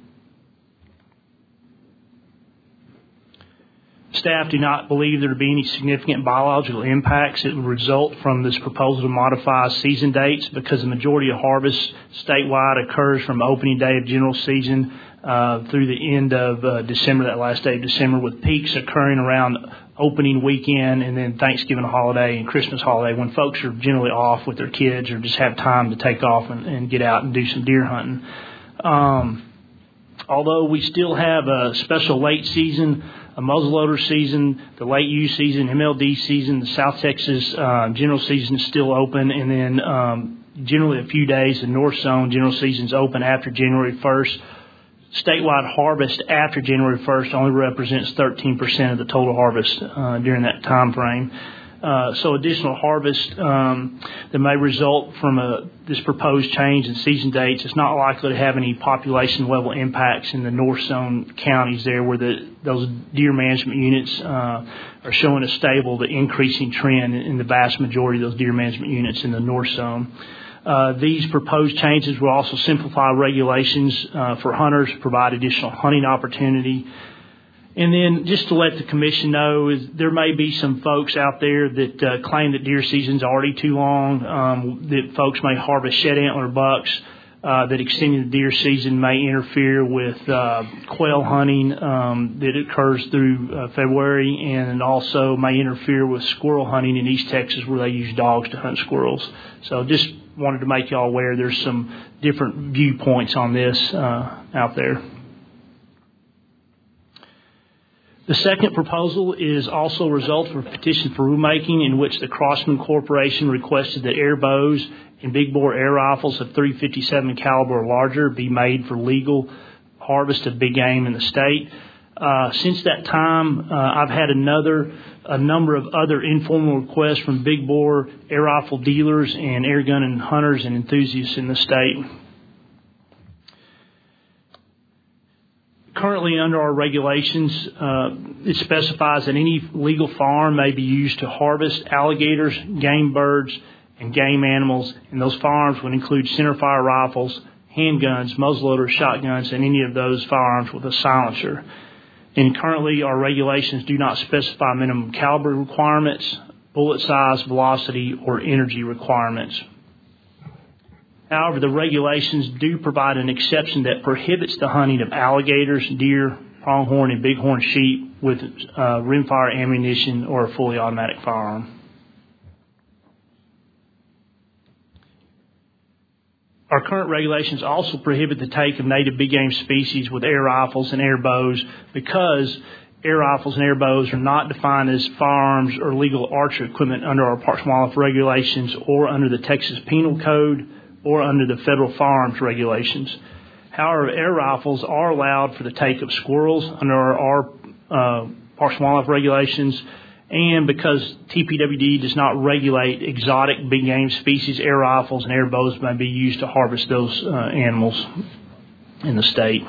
Staff do not believe there to be any significant biological impacts that would result from this proposal to modify season dates, because the majority of harvest statewide occurs from opening day of general season through the end of December, that last day of December, with peaks occurring around opening weekend and then Thanksgiving holiday and Christmas holiday, when folks are generally off with their kids or just have time to take off and get out and do some deer hunting. Although we still have a special late season, a muzzleloader season, the late use season, MLD season, the South Texas general season is still open, and then generally a few days the North Zone general season is open after January 1st. Statewide harvest after January 1st only represents 13% of the total harvest during that time frame. So additional harvest that may result from this proposed change in season dates is not likely to have any population level impacts in the North Zone counties there, where those deer management units are showing a stable to increasing trend in the vast majority of those deer management units in the North Zone. These proposed changes will also simplify regulations for hunters, provide additional hunting opportunity. And then just to let the commission know, is there may be some folks out there that claim that deer season's already too long, that folks may harvest shed antler bucks, that extending the deer season may interfere with quail hunting that occurs through February, and also may interfere with squirrel hunting in East Texas, where they use dogs to hunt squirrels. So just wanted to make you all aware there's some different viewpoints on this out there. The second proposal is also a result of a petition for rulemaking, in which the Crossman Corporation requested that air bows and big bore air rifles of .357 caliber or larger be made for legal harvest of big game in the state. Since that time, I've had a number of other informal requests from big bore air rifle dealers and air gun and hunters and enthusiasts in the state. Currently, under our regulations, it specifies that any legal firearm may be used to harvest alligators, game birds, and game animals, and those firearms would include centerfire rifles, handguns, muzzleloaders, shotguns, and any of those firearms with a silencer. And currently, our regulations do not specify minimum caliber requirements, bullet size, velocity, or energy requirements. However, the regulations do provide an exception that prohibits the hunting of alligators, deer, pronghorn, and bighorn sheep with rimfire ammunition or a fully automatic firearm. Our current regulations also prohibit the take of native big game species with air rifles and air bows because air rifles and air bows are not defined as firearms or legal archery equipment under our Parks and Wildlife regulations or under the Texas Penal Code or under the federal firearms regulations. However, air rifles are allowed for the take of squirrels under our Parks and Wildlife regulations, and because TPWD does not regulate exotic big game species, air rifles and air bows may be used to harvest those animals in the state.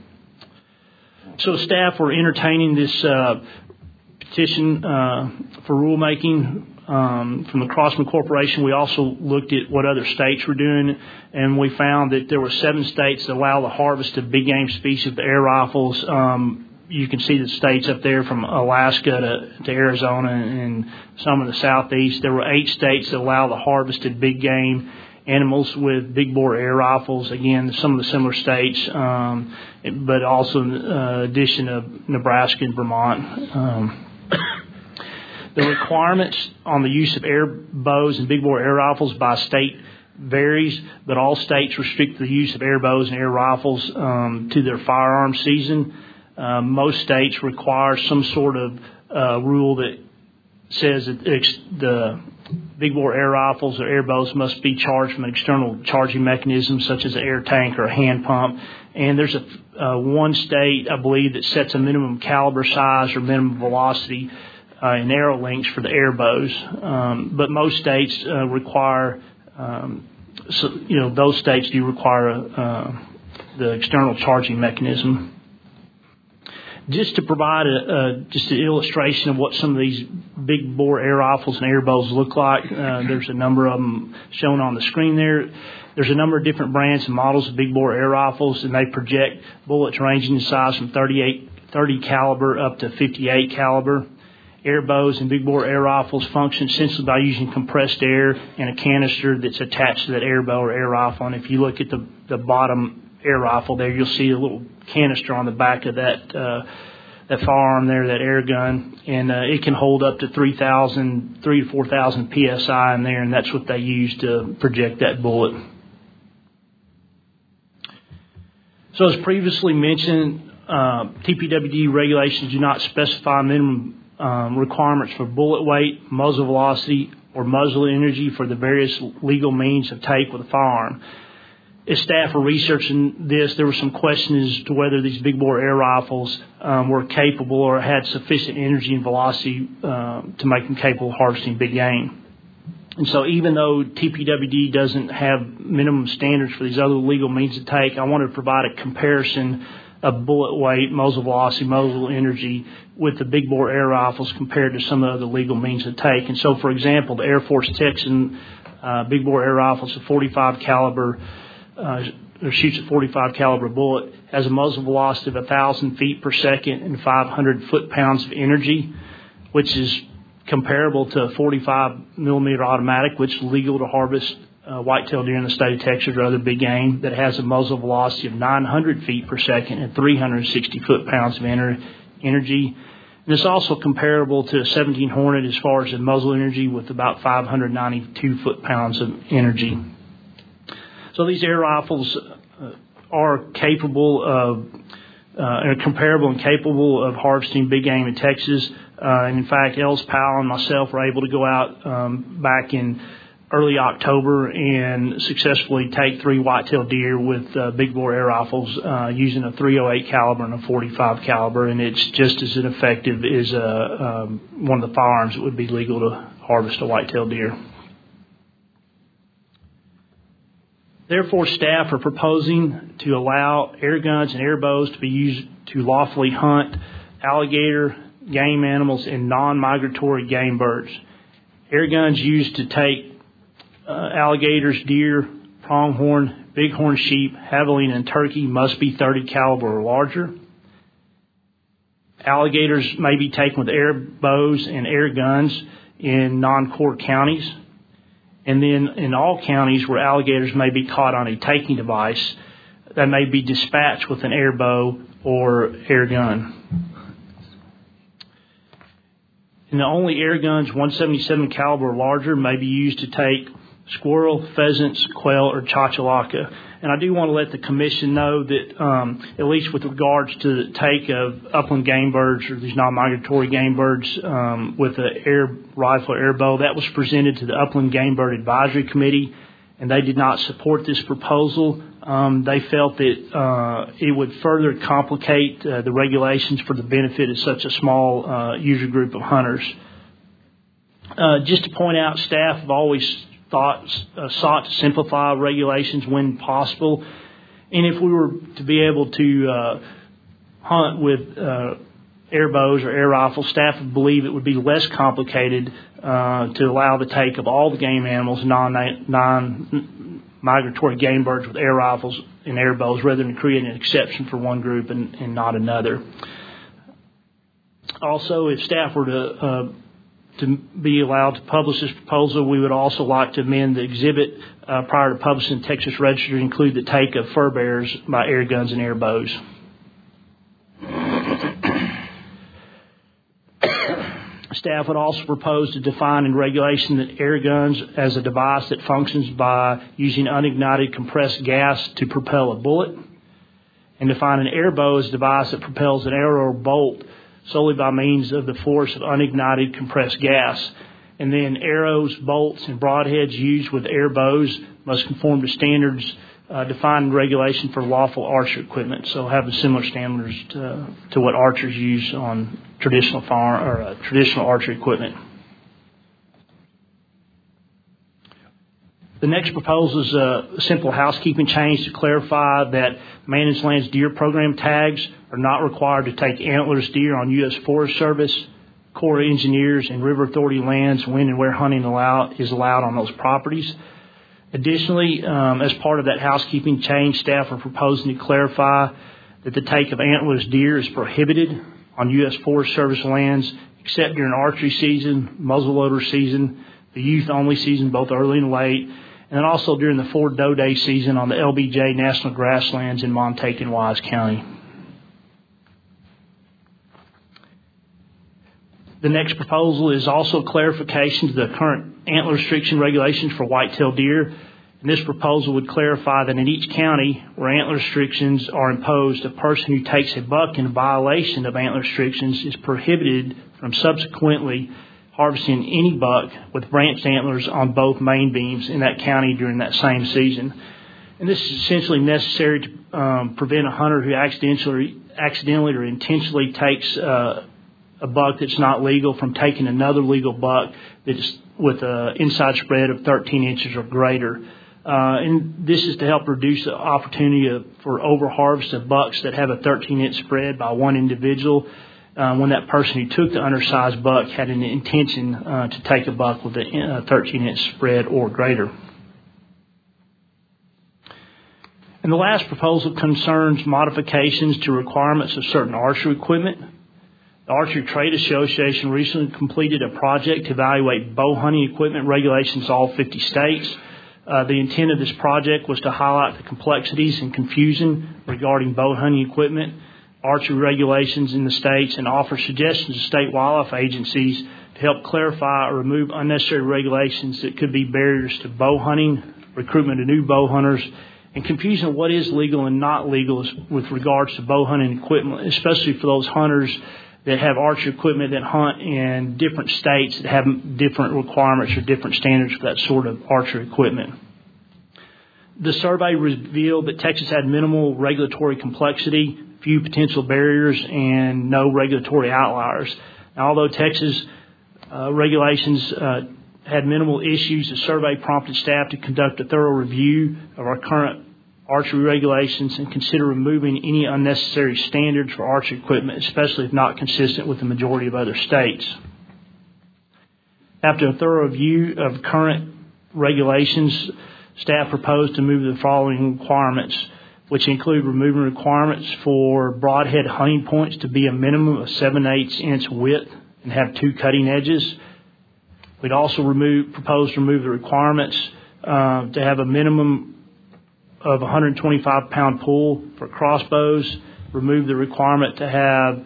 So staff were entertaining this petition for rulemaking from the Crossman Corporation. We also looked at what other states were doing, and we found that there were 7 states that allow the harvest of big game species with air rifles. You can see the states up there from Alaska to Arizona and some in the southeast. There were 8 states that allow the harvest of big game animals with big bore air rifles. Again, some of the similar states, but also in addition of Nebraska and Vermont. The requirements on the use of air bows and big bore air rifles by state varies, but all states restrict the use of air bows and air rifles to their firearm season. Most states require some sort of rule that says that the big bore air rifles or air bows must be charged from an external charging mechanism such as an air tank or a hand pump. And there's one state, I believe, that sets a minimum caliber size or minimum velocity in arrow lengths for the air bows. But most states require, those states do require the external charging mechanism. Just to provide just an illustration of what some of these big bore air rifles and air bows look like, there's a number of them shown on the screen there. There's a number of different brands and models of big bore air rifles, and they project bullets ranging in size from 30 caliber up to 58 caliber. Air bows and big bore air rifles function essentially by using compressed air in a canister that's attached to that air bow or air rifle. And if you look at the bottom air rifle there, you'll see a little canister on the back of that firearm there, that air gun, and it can hold up to 3,000 to 4,000 psi in there, and that's what they use to project that bullet. So as previously mentioned, TPWD regulations do not specify minimum requirements for bullet weight, muzzle velocity, or muzzle energy for the various legal means of take with a firearm. As staff were researching this, there were some questions as to whether these big bore air rifles were capable or had sufficient energy and velocity to make them capable of harvesting big game. And so even though TPWD doesn't have minimum standards for these other legal means of take, I wanted to provide a comparison of bullet weight, muzzle velocity, muzzle energy with the big bore air rifles compared to some of the other legal means of take. And so, for example, the Air Force Texan big bore air rifles, a 45 caliber, shoots a 45 caliber bullet, has a muzzle velocity of 1,000 feet per second and 500 foot-pounds of energy, which is comparable to a 45 millimeter automatic, which is legal to harvest whitetail deer in the state of Texas or other big game, that has a muzzle velocity of 900 feet per second and 360 foot-pounds of energy. And it's also comparable to a 17 Hornet as far as the muzzle energy, with about 592 foot-pounds of energy. So these air rifles are capable of, are comparable and capable of harvesting big game in Texas. And in fact, Ellis Powell and myself were able to go out back in early October and successfully take 3 whitetail deer with big bore air rifles using a .308 caliber and a .45 caliber, and it's just as effective as one of the firearms that would be legal to harvest a whitetail deer. Therefore, staff are proposing to allow air guns and air bows to be used to lawfully hunt alligator, game animals, and non-migratory game birds. Air guns used to take alligators, deer, pronghorn, bighorn sheep, javelina, and turkey must be 30 caliber or larger. Alligators may be taken with air bows and air guns in non-core counties. And then in all counties where alligators may be caught on a taking device, that may be dispatched with an air bow or air gun. And the only air guns 177 caliber or larger may be used to take squirrel, pheasants, quail, or chachalaca. And I do want to let the commission know that, at least with regards to the take of upland game birds or these non-migratory game birds with the air rifle or air bow, that was presented to the Upland Game Bird Advisory Committee, and they did not support this proposal. They felt that it would further complicate the regulations for the benefit of such a small user group of hunters. Just to point out, staff have always sought to simplify regulations when possible. And if we were to be able to hunt with air bows or air rifles, staff would believe it would be less complicated to allow the take of all the game animals, non-migratory game birds with air rifles and air bows, rather than create an exception for one group and not another. Also, if staff were to be allowed to publish this proposal, we would also like to amend the exhibit prior to publishing the Texas Register to include the take of fur bearers by air guns and air bows. Staff would also propose to define in regulation that air guns as a device that functions by using unignited compressed gas to propel a bullet, and define an air bow as a device that propels an arrow or bolt solely by means of the force of unignited compressed gas. And then arrows, bolts, and broadheads used with air bows must conform to standards defined in regulation for lawful archery equipment, so have similar standards to what archers use on traditional archery equipment. The next proposal is a simple housekeeping change to clarify that Managed Lands deer program tags are not required to take antlerless deer on U.S. Forest Service, Corps of Engineers, and River Authority lands when and where hunting is allowed on those properties. Additionally, as part of that housekeeping change, staff are proposing to clarify that the take of antlerless deer is prohibited on U.S. Forest Service lands except during archery season, muzzleloader season, the youth-only season, both early and late, and then also during the 4 doe day season on the LBJ National Grasslands in Montague and Wise County. The next proposal is also clarification to the current antler restriction regulations for whitetail deer. And this proposal would clarify that in each county where antler restrictions are imposed, a person who takes a buck in violation of antler restrictions is prohibited from subsequently harvesting any buck with branched antlers on both main beams in that county during that same season. And this is essentially necessary to prevent a hunter who accidentally or intentionally takes a buck that's not legal from taking another legal buck that's with an inside spread of 13 inches or greater. And this is to help reduce the opportunity for overharvest of bucks that have a 13-inch spread by one individual when that person who took the undersized buck had an intention to take a buck with a 13-inch spread or greater. And the last proposal concerns modifications to requirements of certain archery equipment. The Archery Trade Association recently completed a project to evaluate bow hunting equipment regulations in all 50 states. The intent of this project was to highlight the complexities and confusion regarding bow hunting equipment, archery regulations in the states, and offer suggestions to state wildlife agencies to help clarify or remove unnecessary regulations that could be barriers to bow hunting, recruitment of new bow hunters, and confusion of what is legal and not legal with regards to bow hunting equipment, especially for those hunters that have archery equipment that hunt in different states that have different requirements or different standards for that sort of archery equipment. The survey revealed that Texas had minimal regulatory complexity, few potential barriers, and no regulatory outliers. Now, although Texas regulations had minimal issues, the survey prompted staff to conduct a thorough review of our current archery regulations and consider removing any unnecessary standards for archery equipment, especially if not consistent with the majority of other states. After a thorough review of current regulations, staff proposed to remove the following requirements, which include removing requirements for broadhead hunting points to be a minimum of 7/8 inch width and have 2 cutting edges. We'd also propose to remove the requirements to have a minimum of 125-pound pull for crossbows, remove the requirement to have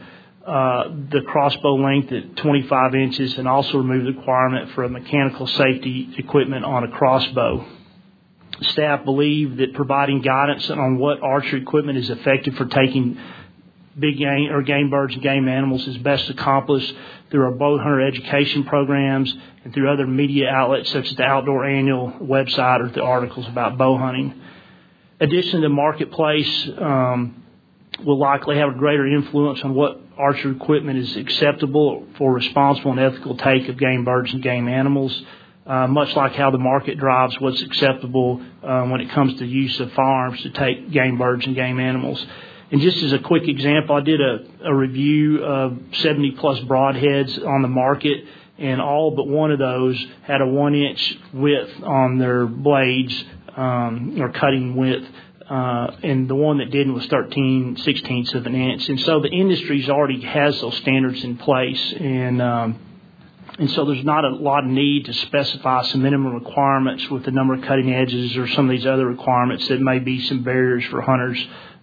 the crossbow length at 25 inches and also remove the requirement for a mechanical safety equipment on a crossbow. Staff believe that providing guidance on what archery equipment is effective for taking big game or game birds and game animals is best accomplished through our bow hunter education programs and through other media outlets such as the Outdoor Annual website or the articles about bow hunting. Additionally, the marketplace will likely have a greater influence on what archery equipment is acceptable for responsible and ethical take of game birds and game animals, much like how the market drives what's acceptable when it comes to use of firearms to take game birds and game animals. And just as a quick example, I did a review of 70-plus broadheads on the market, and all but one of those had a 1-inch width on their blades, or cutting width, and the one that didn't was 13/16 of an inch. And so the industry's already has those standards in place, and so there's not a lot of need to specify some minimum requirements with the number of cutting edges or some of these other requirements that may be some barriers for hunters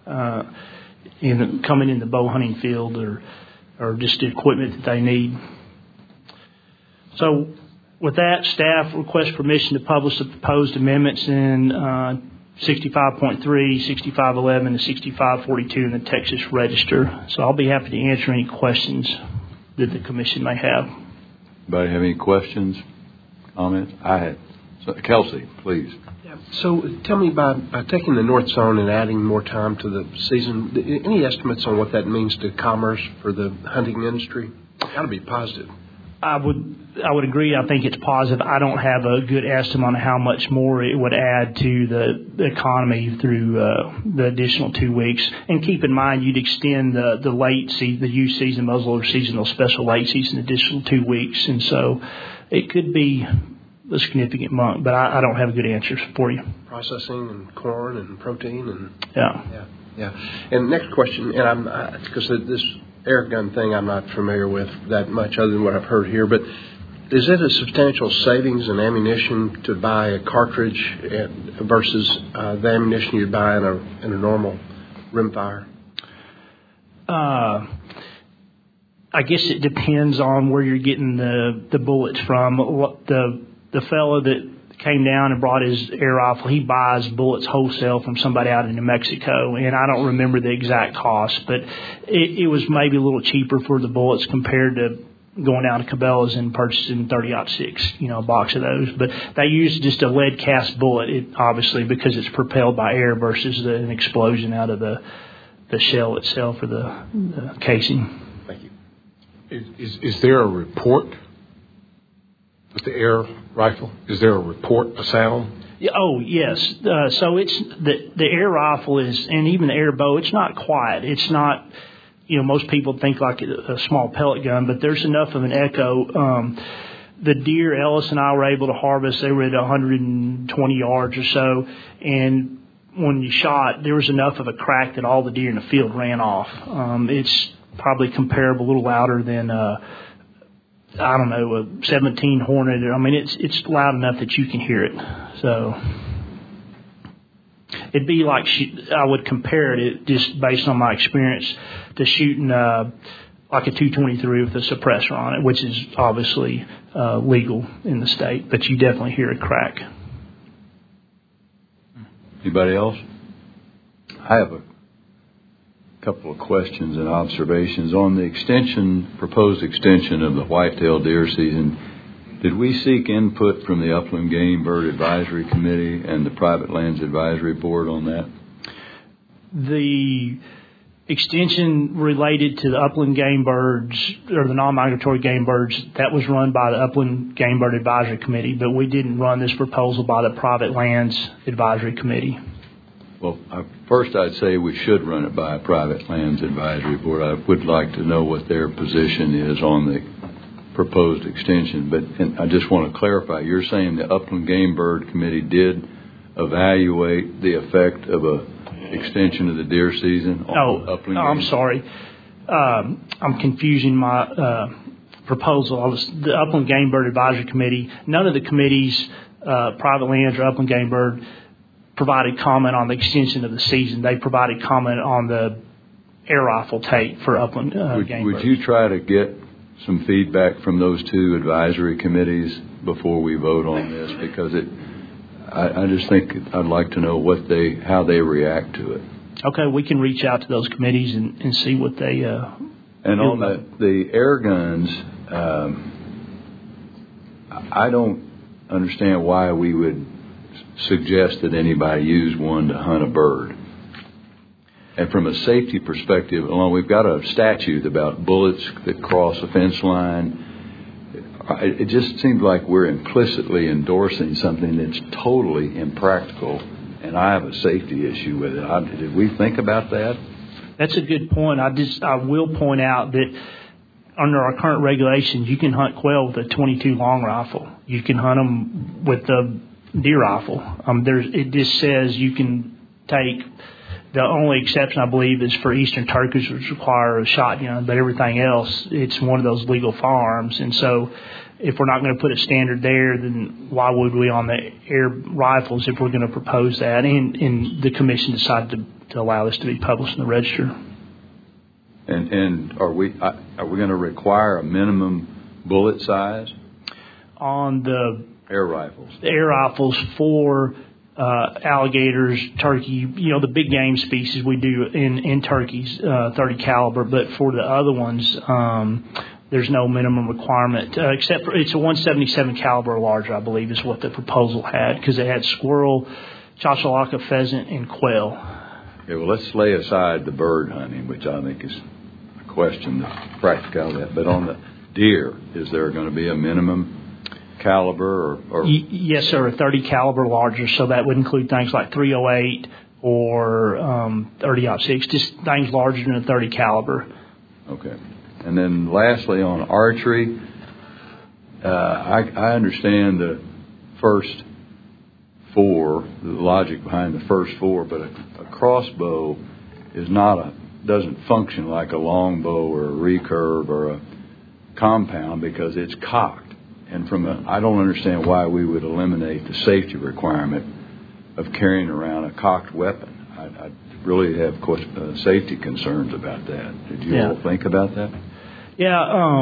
coming in the bow hunting field or just the equipment that they need. So with that, staff requests permission to publish the proposed amendments in 65.3, 6511, and 6542 in the Texas Register. So I'll be happy to answer any questions that the commission may have. Anybody have any questions, comments? I had. So, Kelsey, please. Yeah. So tell me by taking the North Zone and adding more time to the season, any estimates on what that means to commerce for the hunting industry? It's got to be positive. I would agree. I think it's positive. I don't have a good estimate on how much more it would add to the economy through the additional 2 weeks. And keep in mind, you'd extend the late season, the youth season, muzzleloader season, those special late season, additional 2 weeks. And so it could be a significant month, but I don't have a good answer for you. Processing and corn and protein and yeah. And next question, and I'm because this air gun thing I'm not familiar with that much other than what I've heard here, but is it a substantial savings in ammunition to buy a cartridge versus the ammunition you'd buy in a normal rimfire? I guess it depends on where you're getting the bullets from. The fellow that came down and brought his air rifle, he buys bullets wholesale from somebody out in New Mexico, and I don't remember the exact cost, but it was maybe a little cheaper for the bullets compared to going down to Cabela's and purchasing 30-06, a box of those. But they use just a lead cast bullet, obviously, because it's propelled by air versus an explosion out of the shell itself or the casing. Thank you. Is there a report with the air rifle? Is there a report, a sound? Oh, yes. So it's the air rifle is, and even the air bow, it's not quiet. It's not, most people think like a small pellet gun, but there's enough of an echo. The deer Ellis and I were able to harvest, they were at 120 yards or so, and when you shot, there was enough of a crack that all the deer in the field ran off. It's probably comparable, a little louder than a 17 Hornet. I mean, it's loud enough that you can hear it. So it'd be like I would compare it just based on my experience to shooting like a .223 with a suppressor on it, which is obviously legal in the state, but you definitely hear a crack. Anybody else? I have a couple of questions and observations on the proposed extension of the whitetail deer season. Did we seek input from the Upland Game Bird Advisory Committee and the Private Lands Advisory Board on that? The extension related to the upland game birds or the non-migratory game birds, that was run by the Upland Game Bird Advisory Committee, but we didn't run this proposal by the Private Lands Advisory Committee. Well, first I'd say we should run it by a Private Lands Advisory Board. I would like to know what their position is on the proposed extension. But I just want to clarify, you're saying the Upland Game Bird Committee did evaluate the effect of a extension of the deer season on upland game? I'm sorry. I'm confusing my proposal. The Upland Game Bird Advisory Committee, none of the committees, Private Lands or Upland Game Bird, provided comment on the extension of the season. They provided comment on the air rifle take for upland game Would birds. you try to get some feedback from those two advisory committees before we vote on this? Because I just think I'd like to know how they react to it. Okay, we can reach out to those committees and see what they. And on the air guns, I don't understand why we would suggest that anybody use one to hunt a bird. And from a safety perspective, we've got a statute about bullets that cross a fence line. It just seems like we're implicitly endorsing something that's totally impractical, and I have a safety issue with it. Did we think about that? That's a good point. I will point out that under our current regulations, you can hunt quail with a .22 long rifle. You can hunt them with a deer rifle. It just says you can take. The only exception, I believe, is for eastern turkeys, which require a shotgun, but everything else, it's one of those legal firearms. And so if we're not going to put a standard there, then why would we on the air rifles if we're going to propose that? And the commission decided to allow this to be published in the register. And are we going to require a minimum bullet size? On the air rifles. The air rifles for alligators, turkey, the big game species we do in turkeys, 30 caliber, but for the other ones, there's no minimum requirement, except for it's a 177 caliber or larger, I believe, is what the proposal had, because it had squirrel, chachalaca, pheasant, and quail. Okay, well, let's lay aside the bird hunting, which I think is a question, the practicality of that. But on the deer, is there going to be a minimum caliber or Yes, sir, a 30 caliber larger, so that would include things like 308 or 30-06, just things larger than a 30 caliber. Okay. And then lastly, on archery, I understand the first four, the logic behind the first four, but a crossbow doesn't function like a longbow or a recurve or a compound because it's cocked. And I don't understand why we would eliminate the safety requirement of carrying around a cocked weapon. I really have safety concerns about that. Did you all think about that? Yeah,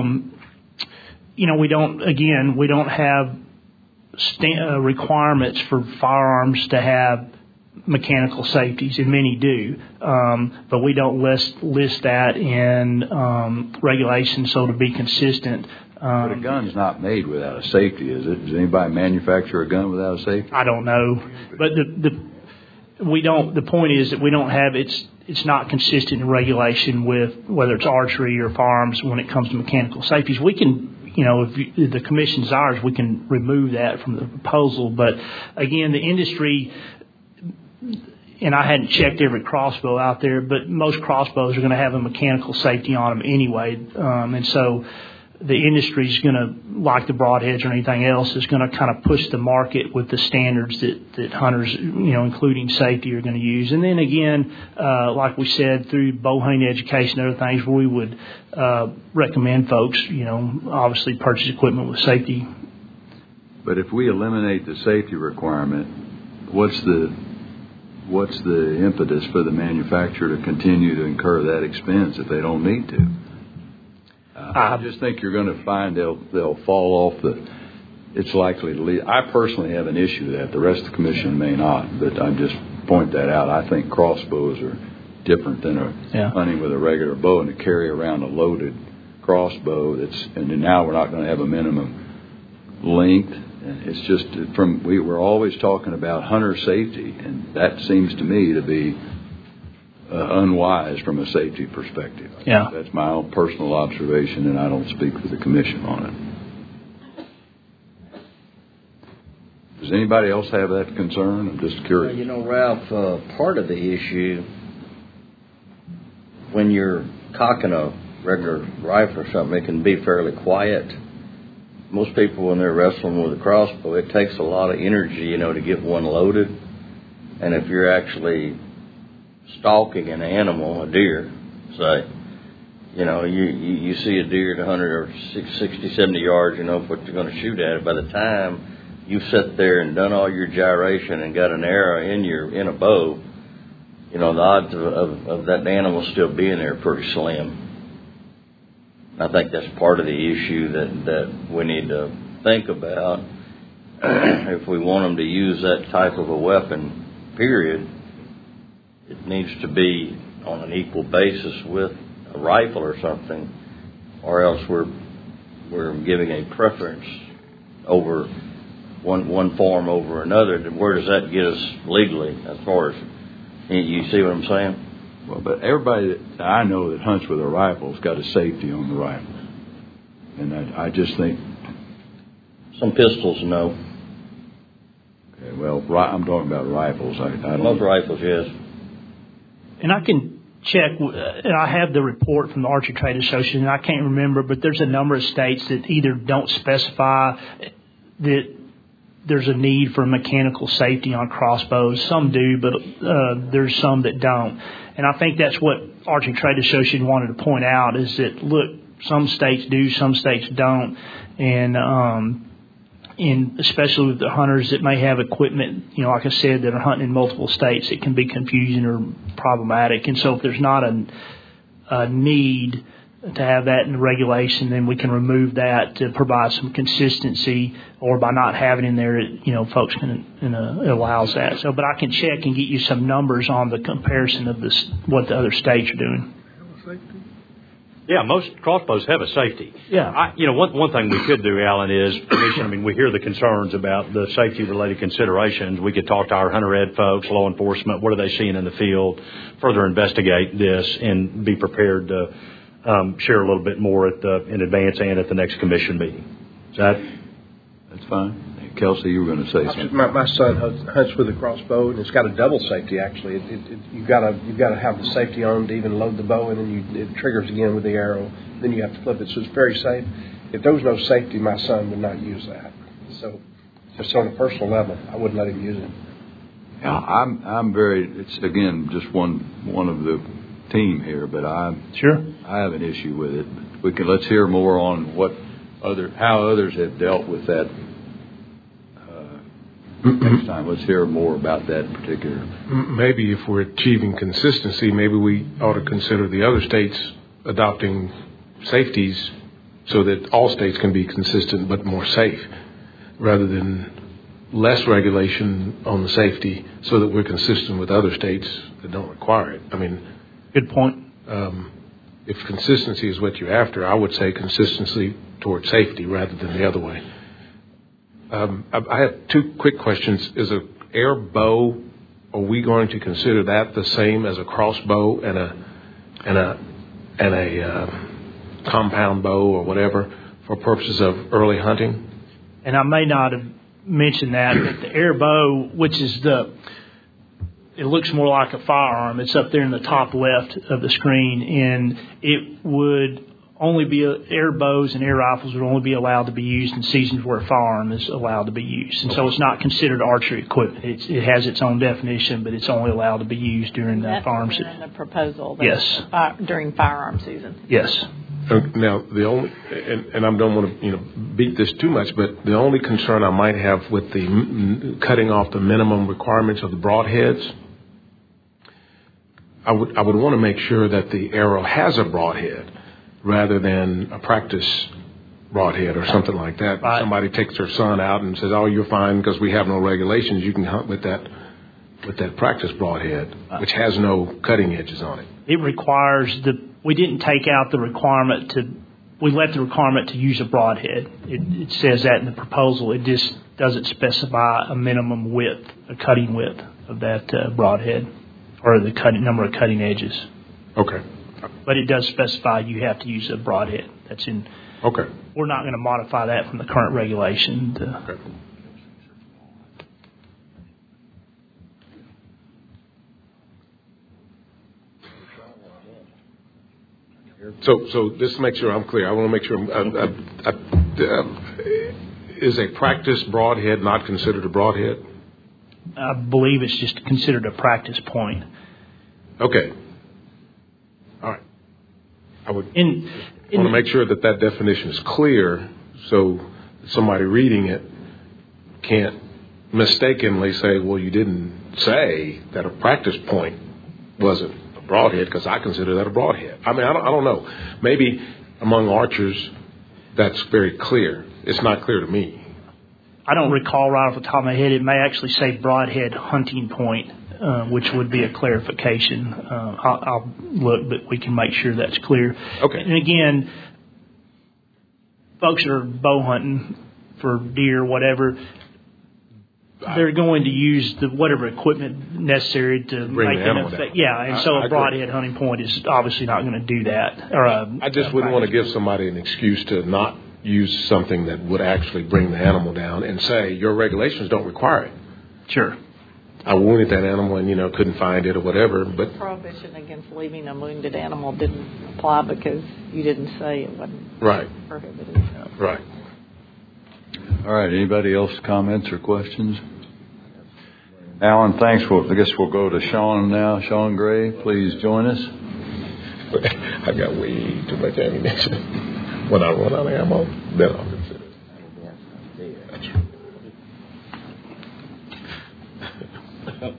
we don't have requirements for firearms to have mechanical safeties, and many do, but we don't list that in regulations. So to be consistent. But a gun's not made without a safety, is it? Does anybody manufacture a gun without a safety? I don't know, but the point is that we don't have it's not consistent in regulation with whether it's archery or firearms when it comes to mechanical safeties. We can, if the commission desires, we can remove that from the proposal. But again, the industry, and I hadn't checked every crossbow out there, but most crossbows are going to have a mechanical safety on them anyway, and so the industry is going to, like the broadheads or anything else, is going to kind of push the market with the standards that hunters, including safety, are going to use. And then again, like we said, through bow hunting education and other things, we would recommend folks, obviously purchase equipment with safety. But if we eliminate the safety requirement, what's the impetus for the manufacturer to continue to incur that expense if they don't need to? I just think you're going to find they'll fall off it's likely to lead. I personally have an issue with that. The rest of the commission may not, but I just point that out. I think crossbows are different than hunting with a regular bow, and to carry around a loaded crossbow and now we're not going to have a minimum length. And it's just we're always talking about hunter safety, and that seems to me to be unwise from a safety perspective. Yeah. That's my own personal observation, and I don't speak for the commission on it. Does anybody else have that concern? I'm just curious. Ralph, part of the issue, when you're cocking a regular rifle or something, it can be fairly quiet. Most people, when they're wrestling with a crossbow, it takes a lot of energy, to get one loaded. And if you're actually stalking an animal, a deer, say, you see a deer at 100 or 60, 70 yards, what you're going to shoot at it. By the time you've sat there and done all your gyration and got an arrow in a bow, the odds of that animal still being there are pretty slim. I think that's part of the issue that we need to think about. If we want them to use that type of a weapon, period, it needs to be on an equal basis with a rifle or something, or else we're giving a preference over one form over another. Where does that get us legally? As far as you see what I'm saying? Well, but everybody that I know that hunts with a rifle has got a safety on the rifle, and I just think some pistols, no. Okay, well, I'm talking about rifles. I don't. Most rifles, yes. And I can check, and I have the report from the Archery Trade Association, and I can't remember, but there's a number of states that either don't specify that there's a need for mechanical safety on crossbows. Some do, but there's some that don't. And I think that's what Archery Trade Association wanted to point out is that, look, some states do, some states don't. And especially with the hunters that may have equipment, like I said, that are hunting in multiple states, it can be confusing or problematic. And so if there's not a need to have that in the regulation, then we can remove that to provide some consistency, or by not having it in there, folks can, it allows that. So, but I can check and get you some numbers on the comparison of this, what the other states are doing. Yeah, most crossbows have a safety. Yeah. One thing we could do, Alan, is, we hear the concerns about the safety-related considerations. We could talk to our hunter ed folks, law enforcement, what are they seeing in the field, further investigate this, and be prepared to share a little bit more in advance and at the next commission meeting. That's fine. Kelsey, you were going to say something. My son hunts with a crossbow, and it's got a double safety. Actually, you've got to have the safety on to even load the bow, and then it triggers again with the arrow. Then you have to flip it, so it's very safe. If there was no safety, my son would not use that. So, just on a personal level, I wouldn't let him use it. Yeah, I'm very. It's again just one of the team here, but I have an issue with it. Let's hear more on how others have dealt with that. Next time, let's hear more about that particular. Maybe if we're achieving consistency, maybe we ought to consider the other states adopting safeties so that all states can be consistent but more safe, rather than less regulation on the safety so that we're consistent with other states that don't require it. Good point. If consistency is what you're after, I would say consistency toward safety rather than the other way. I have two quick questions. Is an air bow, are we going to consider that the same as a crossbow and a compound bow or whatever for purposes of early hunting? And I may not have mentioned that, but the air bow, which is it looks more like a firearm. It's up there in the top left of the screen, and it would only be air bows and air rifles would only be allowed to be used in seasons where a firearm is allowed to be used. And so it's not considered archery equipment. It has its own definition, but it's only allowed to be used during the firearm season. That's in the proposal. Yes. During firearm season. Yes. Now, the only, and I don't want to beat this too much, but the only concern I might have with the cutting off the minimum requirements of the broadheads, I would want to make sure that the arrow has a broadhead rather than a practice broadhead or something like that. Right. Somebody takes their son out and says, "Oh, you're fine because we have no regulations. You can hunt with that practice broadhead, which has no cutting edges on it." It requires we didn't take out the requirement we left the requirement to use a broadhead. It says that in the proposal. It just doesn't specify a minimum width, a cutting width of that broadhead, or the number of cutting edges. Okay. But it does specify you have to use a broadhead. That's in. Okay. We're not going to modify that from the current regulation. Okay. So just to make sure I'm clear, I want to make sure is a practice broadhead not considered a broadhead? I believe it's just considered a practice point. Okay. All right. I would want to make sure that definition is clear so somebody reading it can't mistakenly say, well, you didn't say that a practice point wasn't a broadhead, because I consider that a broadhead. I mean, I don't know. Maybe among archers, that's very clear. It's not clear to me. I don't recall right off the top of my head. It may actually say broadhead hunting point, which would be a clarification. I'll look, but we can make sure that's clear. Okay. And again, folks that are bow hunting for deer, whatever, they're going to use whatever equipment necessary to bring make the an animal effect. down. Yeah, and so I a broadhead hunting point is obviously not going to do that. Or I just wouldn't want to give somebody an excuse to not use something that would actually bring the animal down and say, your regulations don't require it. Sure. I wounded that animal and, couldn't find it or whatever, but... Prohibition against leaving a wounded animal didn't apply because you didn't say it wasn't right. prohibited. Right. All right. Anybody else comments or questions? Alan, thanks. I guess we'll go to Sean now. Sean Gray, please join us. I've got way too much ammunition. When I run out of ammo, then I'll consider it. That's right.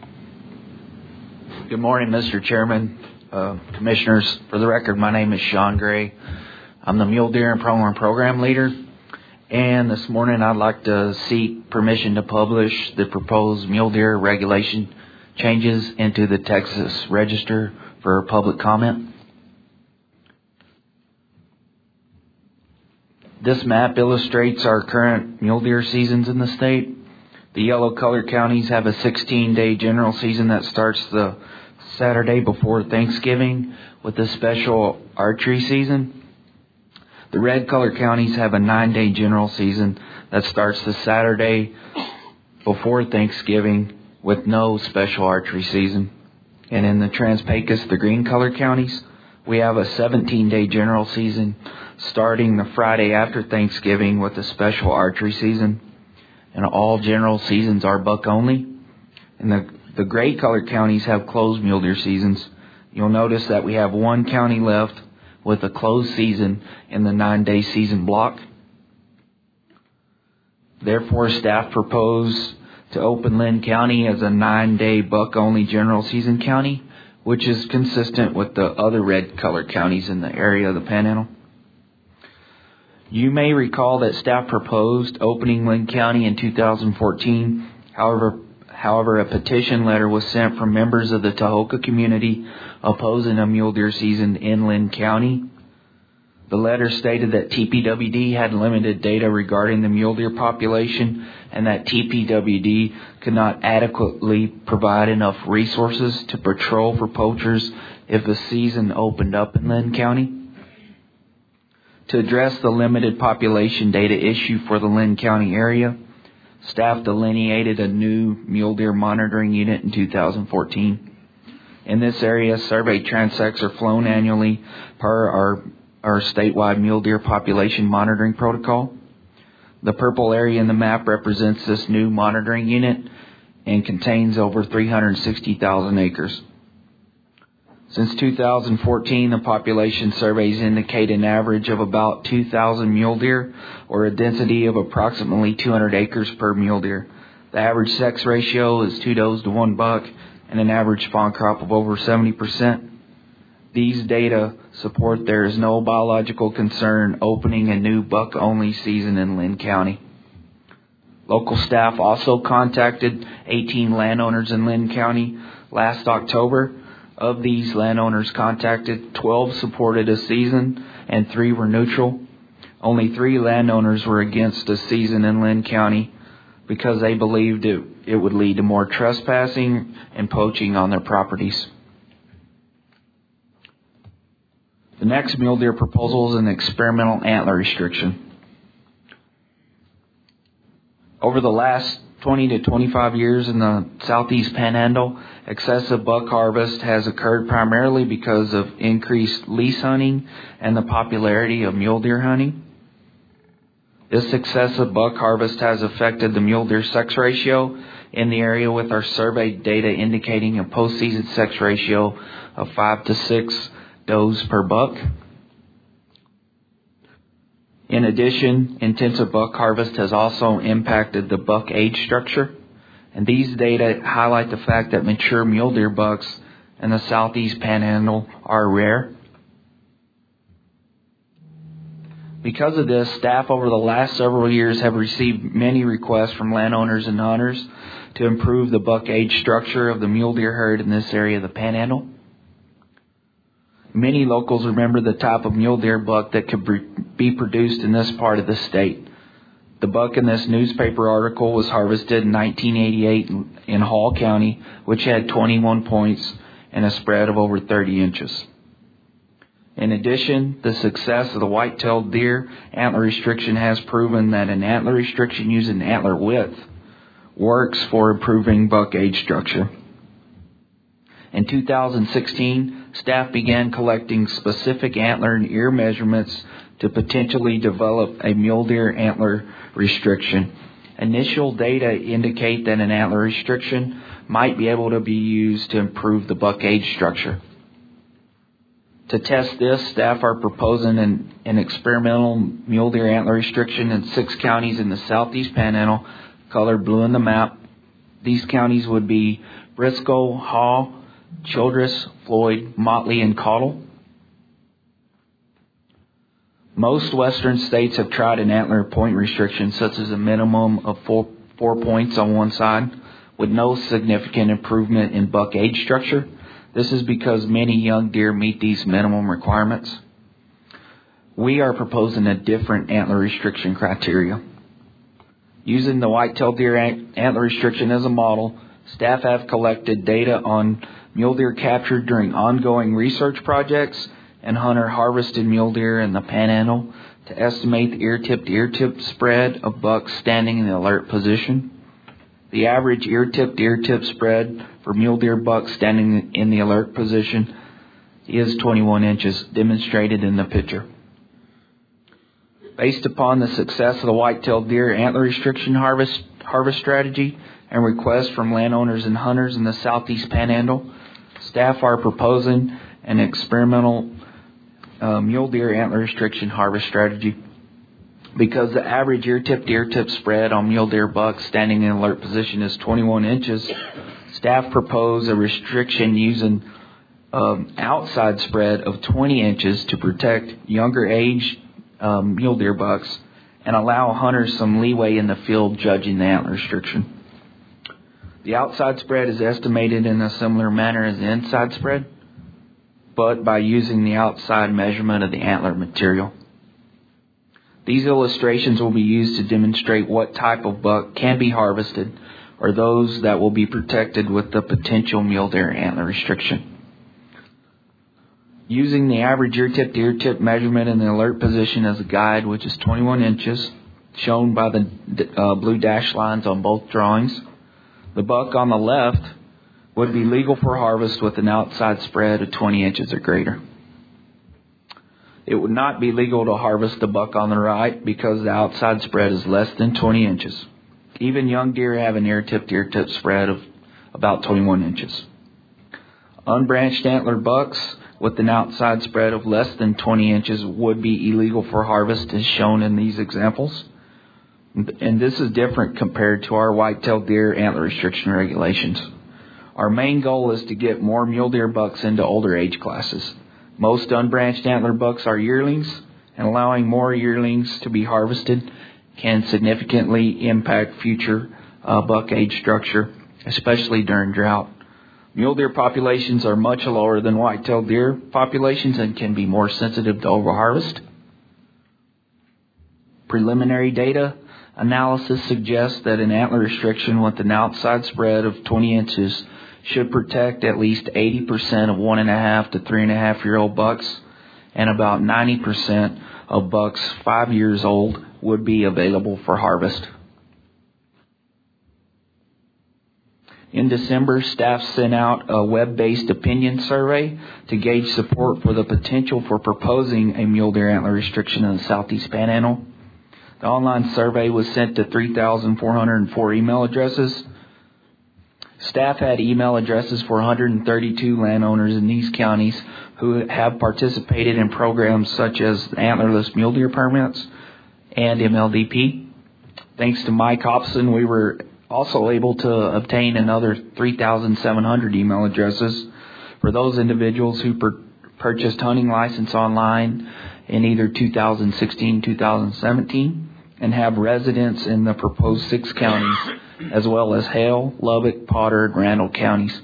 Good morning, Mr. Chairman, Commissioners. For the record, my name is Sean Gray. I'm the Mule Deer and Pronghorn Program Leader. And this morning I'd like to seek permission to publish the proposed mule deer regulation changes into the Texas Register for public comment. This map illustrates our current mule deer seasons in the state. The yellow-colored counties have a 16-day general season that starts the Saturday before Thanksgiving with a special archery season. The red-colored counties have a 9-day general season that starts the Saturday before Thanksgiving with no special archery season. And in the Trans-Pecos, the green-colored counties, we have a 17-day general season starting the Friday after Thanksgiving with a special archery season. And all general seasons are buck only. And the gray-colored counties have closed mule deer seasons. You'll notice that we have one county left with a closed season in the 9-day season block. Therefore, staff proposed to open Linn County as a 9-day buck-only general season county, which is consistent with the other red-colored counties in the area of the Panhandle. You may recall that staff proposed opening Linn County in 2014. However, a petition letter was sent from members of the Tahoka community opposing a mule deer season in Linn County. The letter stated that TPWD had limited data regarding the mule deer population and that TPWD could not adequately provide enough resources to patrol for poachers if the season opened up in Linn County. To address the limited population data issue for the Linn County area, staff delineated a new mule deer monitoring unit in 2014. In this area, survey transects are flown annually per our statewide mule deer population monitoring protocol. The purple area in the map represents this new monitoring unit and contains over 360,000 acres. Since 2014, the population surveys indicate an average of about 2,000 mule deer, or a density of approximately 200 acres per mule deer. The average sex ratio is 2 does to 1 buck, and an average fawn crop of over 70%. These data support there is no biological concern opening a new buck-only season in Linn County. Local staff also contacted 18 landowners in Linn County last October. Of these landowners contacted, 12 supported a season and 3 were neutral. Only 3 landowners were against a season in Linn County because they believed it would lead to more trespassing and poaching on their properties. The next mule deer proposal is an experimental antler restriction. Over the last 20 to 25 years in the southeast Panhandle, excessive buck harvest has occurred primarily because of increased lease hunting and the popularity of mule deer hunting. This excessive buck harvest has affected the mule deer sex ratio in the area, with our surveyed data indicating a postseason sex ratio of 5 to 6 does per buck. In addition, intensive buck harvest has also impacted the buck age structure, and these data highlight the fact that mature mule deer bucks and the southeast panhandle are rare. Because of this, staff over the last several years have received many requests from landowners and hunters to improve the buck age structure of the mule deer herd in this area of the panhandle. Many locals remember the type of mule deer buck that could be produced in this part of the state. The buck in this newspaper article was harvested in 1988 in Hall County, which had 21 points and a spread of over 30 inches. In addition, the success of the white-tailed deer antler restriction has proven that an antler restriction using antler width works for improving buck age structure. In 2016, staff began collecting specific antler and ear measurements to potentially develop a mule deer antler restriction. Initial data indicate that an antler restriction might be able to be used to improve the buck age structure. To test this, staff are proposing an experimental mule deer antler restriction in 6 counties in the southeast panhandle, colored blue in the map. These counties would be Briscoe, Hall, Childress, Floyd, Motley, and Cottle. Most western states have tried an antler point restriction, such as a minimum of 4 points on one side, with no significant improvement in buck age structure. This is because many young deer meet these minimum requirements. We are proposing a different antler restriction criteria. Using the white-tailed deer antler restriction as a model, staff have collected data on mule deer captured during ongoing research projects and hunter-harvested mule deer in the panhandle to estimate the ear-tip to ear-tip spread of bucks standing in the alert position. The average ear-tip to ear-tip spread for mule deer bucks standing in the alert position is 21 inches, demonstrated in the picture. Based upon the success of the white-tailed deer antler restriction harvest strategy and requests from landowners and hunters in the southeast panhandle, staff are proposing an experimental mule deer antler restriction harvest strategy. Because the average ear-tip to ear-tip spread on mule deer bucks standing in alert position is 21 inches, staff propose a restriction using outside spread of 20 inches to protect younger age mule deer bucks and allow hunters some leeway in the field judging the antler restriction. The outside spread is estimated in a similar manner as the inside spread, but by using the outside measurement of the antler material. These illustrations will be used to demonstrate what type of buck can be harvested or those that will be protected with the potential mule deer antler restriction. Using the average ear-tip to ear-tip measurement in the alert position as a guide, which is 21 inches, shown by the blue dashed lines on both drawings, the buck on the left would be legal for harvest with an outside spread of 20 inches or greater. It would not be legal to harvest the buck on the right because the outside spread is less than 20 inches. Even young deer have an ear-tip to ear-tip spread of about 21 inches. Unbranched antler bucks with an outside spread of less than 20 inches would be illegal for harvest, as shown in these examples. And this is different compared to our white-tailed deer antler restriction regulations. Our main goal is to get more mule deer bucks into older age classes. Most unbranched antler bucks are yearlings, and allowing more yearlings to be harvested can significantly impact future buck age structure, especially during drought. Mule deer populations are much lower than white-tailed deer populations and can be more sensitive to overharvest. Preliminary data analysis suggests that an antler restriction with an outside spread of 20 inches should protect at least 80% of 1.5 to 3.5 year old bucks, and about 90% of bucks 5 years old would be available for harvest. In December, staff sent out a web-based opinion survey to gauge support for the potential for proposing a mule deer antler restriction in the southeast panhandle. The online survey was sent to 3,404 email addresses. Staff had email addresses for 132 landowners in these counties who have participated in programs such as antlerless mule deer permits and MLDP. Thanks to Mike Hobson, we were also able to obtain another 3,700 email addresses for those individuals who purchased hunting license online in either 2016-2017 and have residence in the proposed 6 counties, as well as Hale, Lubbock, Potter, and Randall counties.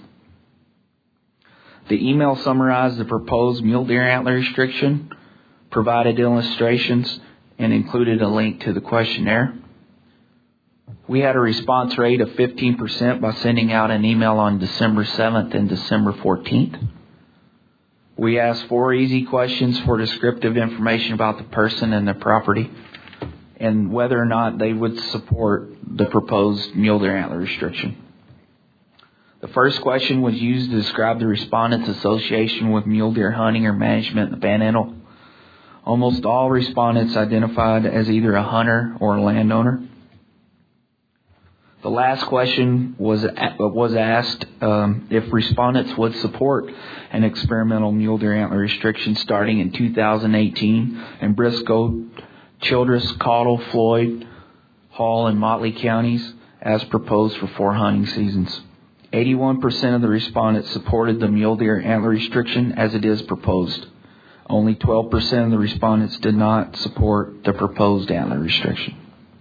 The email summarized the proposed mule deer antler restriction, provided illustrations, and included a link to the questionnaire. We had a response rate of 15% by sending out an email on December 7th and December 14th. We asked 4 easy questions for descriptive information about the person and their property, and whether or not they would support the proposed mule deer antler restriction. The first question was used to describe the respondent's association with mule deer hunting or management in the Panhandle. Almost all respondents identified as either a hunter or a landowner. The last question was asked if respondents would support an experimental mule deer antler restriction starting in 2018 in Briscoe, Childress, Cottle, Floyd, Hall, and Motley counties as proposed for 4 hunting seasons. 81% of the respondents supported the mule deer antler restriction as it is proposed. Only 12% of the respondents did not support the proposed antler restriction.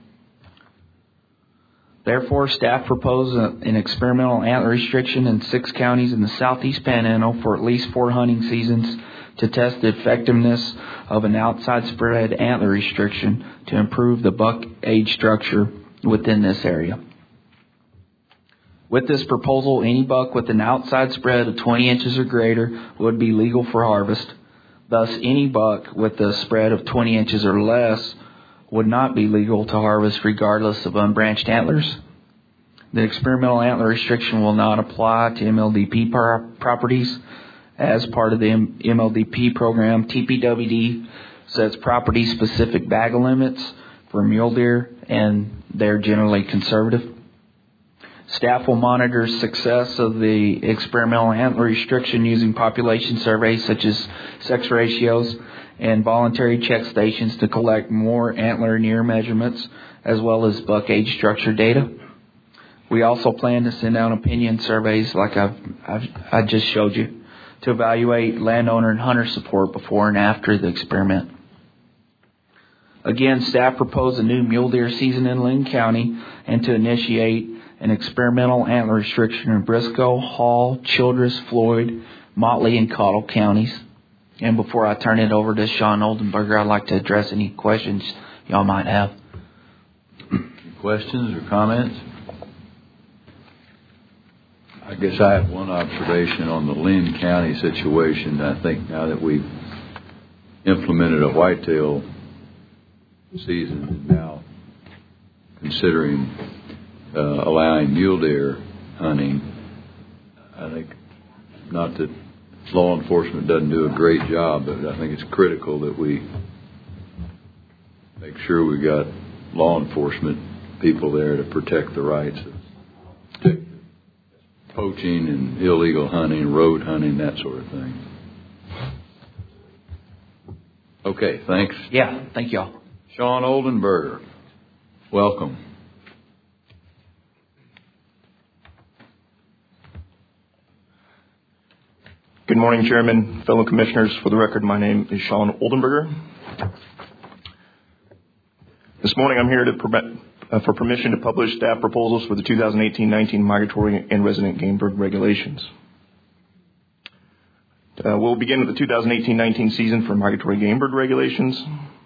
Therefore, staff proposed an experimental antler restriction in 6 counties in the southeast Panhandle for at least 4 hunting seasons to test the effectiveness of an outside spread antler restriction to improve the buck age structure within this area. With this proposal, any buck with an outside spread of 20 inches or greater would be legal for harvest. Thus, any buck with a spread of 20 inches or less would not be legal to harvest regardless of unbranched antlers. The experimental antler restriction will not apply to MLDP properties. As part of the MLDP program, TPWD sets property-specific bag limits for mule deer, and they're generally conservative. Staff will monitor success of the experimental antler restriction using population surveys such as sex ratios and voluntary check stations to collect more antler and ear measurements as well as buck age structure data. We also plan to send out opinion surveys like I just showed you to evaluate landowner and hunter support before and after the experiment. Again, staff proposed a new mule deer season in Linn County and to initiate an experimental antler restriction in Briscoe, Hall, Childress, Floyd, Motley, and Cottle counties. And before I turn it over to Sean Oldenburger, I'd like to address any questions y'all might have. Questions or comments? I guess I have one observation on the Linn County situation. I think now that we've implemented a whitetail season, now considering allowing mule deer hunting, I think not that law enforcement doesn't do a great job, but I think it's critical that we make sure we got law enforcement people there to protect the rights of poaching and illegal hunting, road hunting, that sort of thing. Okay, thanks. Yeah, thank y'all. Sean Oldenburger, welcome. Good morning, Chairman, fellow commissioners. For the record, my name is Sean Oldenburger. This morning I'm here for permission to publish staff proposals for the 2018-19 migratory and resident game bird regulations. We'll begin with the 2018-19 season for migratory game bird regulations.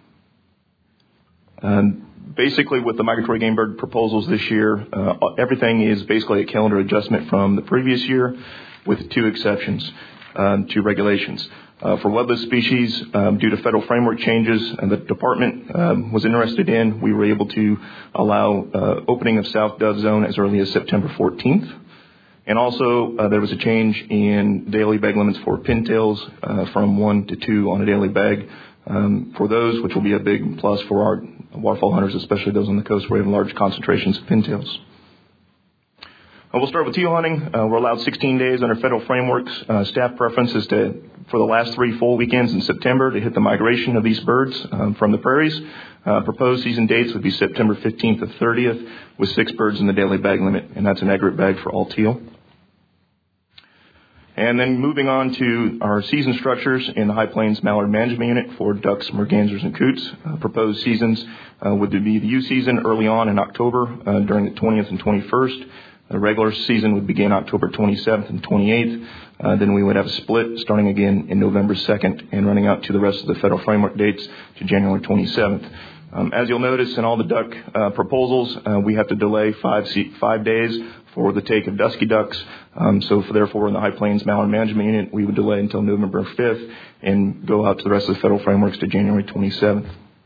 Basically, with the migratory game bird proposals this year, everything is basically a calendar adjustment from the previous year with 2 exceptions to regulations. For webless species, due to federal framework changes and the department was interested in, we were able to allow opening of South Dove Zone as early as September 14th. And also, there was a change in daily bag limits for pintails from 1 to 2 on a daily bag for those, which will be a big plus for our waterfowl hunters, especially those on the coast where we have large concentrations of pintails. We'll start with teal hunting. We're allowed 16 days under federal frameworks. Staff preference is for the last 3 full weekends in September to hit the migration of these birds from the prairies. Proposed season dates would be September 15th to 30th with 6 birds in the daily bag limit, and that's an aggregate bag for all teal. And then moving on to our season structures in the High Plains Mallard Management Unit for ducks, mergansers, and coots. Proposed seasons would be the U season early on in October during the 20th and 21st. The regular season would begin October 27th and 28th. Then we would have a split starting again in November 2nd and running out to the rest of the federal framework dates to January 27th. As you'll notice in all the duck proposals, we have to delay 5 days for the take of dusky ducks. Therefore, in the High Plains Mallard Management Unit, we would delay until November 5th and go out to the rest of the federal frameworks to January 27th.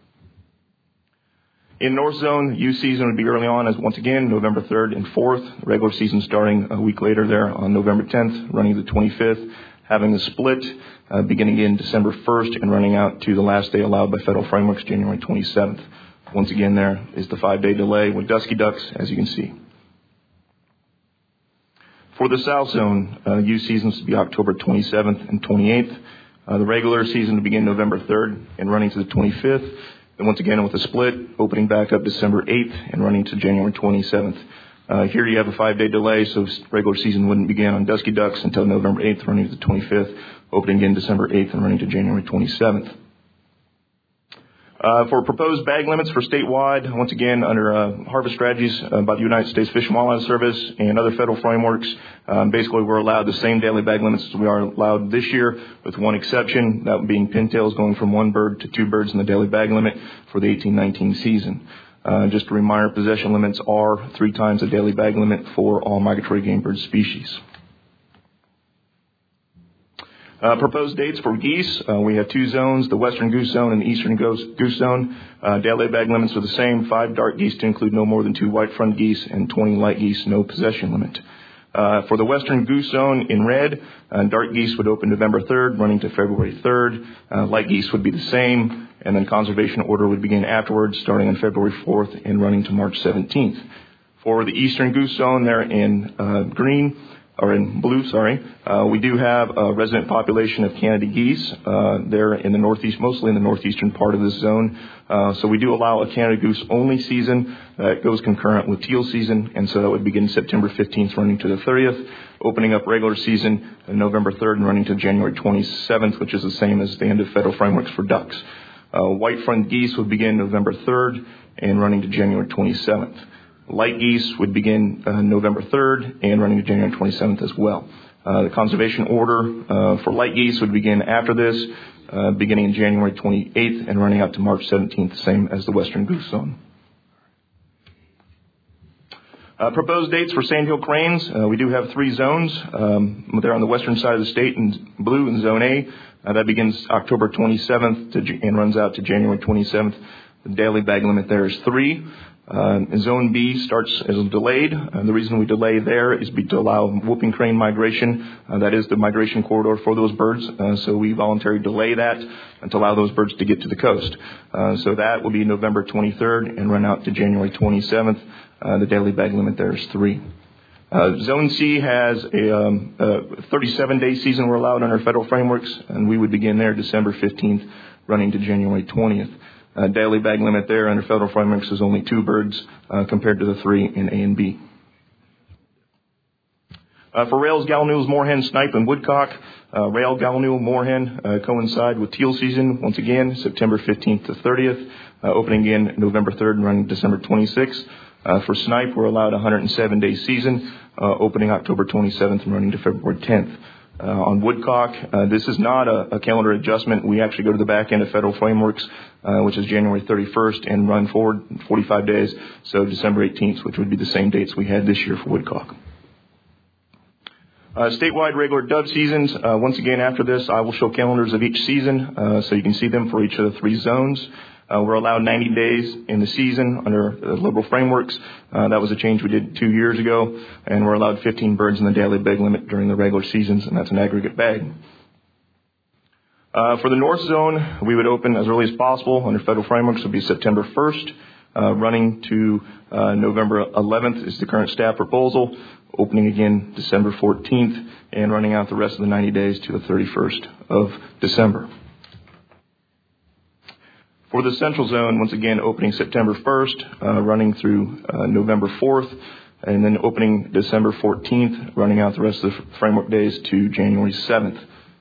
In North Zone, the U season would be early on as once again November 3rd and 4th. The regular season starting a week later there on November 10th, running to the 25th. Having the split beginning in December 1st and running out to the last day allowed by federal frameworks, January 27th. Once again, there is the 5-day delay with dusky ducks, as you can see. For the South Zone, U seasons to be October 27th and 28th. The regular season to begin November 3rd and running to the 25th. Then once again with a split, opening back up December 8th and running to January 27th. Here you have a 5-day delay, so regular season wouldn't begin on dusky ducks until November 8th, running to the 25th, opening again December 8th and running to January 27th. For proposed bag limits for statewide, once again under harvest strategies by the United States Fish and Wildlife Service and other federal frameworks, basically we're allowed the same daily bag limits as we are allowed this year, with one exception, that being pintails going from 1 bird to 2 birds in the daily bag limit for the 18-19 season. Just a reminder, possession limits are 3 times the daily bag limit for all migratory game bird species. Proposed dates for geese. We have 2 zones, the western goose zone and the eastern goose zone. Daily bag limits are the same, 5 dark geese to include no more than 2 white-fronted geese and 20 light geese, no possession limit. For the western goose zone in red, dark geese would open November 3rd, running to February 3rd. Light geese would be the same, and then conservation order would begin afterwards, starting on February 4th and running to March 17th. For the eastern goose zone there in green, or in blue, we do have a resident population of Canada geese there in the northeast, mostly in the northeastern part of this zone. So we do allow a Canada goose only season that goes concurrent with teal season, and so that would begin September 15th, running to the 30th, opening up regular season November 3rd and running to January 27th, which is the same as the end of federal frameworks for ducks. White-fronted geese would begin November 3rd and running to January 27th. Light geese would begin November 3rd and running to January 27th as well. The conservation order for light geese would begin after this, beginning in January 28th and running out to March 17th, same as the western goose zone. Proposed dates for sandhill cranes. We do have 3 zones. They're on the western side of the state in blue in Zone A. That begins October 27th and runs out to January 27th. The daily bag limit there is 3. Zone B starts as delayed. The reason we delay there is to allow whooping crane migration. That is the migration corridor for those birds. So we voluntarily delay that to allow those birds to get to the coast. So that will be November 23rd and run out to January 27th. The daily bag limit there is 3. Zone C has a 37-day season we're allowed under federal frameworks, and we would begin there December 15th, running to January 20th. Daily bag limit there under federal frameworks is only 2 birds compared to the 3 in A and B. For rails, gallinules, moorhen, snipe, and woodcock, rail, gallinule, moorhen coincide with teal season once again, September 15th to 30th, opening again November 3rd and running December 26th. For snipe, we're allowed a 107-day season, opening October 27th and running to February 10th. On woodcock, this is not a calendar adjustment. We actually go to the back end of federal frameworks, which is January 31st, and run forward 45 days, so December 18th, which would be the same dates we had this year for woodcock. Statewide regular dove seasons, once again after this, I will show calendars of each season, so you can see them for each of the 3 zones. We're allowed 90 days in the season under liberal frameworks. That was a change we did 2 years ago. And we're allowed 15 birds in the daily bag limit during the regular seasons, and that's an aggregate bag. For the North Zone, we would open as early as possible under federal frameworks. It would be September 1st, running to November 11th is the current staff proposal, opening again December 14th, and running out the rest of the 90 days to the 31st of December. For the Central Zone, once again, opening September 1st, running through November 4th, and then opening December 14th, running out the rest of the framework days to January 7th.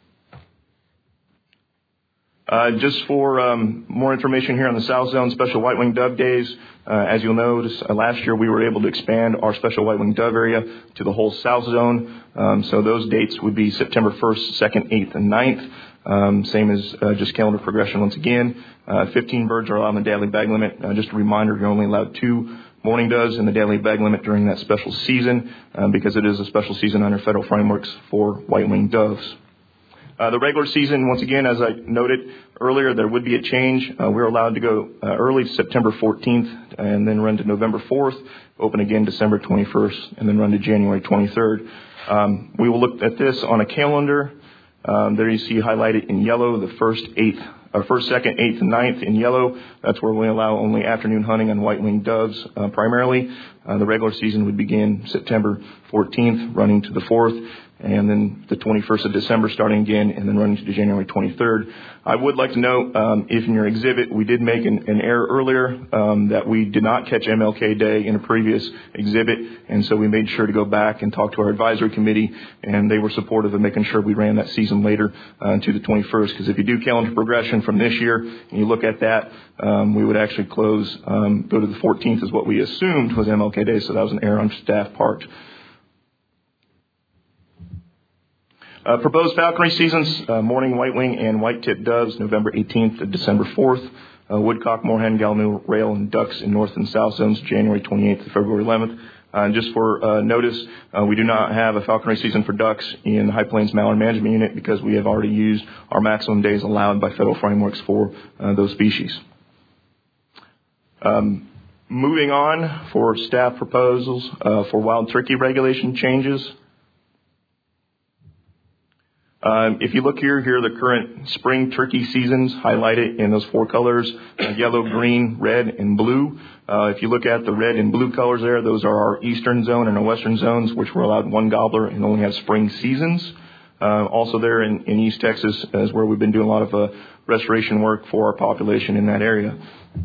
Just for more information here on the South Zone Special White Winged Dove Days, as you'll notice, last year we were able to expand our Special White Winged Dove area to the whole South Zone. So those dates would be September 1st, 2nd, 8th, and 9th. Same as just calendar progression once again. 15 birds are allowed in the daily bag limit. Just a reminder, you're only allowed 2 mourning doves in the daily bag limit during that special season because it is a special season under federal frameworks for white-winged doves. The regular season, once again, as I noted earlier, there would be a change. We're allowed to go early September 14th and then run to November 4th, open again December 21st, and then run to January 23rd. We will look at this on a calendar. There you see highlighted in yellow the first, 2nd, 8th, and 9th in yellow. That's where we allow only afternoon hunting on white-winged doves primarily. The regular season would begin September 14th, running to the 4th, and then the 21st of December starting again, and then running to January 23rd. I would like to note, if in your exhibit, we did make an error earlier, that we did not catch MLK Day in a previous exhibit, and so we made sure to go back and talk to our advisory committee, and they were supportive of making sure we ran that season later to the 21st, because if you do calendar progression from this year, and you look at that, we would actually close, go to the 14th is what we assumed was MLK Day, so that was an error on staff part. Proposed falconry seasons, mourning white-wing and white-tipped doves, November 18th to December 4th. Woodcock, moorhen, gallinule, rail, and ducks in north and south zones, January 28th to February 11th. Just for notice, we do not have a falconry season for ducks in the High Plains Mallard Management Unit because we have already used our maximum days allowed by federal frameworks for those species. Moving on for staff proposals for wild turkey regulation changes. If you look here are the current spring turkey seasons highlighted in those 4 colors, yellow, green, red, and blue. If you look at the red and blue colors there, those are our eastern zone and our western zones, which were allowed 1 gobbler and only have spring seasons. Also there in East Texas is where we've been doing a lot of restoration work for our population in that area.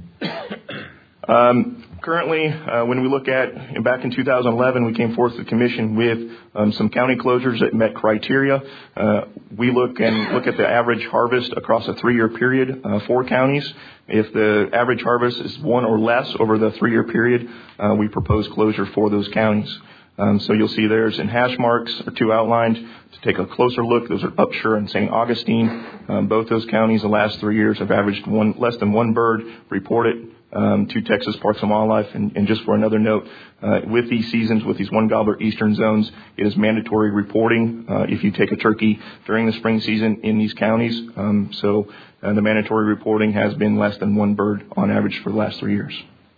Currently, when we look at, back in 2011, we came forth to the commission with some county closures that met criteria. We look at the average harvest across a 3-year period for counties. If the average harvest is 1 or less over the 3-year period, we propose closure for those counties. So you'll see there's in hash marks are 2 outlined. To take a closer look, those are Upshur and St. Augustine. Both those counties the last 3 years have averaged less than 1 bird reported to Texas Parks and Wildlife. And just for another note, with these seasons, with these 1 gobbler eastern zones, it is mandatory reporting if you take a turkey during the spring season in these counties. So the mandatory reporting has been less than 1 bird on average for the last 3 years.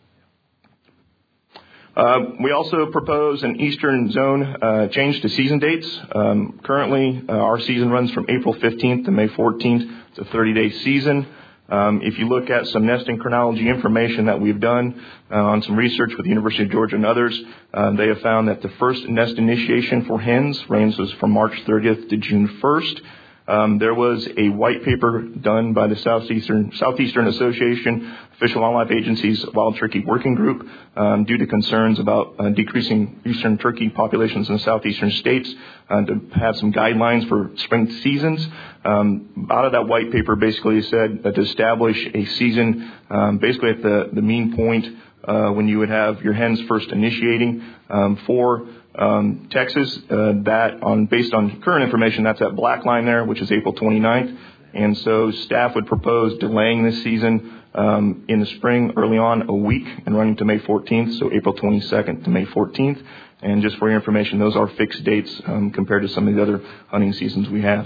We also propose an eastern zone change to season dates. Currently, our season runs from April 15th to May 14th. It's a 30-day season. If you look at some nesting chronology information that we've done on some research with the University of Georgia and others, they have found that the first nest initiation for hens ranges from March 30th to June 1st. There was a white paper done by the Southeastern Association Fish and Wildlife Agency's Wild Turkey Working Group due to concerns about decreasing eastern turkey populations in the southeastern states to have some guidelines for spring seasons. Out of that white paper basically said that to establish a season basically at the mean point when you would have your hens first initiating for Texas, based on current information, that's that black line there, which is April 29th. And so staff would propose delaying this season in the spring early on a week and running to May 14th, so April 22nd to May 14th. And just for your information, those are fixed dates compared to some of the other hunting seasons we have.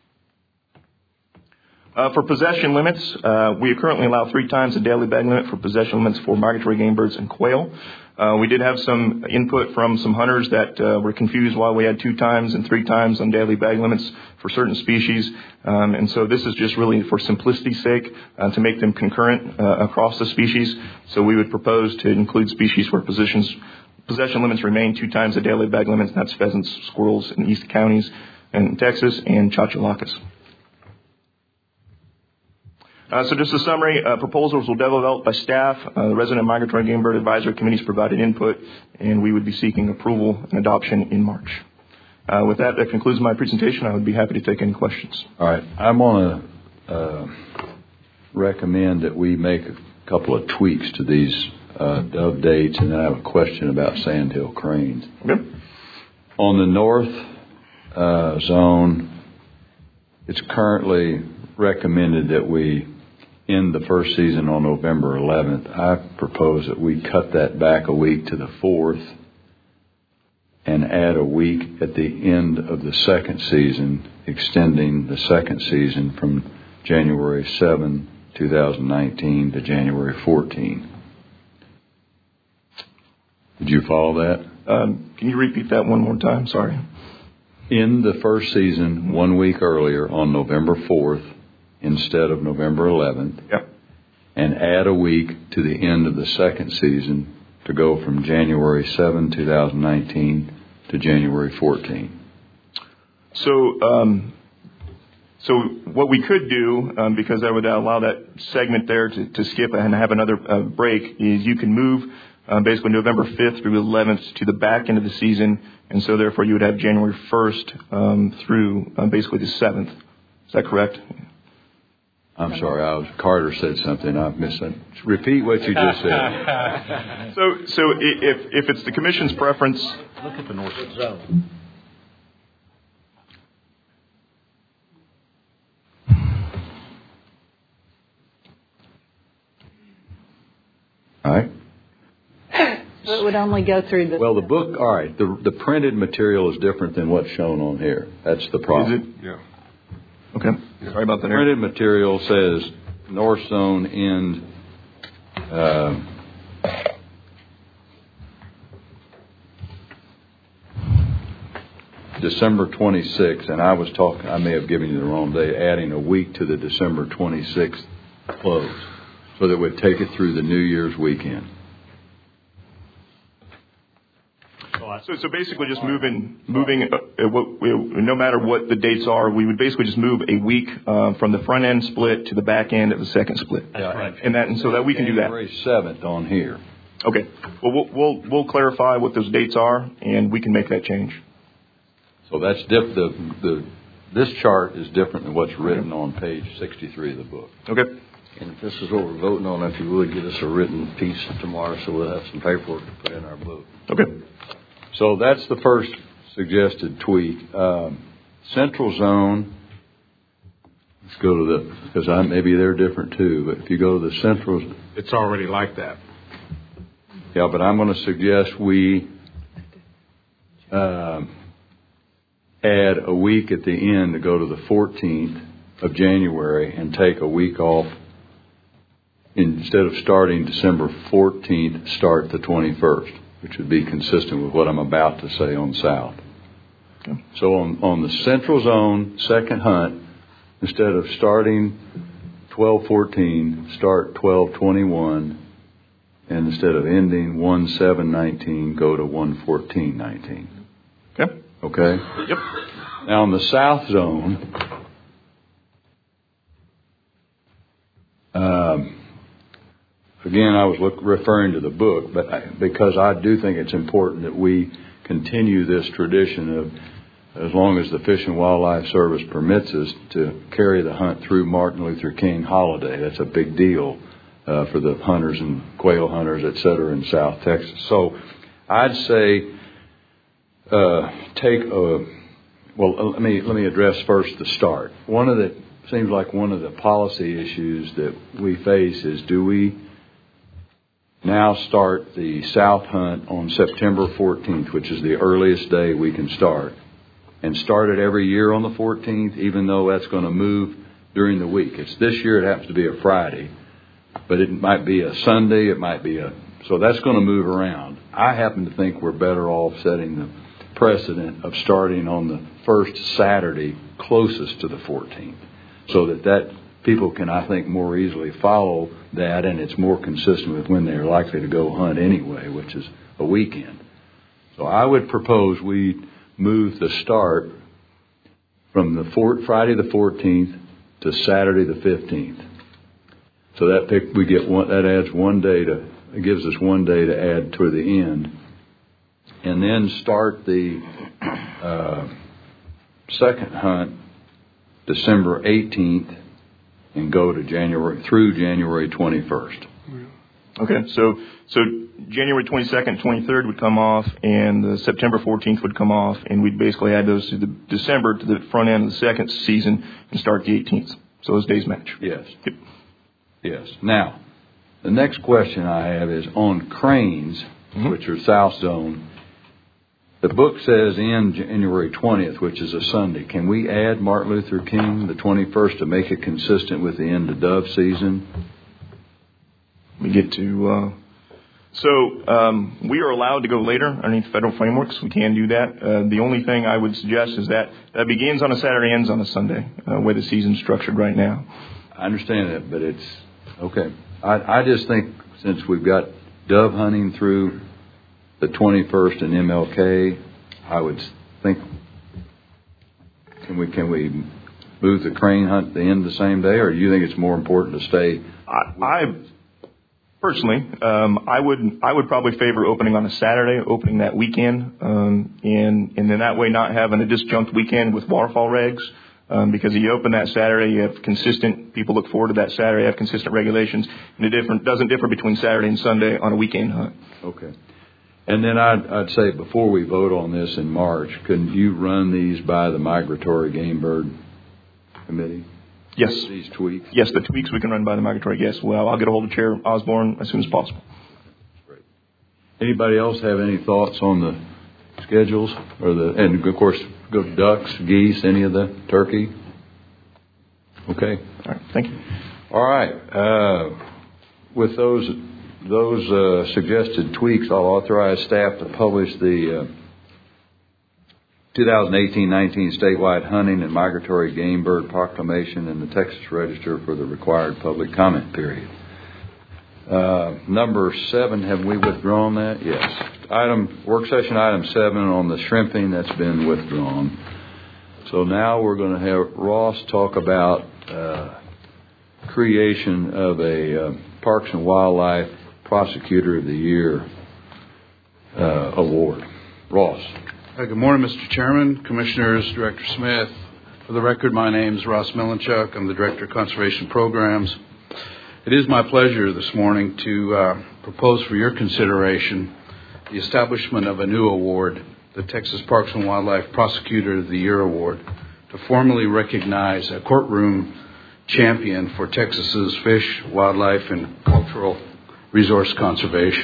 For possession limits, we currently allow 3 times the daily bag limit for possession limits for migratory game birds and quail. We did have some input from some hunters that were confused why we had 2 times and 3 times on daily bag limits for certain species. And so this is just really for simplicity's sake to make them concurrent across the species. So we would propose to include species where possession limits remain 2 times the daily bag limits. That's pheasants, squirrels in east counties in Texas, and chachalakas. So just a summary, proposals will be developed by staff. The Resident Migratory Game Bird Advisory Committees provided input, and we would be seeking approval and adoption in March. With that concludes my presentation. I would be happy to take any questions. All right. I want to recommend that we make a couple of tweaks to these dove dates, and then I have a question about sandhill cranes. Okay. On the north zone, it's currently recommended that we end the first season on November 11th. I propose that we cut that back a week to the 4th and add a week at the end of the second season, extending the second season from January 7, 2019 to January 14. Did you follow that? Can you repeat that one more time? Sorry. In the first season 1 week earlier on November 4th instead of November 11th. Yep. And add a week to the end of the second season to go from January 7, 2019 to January 14. So what we could do, because that would allow that segment there to skip and have another break, is you can move basically November 5th through 11th to the back end of the season, and so therefore you would have January 1st through basically the 7th. Is that correct? I'm sorry, Carter said something. I missed it. Repeat what you just said. So if it's the Commission's preference, look at the north zone. All right. So it would only go through the... Well, the book, all right, the printed material is different than what's shown on here. That's the problem. Is it? Yeah. Okay. Sorry about that. The printed material says North Zone end December 26th, and I may have given you the wrong day, adding a week to the December 26th close, so that we'd take it through the New Year's weekend. So basically just moving no matter what the dates are, we would basically just move a week from the front end split to the back end of the second split. That's right. And so that we can do that. January 7th on here. Okay. Well, we'll clarify what those dates are, and we can make that change. So that's this chart is different than what's written on page 63 of the book. Okay. And if this is what we're voting on, if you would, get us a written piece tomorrow so we'll have some paperwork to put in our book. Okay. So that's the first suggested tweak. Central Zone, let's go to because maybe they're different too, but if you go to the Central... It's already like that. Yeah, but I'm going to suggest we add a week at the end to go to the 14th of January and take a week off. Instead of starting December 14th, start the 21st. Which would be consistent with what I'm about to say on South. Okay. So on the Central Zone second hunt, instead of starting 12/14, start 12/21, and instead of ending 1/7/19, go to 1/14/19. Okay. Okay. Yep. Now on the South Zone, again, I was referring to the book, but because I do think it's important that we continue this tradition of, as long as the Fish and Wildlife Service permits us, to carry the hunt through Martin Luther King holiday. That's a big deal for the hunters and quail hunters, et cetera, in South Texas. So I'd say let me address first the start. Seems like one of the policy issues that we face is, do we now start the South Hunt on September 14th, which is the earliest day we can start, and start it every year on the 14th, even though that's going to move during the week. This year it happens to be a Friday, but it might be a Sunday, so that's going to move around. I happen to think we're better off setting the precedent of starting on the first Saturday closest to the 14th, so that people can, I think, more easily follow that, and it's more consistent with when they're likely to go hunt anyway, which is a weekend. So I would propose we move the start from the Friday the 14th to Saturday the 15th. So we get one, that adds 1 day it gives us 1 day to add to the end. And then start the second hunt December 18th and go to through January 21st. Okay, so January 22nd, 23rd would come off, and the September 14th would come off, and we'd basically add those to the December to the front end of the second season and start the 18th. So those days match. Yes. Yep. Yes. Now, the next question I have is on cranes, which are South Zone. The book says in January 20th, which is a Sunday. Can we add Martin Luther King, the 21st, to make it consistent with the end of dove season? We get to... we are allowed to go later underneath federal frameworks. We can do that. The only thing I would suggest is that begins on a Saturday, ends on a Sunday, the way the season's structured right now. I understand that, but it's... Okay. I just think since we've got dove hunting through the 21st and MLK, I would think, can we move the crane hunt at the end of the same day, or do you think it's more important to stay? Personally, I would probably favor opening on a Saturday, opening that weekend, and then that way not having a disjunct weekend with waterfall regs. Because if you open that Saturday, you have consistent, people look forward to that Saturday, have consistent regulations, and it doesn't differ between Saturday and Sunday on a weekend hunt. Okay. And then I'd say before we vote on this in March, can you run these by the Migratory Game Bird Committee? Yes. These tweaks? Yes, the tweaks we can run by the Migratory, yes. Well, I'll get a hold of Chair Osborne as soon as possible. Great. Anybody else have any thoughts on the schedules? And of course, go ducks, geese, any of the turkey? Okay. All right. Thank you. All right. With those suggested tweaks, I'll authorize staff to publish the 2018-19 statewide hunting and migratory game bird proclamation in the Texas Register for the required public comment period. Number 7, have we withdrawn that? Yes. Work session item 7 on the shrimping, that's been withdrawn. So now we're going to have Ross talk about creation of a Parks and Wildlife Prosecutor of the Year award. Ross. Good morning, Mr. Chairman, Commissioners, Director Smith. For the record, my name is Ross Milenchuk. I'm the Director of Conservation Programs. It is my pleasure this morning to propose for your consideration the establishment of a new award, the Texas Parks and Wildlife Prosecutor of the Year Award, to formally recognize a courtroom champion for Texas's fish, wildlife, and cultural resource conservation.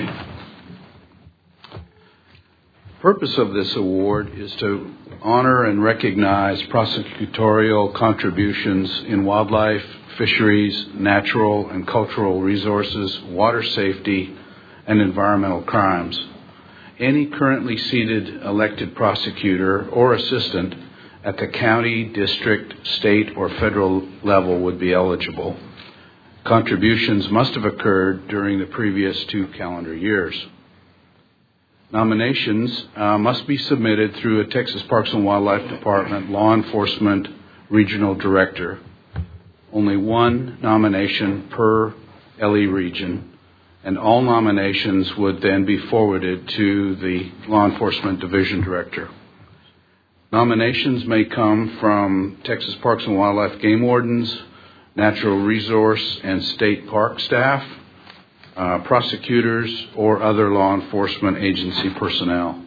The purpose of this award is to honor and recognize prosecutorial contributions in wildlife, fisheries, natural and cultural resources, water safety, and environmental crimes. Any currently seated elected prosecutor or assistant at the county, district, state, or federal level would be eligible. Contributions must have occurred during the previous 2 calendar years. Nominations must be submitted through a Texas Parks and Wildlife Department law enforcement regional director. Only 1 nomination per LE region, and all nominations would then be forwarded to the law enforcement division director. Nominations may come from Texas Parks and Wildlife game wardens, natural resource and state park staff, prosecutors, or other law enforcement agency personnel.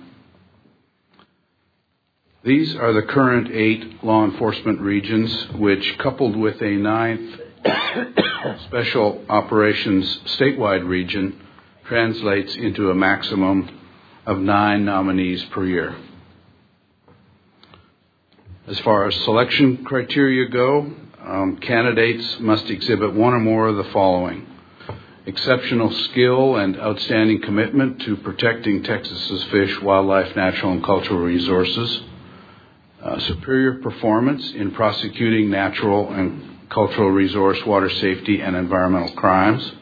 These are the current 8 law enforcement regions, which, coupled with a 9th special operations statewide region, translates into a maximum of 9 nominees per year. As far as selection criteria go, candidates must exhibit 1 or more of the following: exceptional skill and outstanding commitment to protecting Texas's fish, wildlife, natural and cultural resources, superior performance in prosecuting natural and cultural resource, water safety, and environmental crimes,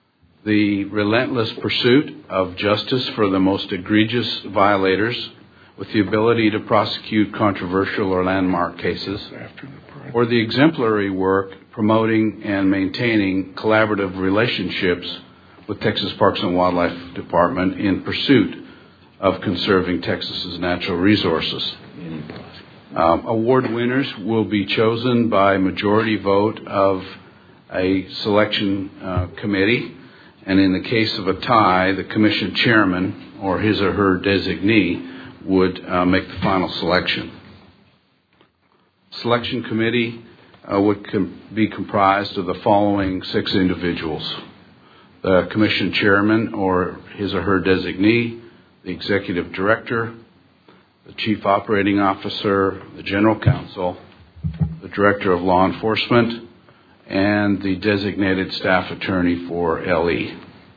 the relentless pursuit of justice for the most egregious violators with the ability to prosecute controversial or landmark cases, or the exemplary work promoting and maintaining collaborative relationships with Texas Parks and Wildlife Department in pursuit of conserving Texas's natural resources. Award winners will be chosen by majority vote of a selection committee, and in the case of a tie, the commission chairman or his or her designee would make the final selection. Selection committee would be comprised of the following 6 individuals: the commission chairman or his or her designee, the executive director, the chief operating officer, the general counsel, the director of law enforcement, and the designated staff attorney for LE.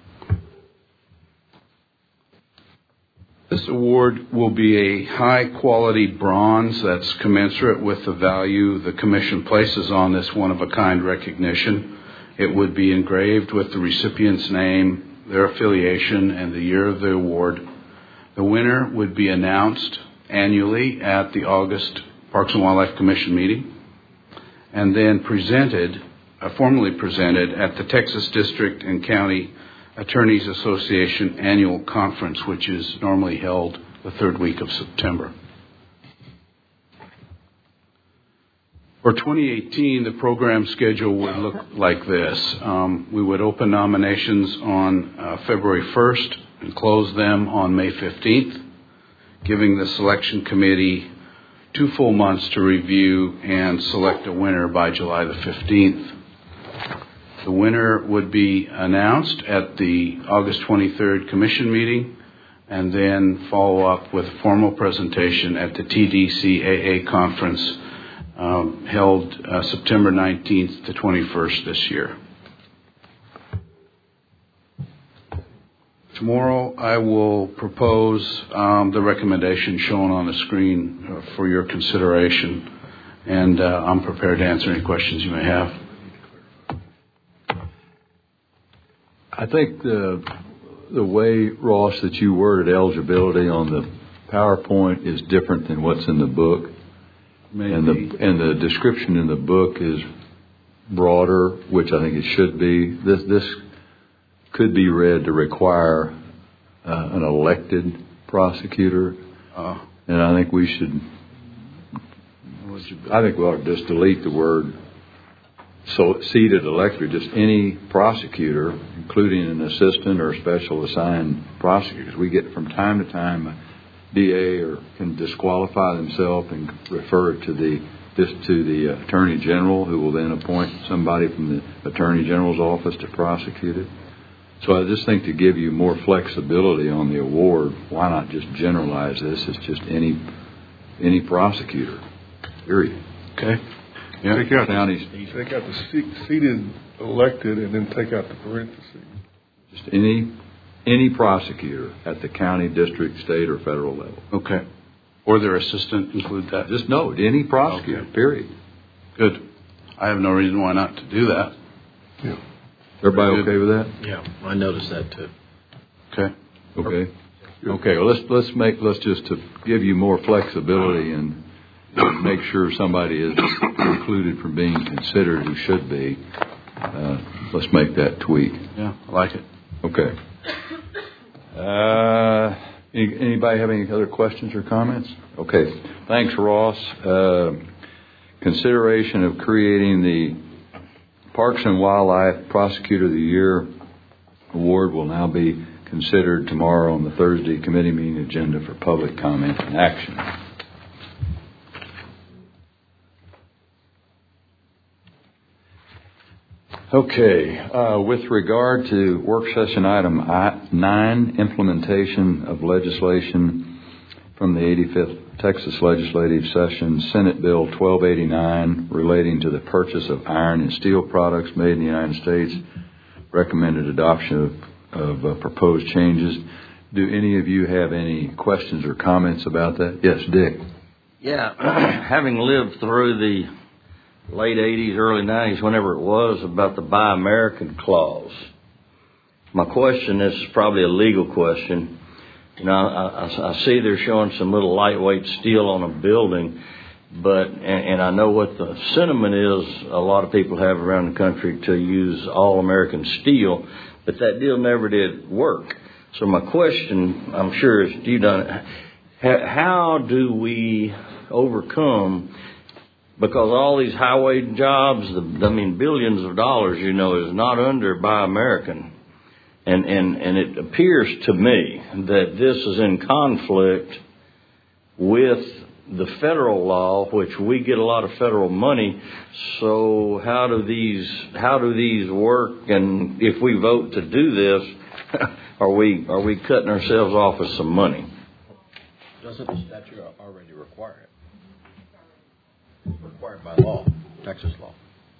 This award will be a high-quality bronze that's commensurate with the value the Commission places on this one-of-a-kind recognition. It would be engraved with the recipient's name, their affiliation, and the year of the award. The winner would be announced annually at the August Parks and Wildlife Commission meeting, and then formally presented at the Texas District and County Attorneys Association annual conference, which is normally held the 3rd week of September. For 2018, the program schedule would look like this. We would open nominations on February 1st and close them on May 15th, giving the selection committee 2 full months to review and select a winner by July the 15th. The winner would be announced at the August 23rd commission meeting and then follow up with a formal presentation at the TDCAA conference held September 19th to 21st this year. Tomorrow I will propose the recommendation shown on the screen for your consideration, and I'm prepared to answer any questions you may have. I think the way, Ross, that you worded eligibility on the PowerPoint is different than what's in the book. And the description in the book is broader, which I think it should be. This could be read to require an elected prosecutor, and I think we ought to just delete the word seated elected. Just any prosecutor, including an assistant or special assigned prosecutor. We get from time to time a DA can disqualify themselves and refer it to the Attorney General, who will then appoint somebody from the Attorney General's office to prosecute it. So I just think to give you more flexibility on the award, why not just generalize this as just any prosecutor, period. Okay. Yeah. Take out the seated elected and then take out the parentheses. Just any prosecutor at the county, district, state, or federal level. Okay. Or their assistant, include that? Just no, any prosecutor, period. Good. I have no reason why not to do that. Yeah. Everybody okay with that? Yeah, I noticed that too. Okay. Well, let's just to give you more flexibility and make sure somebody is included from being considered who should be. Let's make that tweak. Yeah, I like it. Okay. Anybody have any other questions or comments? Okay. Thanks, Ross. Consideration of creating the Parks and Wildlife Prosecutor of the Year Award will now be considered tomorrow on the Thursday committee meeting agenda for public comment and action. Okay, with regard to work session item 9, implementation of legislation from the 85th Texas Legislative Session, Senate Bill 1289 relating to the purchase of iron and steel products made in the United States, recommended adoption of proposed changes. Do any of you have any questions or comments about that? Yes, Dick. Yeah, having lived through the late 80s, early 90s, whenever it was, about the Buy American clause. My question is probably a legal question. I see they're showing some little lightweight steel on a building, but and I know what the sentiment is. A lot of people have around the country to use all American steel, but that deal never did work. So my question, I'm sure, is how do we overcome? Because all these highway jobs, billions of dollars, is not under Buy American. And it appears to me that this is in conflict with the federal law, which we get a lot of federal money. So how do these work? And if we vote to do this, are we cutting ourselves off of some money? Doesn't the statute already require it? It's required by law, Texas law.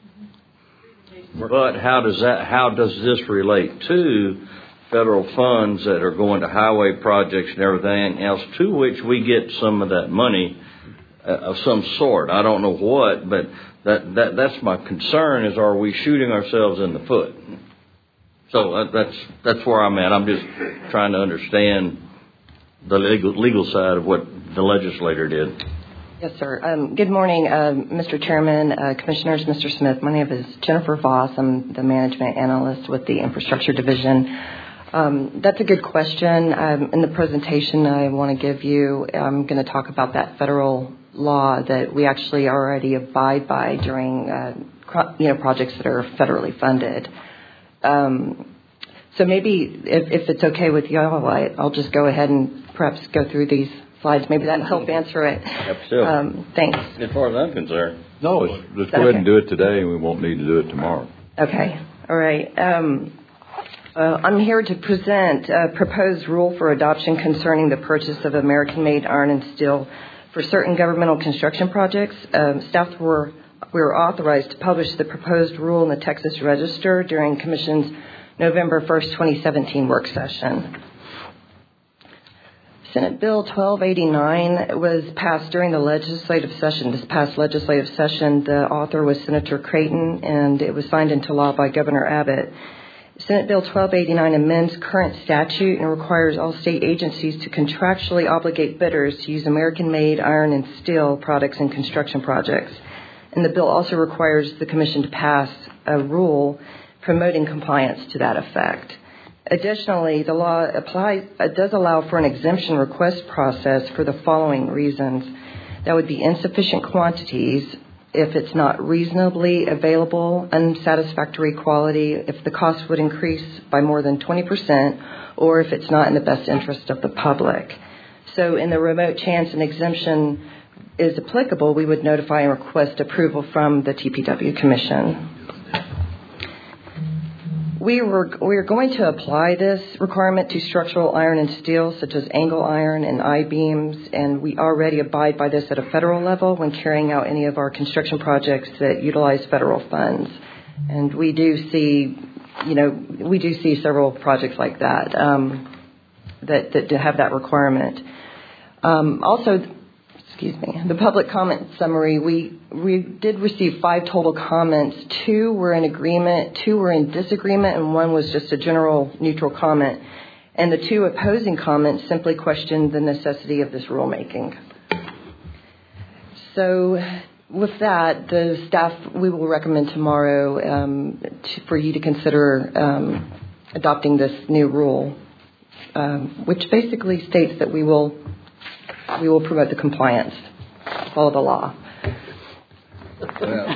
But how does this relate to federal funds that are going to highway projects and everything else, to which we get some of that money of some sort? I don't know what, but that's my concern, is are we shooting ourselves in the foot? So that's where I'm at. I'm just trying to understand the legal side of what the legislator did. Yes, sir. Good morning, Mr. Chairman, Commissioners, Mr. Smith. My name is Jennifer Voss. I'm the management analyst with the Infrastructure Division. That's a good question. In the presentation I want to give you, I'm going to talk about that federal law that we actually already abide by during projects that are federally funded. So maybe if it's okay with you all, I'll just go ahead and perhaps go through these slides. Maybe that'll help answer it. Absolutely. Thanks. As far as I'm concerned. No, let's go ahead and do it today, and we won't need to do it tomorrow. Okay. All right. I'm here to present a proposed rule for adoption concerning the purchase of American-made iron and steel for certain governmental construction projects. Staff were authorized to publish the proposed rule in the Texas Register during Commission's November 1st, 2017 work session. Senate Bill 1289 was passed during the legislative session. This past legislative session, the author was Senator Creighton, and it was signed into law by Governor Abbott. Senate Bill 1289 amends current statute and requires all state agencies to contractually obligate bidders to use American-made iron and steel products in construction projects. And the bill also requires the Commission to pass a rule promoting compliance to that effect. Additionally, the law does allow for an exemption request process for the following reasons. That would be insufficient quantities, if it's not reasonably available, unsatisfactory quality, if the cost would increase by more than 20%, or if it's not in the best interest of the public. So in the remote chance an exemption is applicable, we would notify and request approval from the TPW Commission. We are going to apply this requirement to structural iron and steel, such as angle iron and I-beams, and we already abide by this at a federal level when carrying out any of our construction projects that utilize federal funds. And we do see several projects like that that have that requirement. The public comment summary, we did receive 5 total comments. 2 were in agreement, 2 were in disagreement, and 1 was just a general neutral comment. And the 2 opposing comments simply questioned the necessity of this rulemaking. So with that, the staff, we will recommend tomorrow for you to consider adopting this new rule, which basically states that we will promote the compliance, follow the law. We're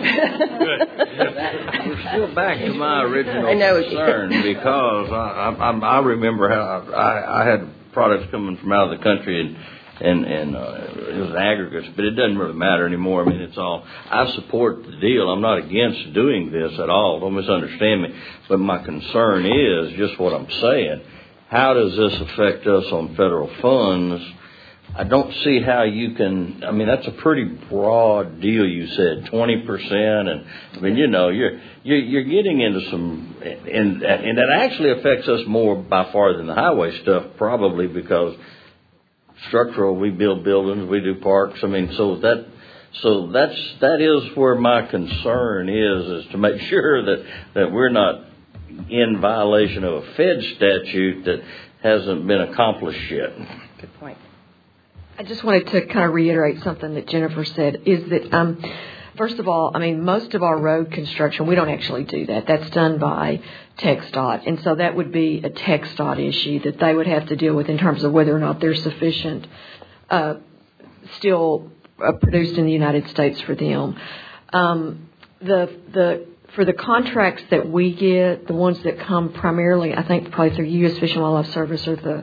still back to my original concern, because I remember how I had products coming from out of the country and it was aggregates, but it doesn't really matter anymore. I mean, it's all, I support the deal. I'm not against doing this at all. Don't misunderstand me. But my concern is just what I'm saying. How does this affect us on federal funds? I don't see how you can. I mean, that's a pretty broad deal. You said 20%, and I mean, you're getting into some, and that actually affects us more by far than the highway stuff, probably because structural, we build buildings, we do parks. I mean, that is where my concern is to make sure that we're not in violation of a Fed statute that hasn't been accomplished yet. Good point. I just wanted to kind of reiterate something that Jennifer said, is that, first of all, I mean, most of our road construction, we don't actually do that. That's done by TxDOT. And so that would be a TxDOT issue that they would have to deal with in terms of whether or not there's sufficient steel produced in the United States for them. For the contracts that we get, the ones that come primarily, I think, probably through U.S. Fish and Wildlife Service or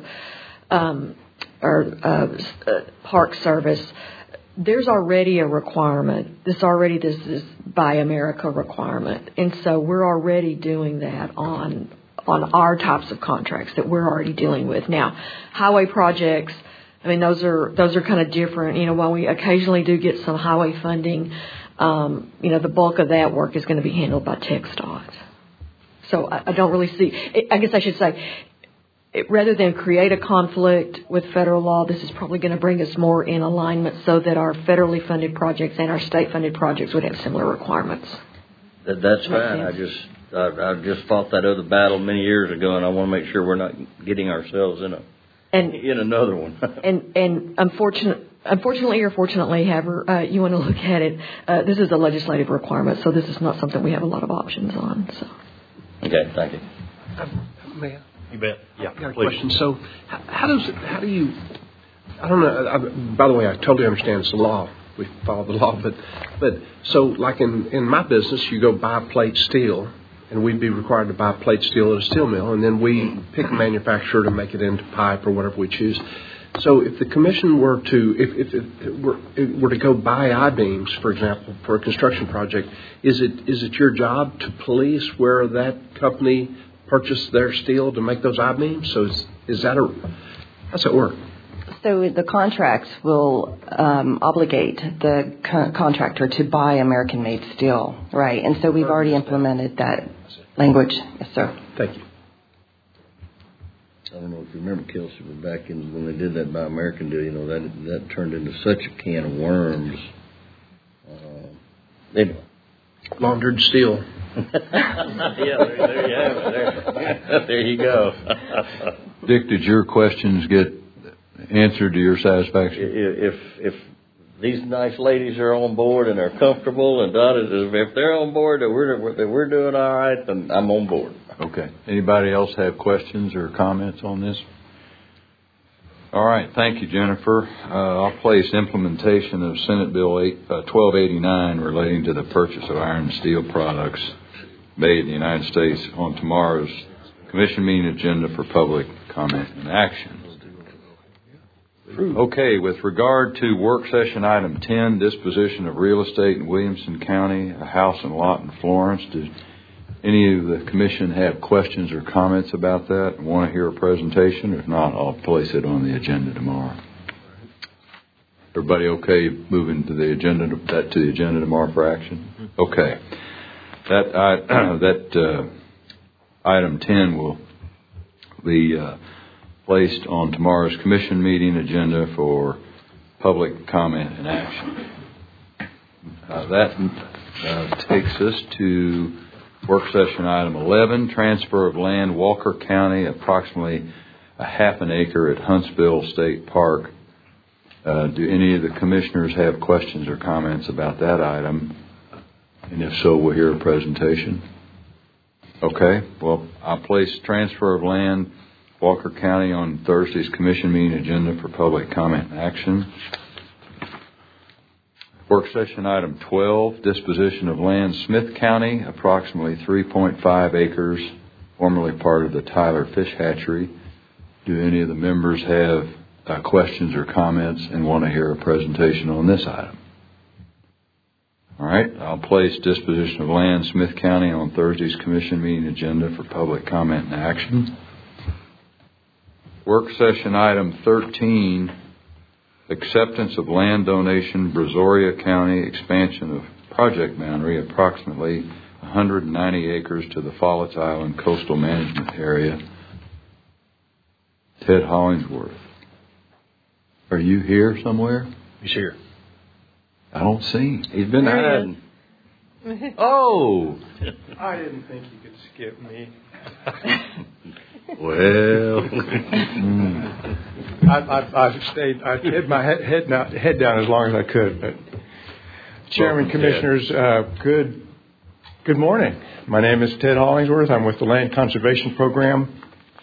the Park Service, there's already a requirement. This is Buy America requirement, and so we're already doing that on our types of contracts that we're already dealing with now. Highway projects, I mean, those are kind of different. You know, while we occasionally do get some highway funding, you know, the bulk of that work is going to be handled by TxDOT. So I don't really see. I guess I should say, rather than create a conflict with federal law, this is probably going to bring us more in alignment so that our federally funded projects and our state funded projects would have similar requirements. That's fine. I just fought that other battle many years ago, and I want to make sure we're not getting ourselves in another one. and unfortunately or fortunately, however you want to look at it, this is a legislative requirement, so this is not something we have a lot of options on. So. Okay, thank you. May I? You bet. Yeah, I got a please. question. So, how do you? I don't know. By the way, I totally understand it's a law. We follow the law, but so like in my business, you go buy plate steel, and we'd be required to buy plate steel at a steel mill, and then we pick a manufacturer to make it into pipe or whatever we choose. So, if the commission were to, if it were to go buy I-beams, for example, for a construction project, is it your job to police where that company purchase their steel to make those I-beams? So how's it work? So the contracts will obligate the contractor to buy American-made steel, right? And so we've already implemented that language. Yes, sir. Thank you. I don't know if you remember, Kelsey, but back when they did that Buy American deal, you know, that turned into such a can of worms. Laundered steel. Yeah, there you have it. There you go. Dick, did your questions get answered to your satisfaction? If these nice ladies are on board and are comfortable, and if they're on board that we're doing all right, then I'm on board. Okay. Anybody else have questions or comments on this? All right. Thank you, Jennifer. I'll place implementation of Senate Bill 1289 relating to the purchase of iron and steel products made in the United States on tomorrow's Commission meeting agenda for public comment and action. Okay. With regard to work session item 10, disposition of real estate in Williamson County, a house and lot in Florence. Does any of the commission have questions or comments about that and want to hear a presentation? If not, I'll place it on the agenda tomorrow. Everybody okay moving to the agenda tomorrow for action? Okay. That item 10 will be placed on tomorrow's commission meeting agenda for public comment and action. That takes us to work session item 11, transfer of land, Walker County, approximately a half an acre at Huntsville State Park. Do any of the commissioners have questions or comments about that item? And if so, we'll hear a presentation. Okay. Well, I'll place transfer of land, Walker County, on Thursday's commission meeting agenda for public comment and action. Work session item 12, disposition of land, Smith County, approximately 3.5 acres, formerly part of the Tyler Fish Hatchery. Do any of the members have questions or comments and want to hear a presentation on this item? All right, I'll place disposition of land, Smith County, on Thursday's commission meeting agenda for public comment and action. Work session item 13, acceptance of land donation, Brazoria County, expansion of project boundary, approximately 190 acres to the Follett Island Coastal Management Area. Ted Hollingsworth. Are you here somewhere? He's here. I don't see him. He's been hiding. Oh! I didn't think you could skip me. Well, I had my head down as long as I could. But Chairman, Commissioners, good morning. My name is Ted Hollingsworth. I'm with the Land Conservation Program.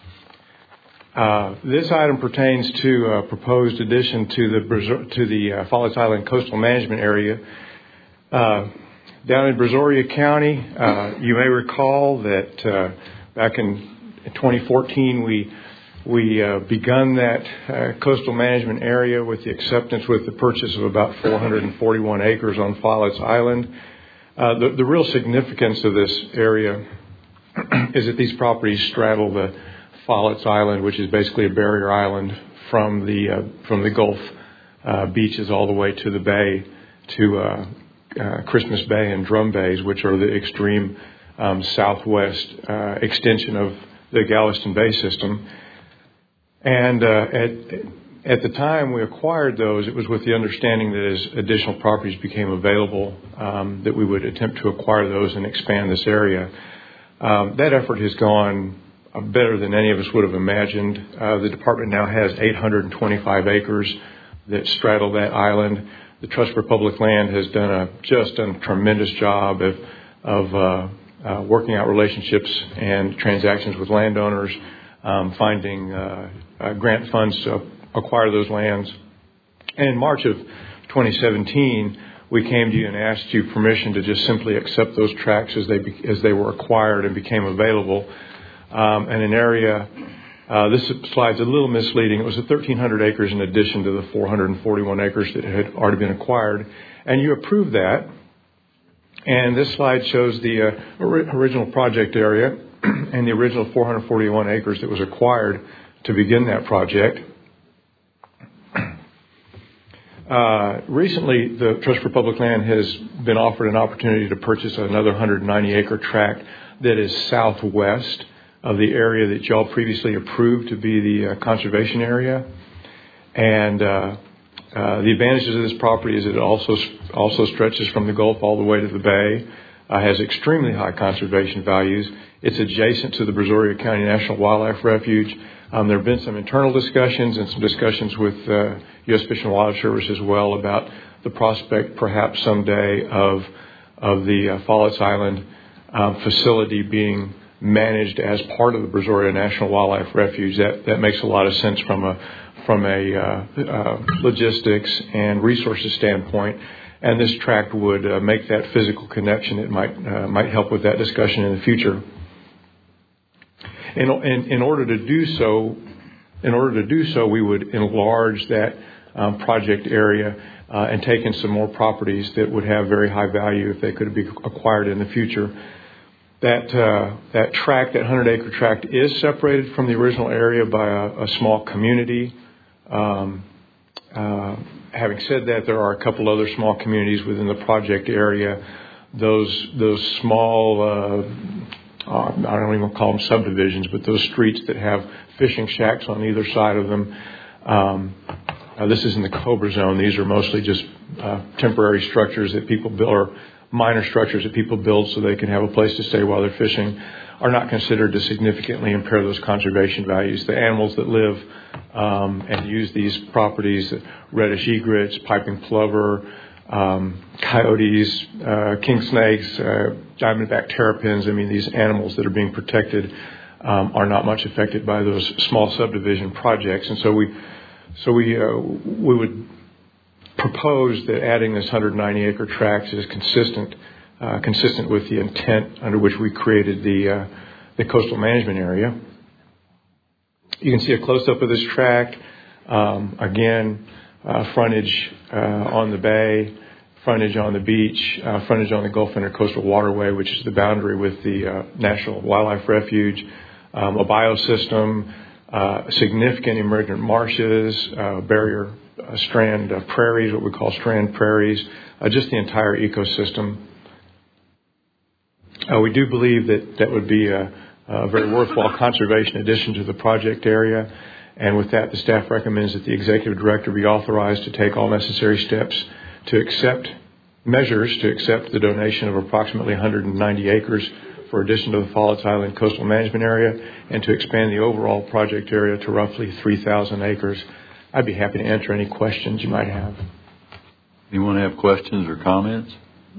This item pertains to a proposed addition to the Follett's Island Coastal Management Area. Down in Brazoria County, you may recall that back in 2014 we begun that coastal management area with the acceptance with the purchase of about 441 acres on Follett's Island. The real significance of this area is that these properties straddle the Follett's Island, which is basically a barrier island from the Gulf beaches all the way to the bay, to Christmas Bay and Drum Bays, which are the extreme southwest extension of the Galveston Bay system. And at the time we acquired those, it was with the understanding that as additional properties became available, that we would attempt to acquire those and expand this area. That effort has gone better than any of us would have imagined. The department now has 825 acres that straddle that island. The Trust for Public Land has done a tremendous job of working out relationships and transactions with landowners, finding grant funds to acquire those lands. And in March of 2017, we came to you and asked you permission to just simply accept those tracts as they were acquired and became available. And an area, this slide's a little misleading. It was 1,300 acres in addition to the 441 acres that had already been acquired. And you approved that. And this slide shows the original project area and the original 441 acres that was acquired to begin that project. Recently, the Trust for Public Land has been offered an opportunity to purchase another 190-acre tract that is southwest of the area that y'all previously approved to be the conservation area. And the advantages of this property is it also stretches from the Gulf all the way to the bay, has extremely high conservation values. It's adjacent to the Brazoria County National Wildlife Refuge. There have been some internal discussions and some discussions with U.S. Fish and Wildlife Service as well about the prospect perhaps someday of the Follett's Island facility being managed as part of the Brazoria National Wildlife Refuge. That makes a lot of sense from a logistics and resources standpoint, and this tract would make that physical connection. It might help with that discussion in the future. In order to do so, we would enlarge that project area and take in some more properties that would have very high value if they could be acquired in the future. That tract, that 100-acre tract, is separated from the original area by a small community. Having said that, there are a couple other small communities within the project area. Those small, I don't even call them subdivisions, but those streets that have fishing shacks on either side of them. This is in the Cobra Zone. These are mostly just temporary structures that people build, or minor structures that people build so they can have a place to stay while they're fishing, are not considered to significantly impair those conservation values. The animals that live and use these properties, reddish egrets, piping plover, coyotes, king snakes, diamondback terrapins, these animals that are being protected are not much affected by those small subdivision projects. And so we would propose that adding this 190-acre tract is consistent with the intent under which we created the coastal management area. You can see a close-up of this tract. Again, frontage on the bay, frontage on the beach, frontage on the Gulf Intercoastal Waterway, which is the boundary with the National Wildlife Refuge, a biosystem, significant emergent marshes, barrier strand prairies, what we call strand prairies, just the entire ecosystem. We do believe that would be a very worthwhile conservation addition to the project area. And with that, the staff recommends that the executive director be authorized to take all necessary steps to accept the donation of approximately 190 acres for addition to the Follett Island Coastal Management Area and to expand the overall project area to roughly 3,000 acres. I'd be happy to answer any questions you might have. Anyone have questions or comments?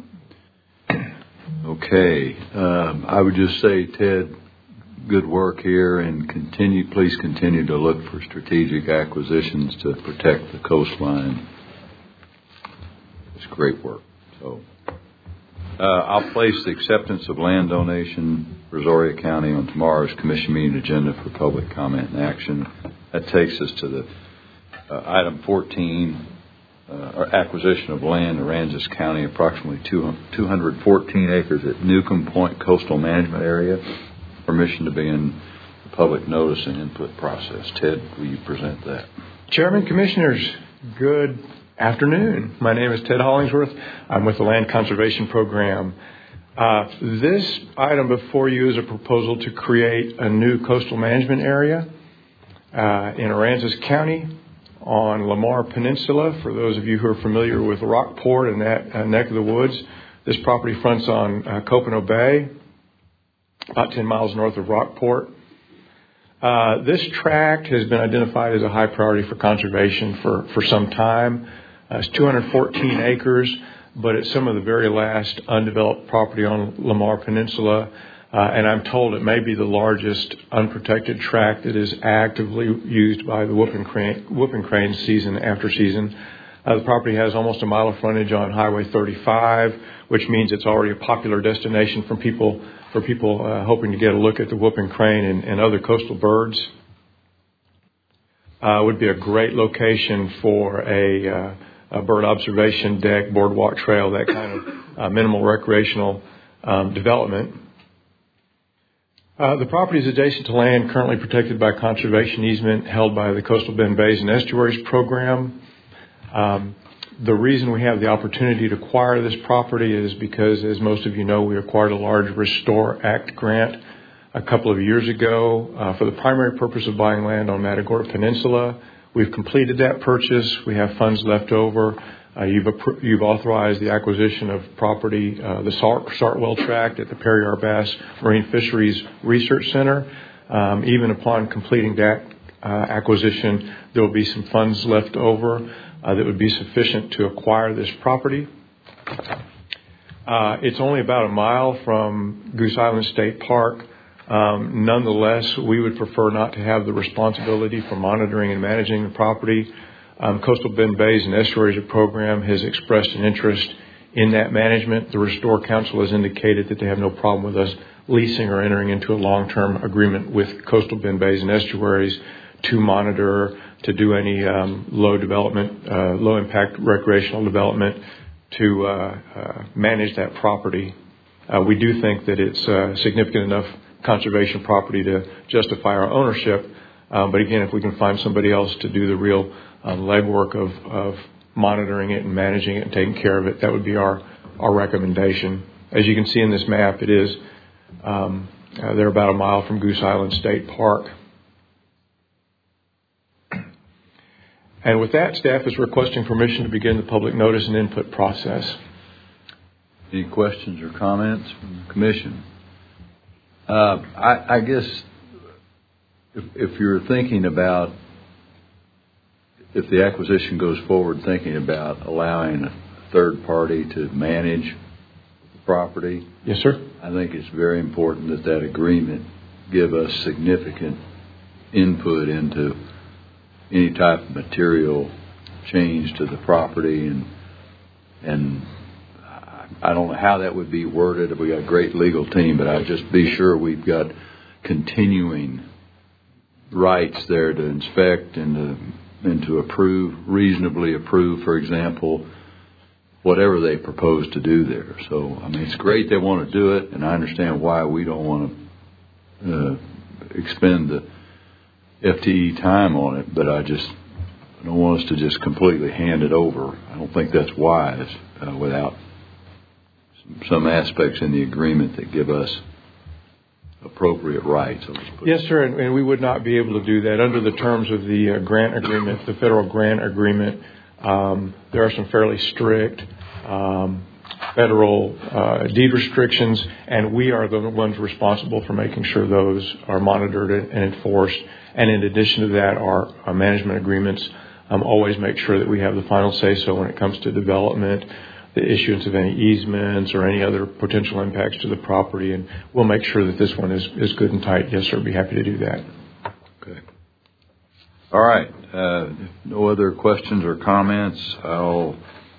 Okay. I would just say, Ted, good work here, and please continue to look for strategic acquisitions to protect the coastline. It's great work. So I'll place the acceptance of land donation, Brazoria County, on tomorrow's commission meeting agenda for public comment and action. That takes us to the item 14, acquisition of land in Aransas County, approximately 214 acres at Newcomb Point Coastal Management Area. Permission to begin the public notice and input process. Ted, will you present that? Chairman, Commissioners, good afternoon. My name is Ted Hollingsworth. I'm with the Land Conservation Program. This item before you is a proposal to create a new coastal management area in Aransas County on Lamar Peninsula. For those of you who are familiar with Rockport and that neck of the woods, this property fronts on Copano Bay, about 10 miles north of Rockport. This tract has been identified as a high priority for conservation for some time. It's 214 acres, but it's some of the very last undeveloped property on Lamar Peninsula. And I'm told it may be the largest unprotected tract that is actively used by the whooping crane season after season. The property has almost a mile of frontage on Highway 35, which means it's already a popular destination for people hoping to get a look at the whooping crane and other coastal birds. Would be a great location for a bird observation deck, boardwalk trail, that kind of minimal recreational development. The property is adjacent to land currently protected by conservation easement held by the Coastal Bend Bays and Estuaries Program. The reason we have the opportunity to acquire this property is because, as most of you know, we acquired a large Restore Act grant a couple of years ago for the primary purpose of buying land on Matagorda Peninsula. We've completed that purchase. We have funds left over. You've authorized the acquisition of property, the Sartwell Tract at the Perry R. Bass Marine Fisheries Research Center. Even upon completing that acquisition, there will be some funds left over that would be sufficient to acquire this property. It's only about a mile from Goose Island State Park. Nonetheless, we would prefer not to have the responsibility for monitoring and managing the property. Coastal Bend Bays and Estuaries Program has expressed an interest in that management. The Restore Council has indicated that they have no problem with us leasing or entering into a long-term agreement with Coastal Bend Bays and Estuaries to monitor, to do any low impact recreational development, to manage that property. We do think that it's significant enough conservation property to justify our ownership. But again, if we can find somebody else to do the real legwork of monitoring it and managing it and taking care of it, that would be our recommendation. As you can see in this map, it is they're about a mile from Goose Island State Park. And with that, staff is requesting permission to begin the public notice and input process. Any questions or comments from the commission? I guess if you're thinking about, if the acquisition goes forward, thinking about allowing a third party to manage the property. Yes, sir. I think it's very important that agreement give us significant input into any type of material change to the property, and I don't know how that would be worded. We got a great legal team, but I'd just be sure we've got continuing rights there to inspect and to approve, reasonably approve, for example, whatever they propose to do there. So, I mean, it's great they want to do it, and I understand why we don't want to expend the FTE time on it, but I don't want us to just completely hand it over. I don't think that's wise without some aspects in the agreement that give us appropriate rights. Yes, sir, and we would not be able to do that under the terms of the grant agreement, the federal grant agreement. There are some fairly strict federal deed restrictions, and we are the ones responsible for making sure those are monitored and enforced. And in addition to that, our management agreements always make sure that we have the final say-so when it comes to development, the issuance of any easements or any other potential impacts to the property, and we'll make sure that this one is good and tight. Yes, sir, be happy to do that. Okay. All right. If no other questions or comments, I'll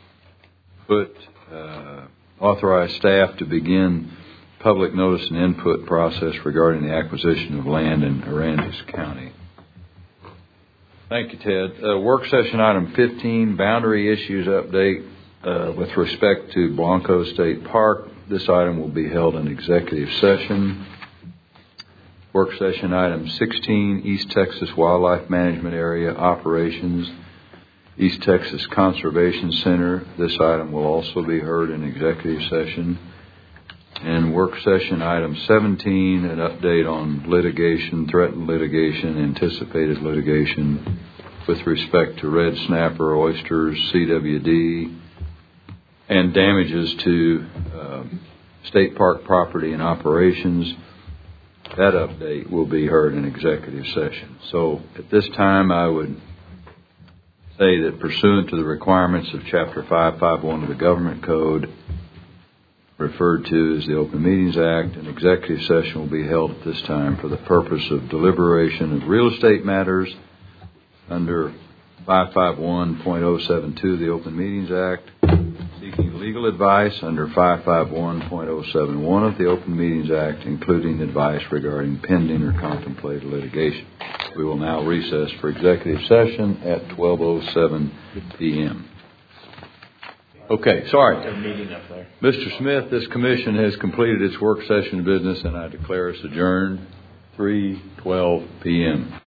authorize staff to begin public notice and input process regarding the acquisition of land in Aransas County. Thank you, Ted. Work session item 15, boundary issues update with respect to Blanco State Park. This item will be held in executive session. Work session item 16, East Texas Wildlife Management Area operations, East Texas Conservation Center. This item will also be heard in executive session. And work session item 17, an update on litigation, threatened litigation, anticipated litigation with respect to red snapper, oysters, CWD, and damages to state park property and operations. That update will be heard in executive session. So at this time, I would say that pursuant to the requirements of Chapter 551 of the Government Code, referred to as the Open Meetings Act, an executive session will be held at this time for the purpose of deliberation of real estate matters under 551.072 of the Open Meetings Act, seeking legal advice under 551.071 of the Open Meetings Act, including advice regarding pending or contemplated litigation. We will now recess for executive session at 12:07 p.m. Okay, sorry. Mr. Smith, this commission has completed its work session business, and I declare us adjourned 3:12 p.m.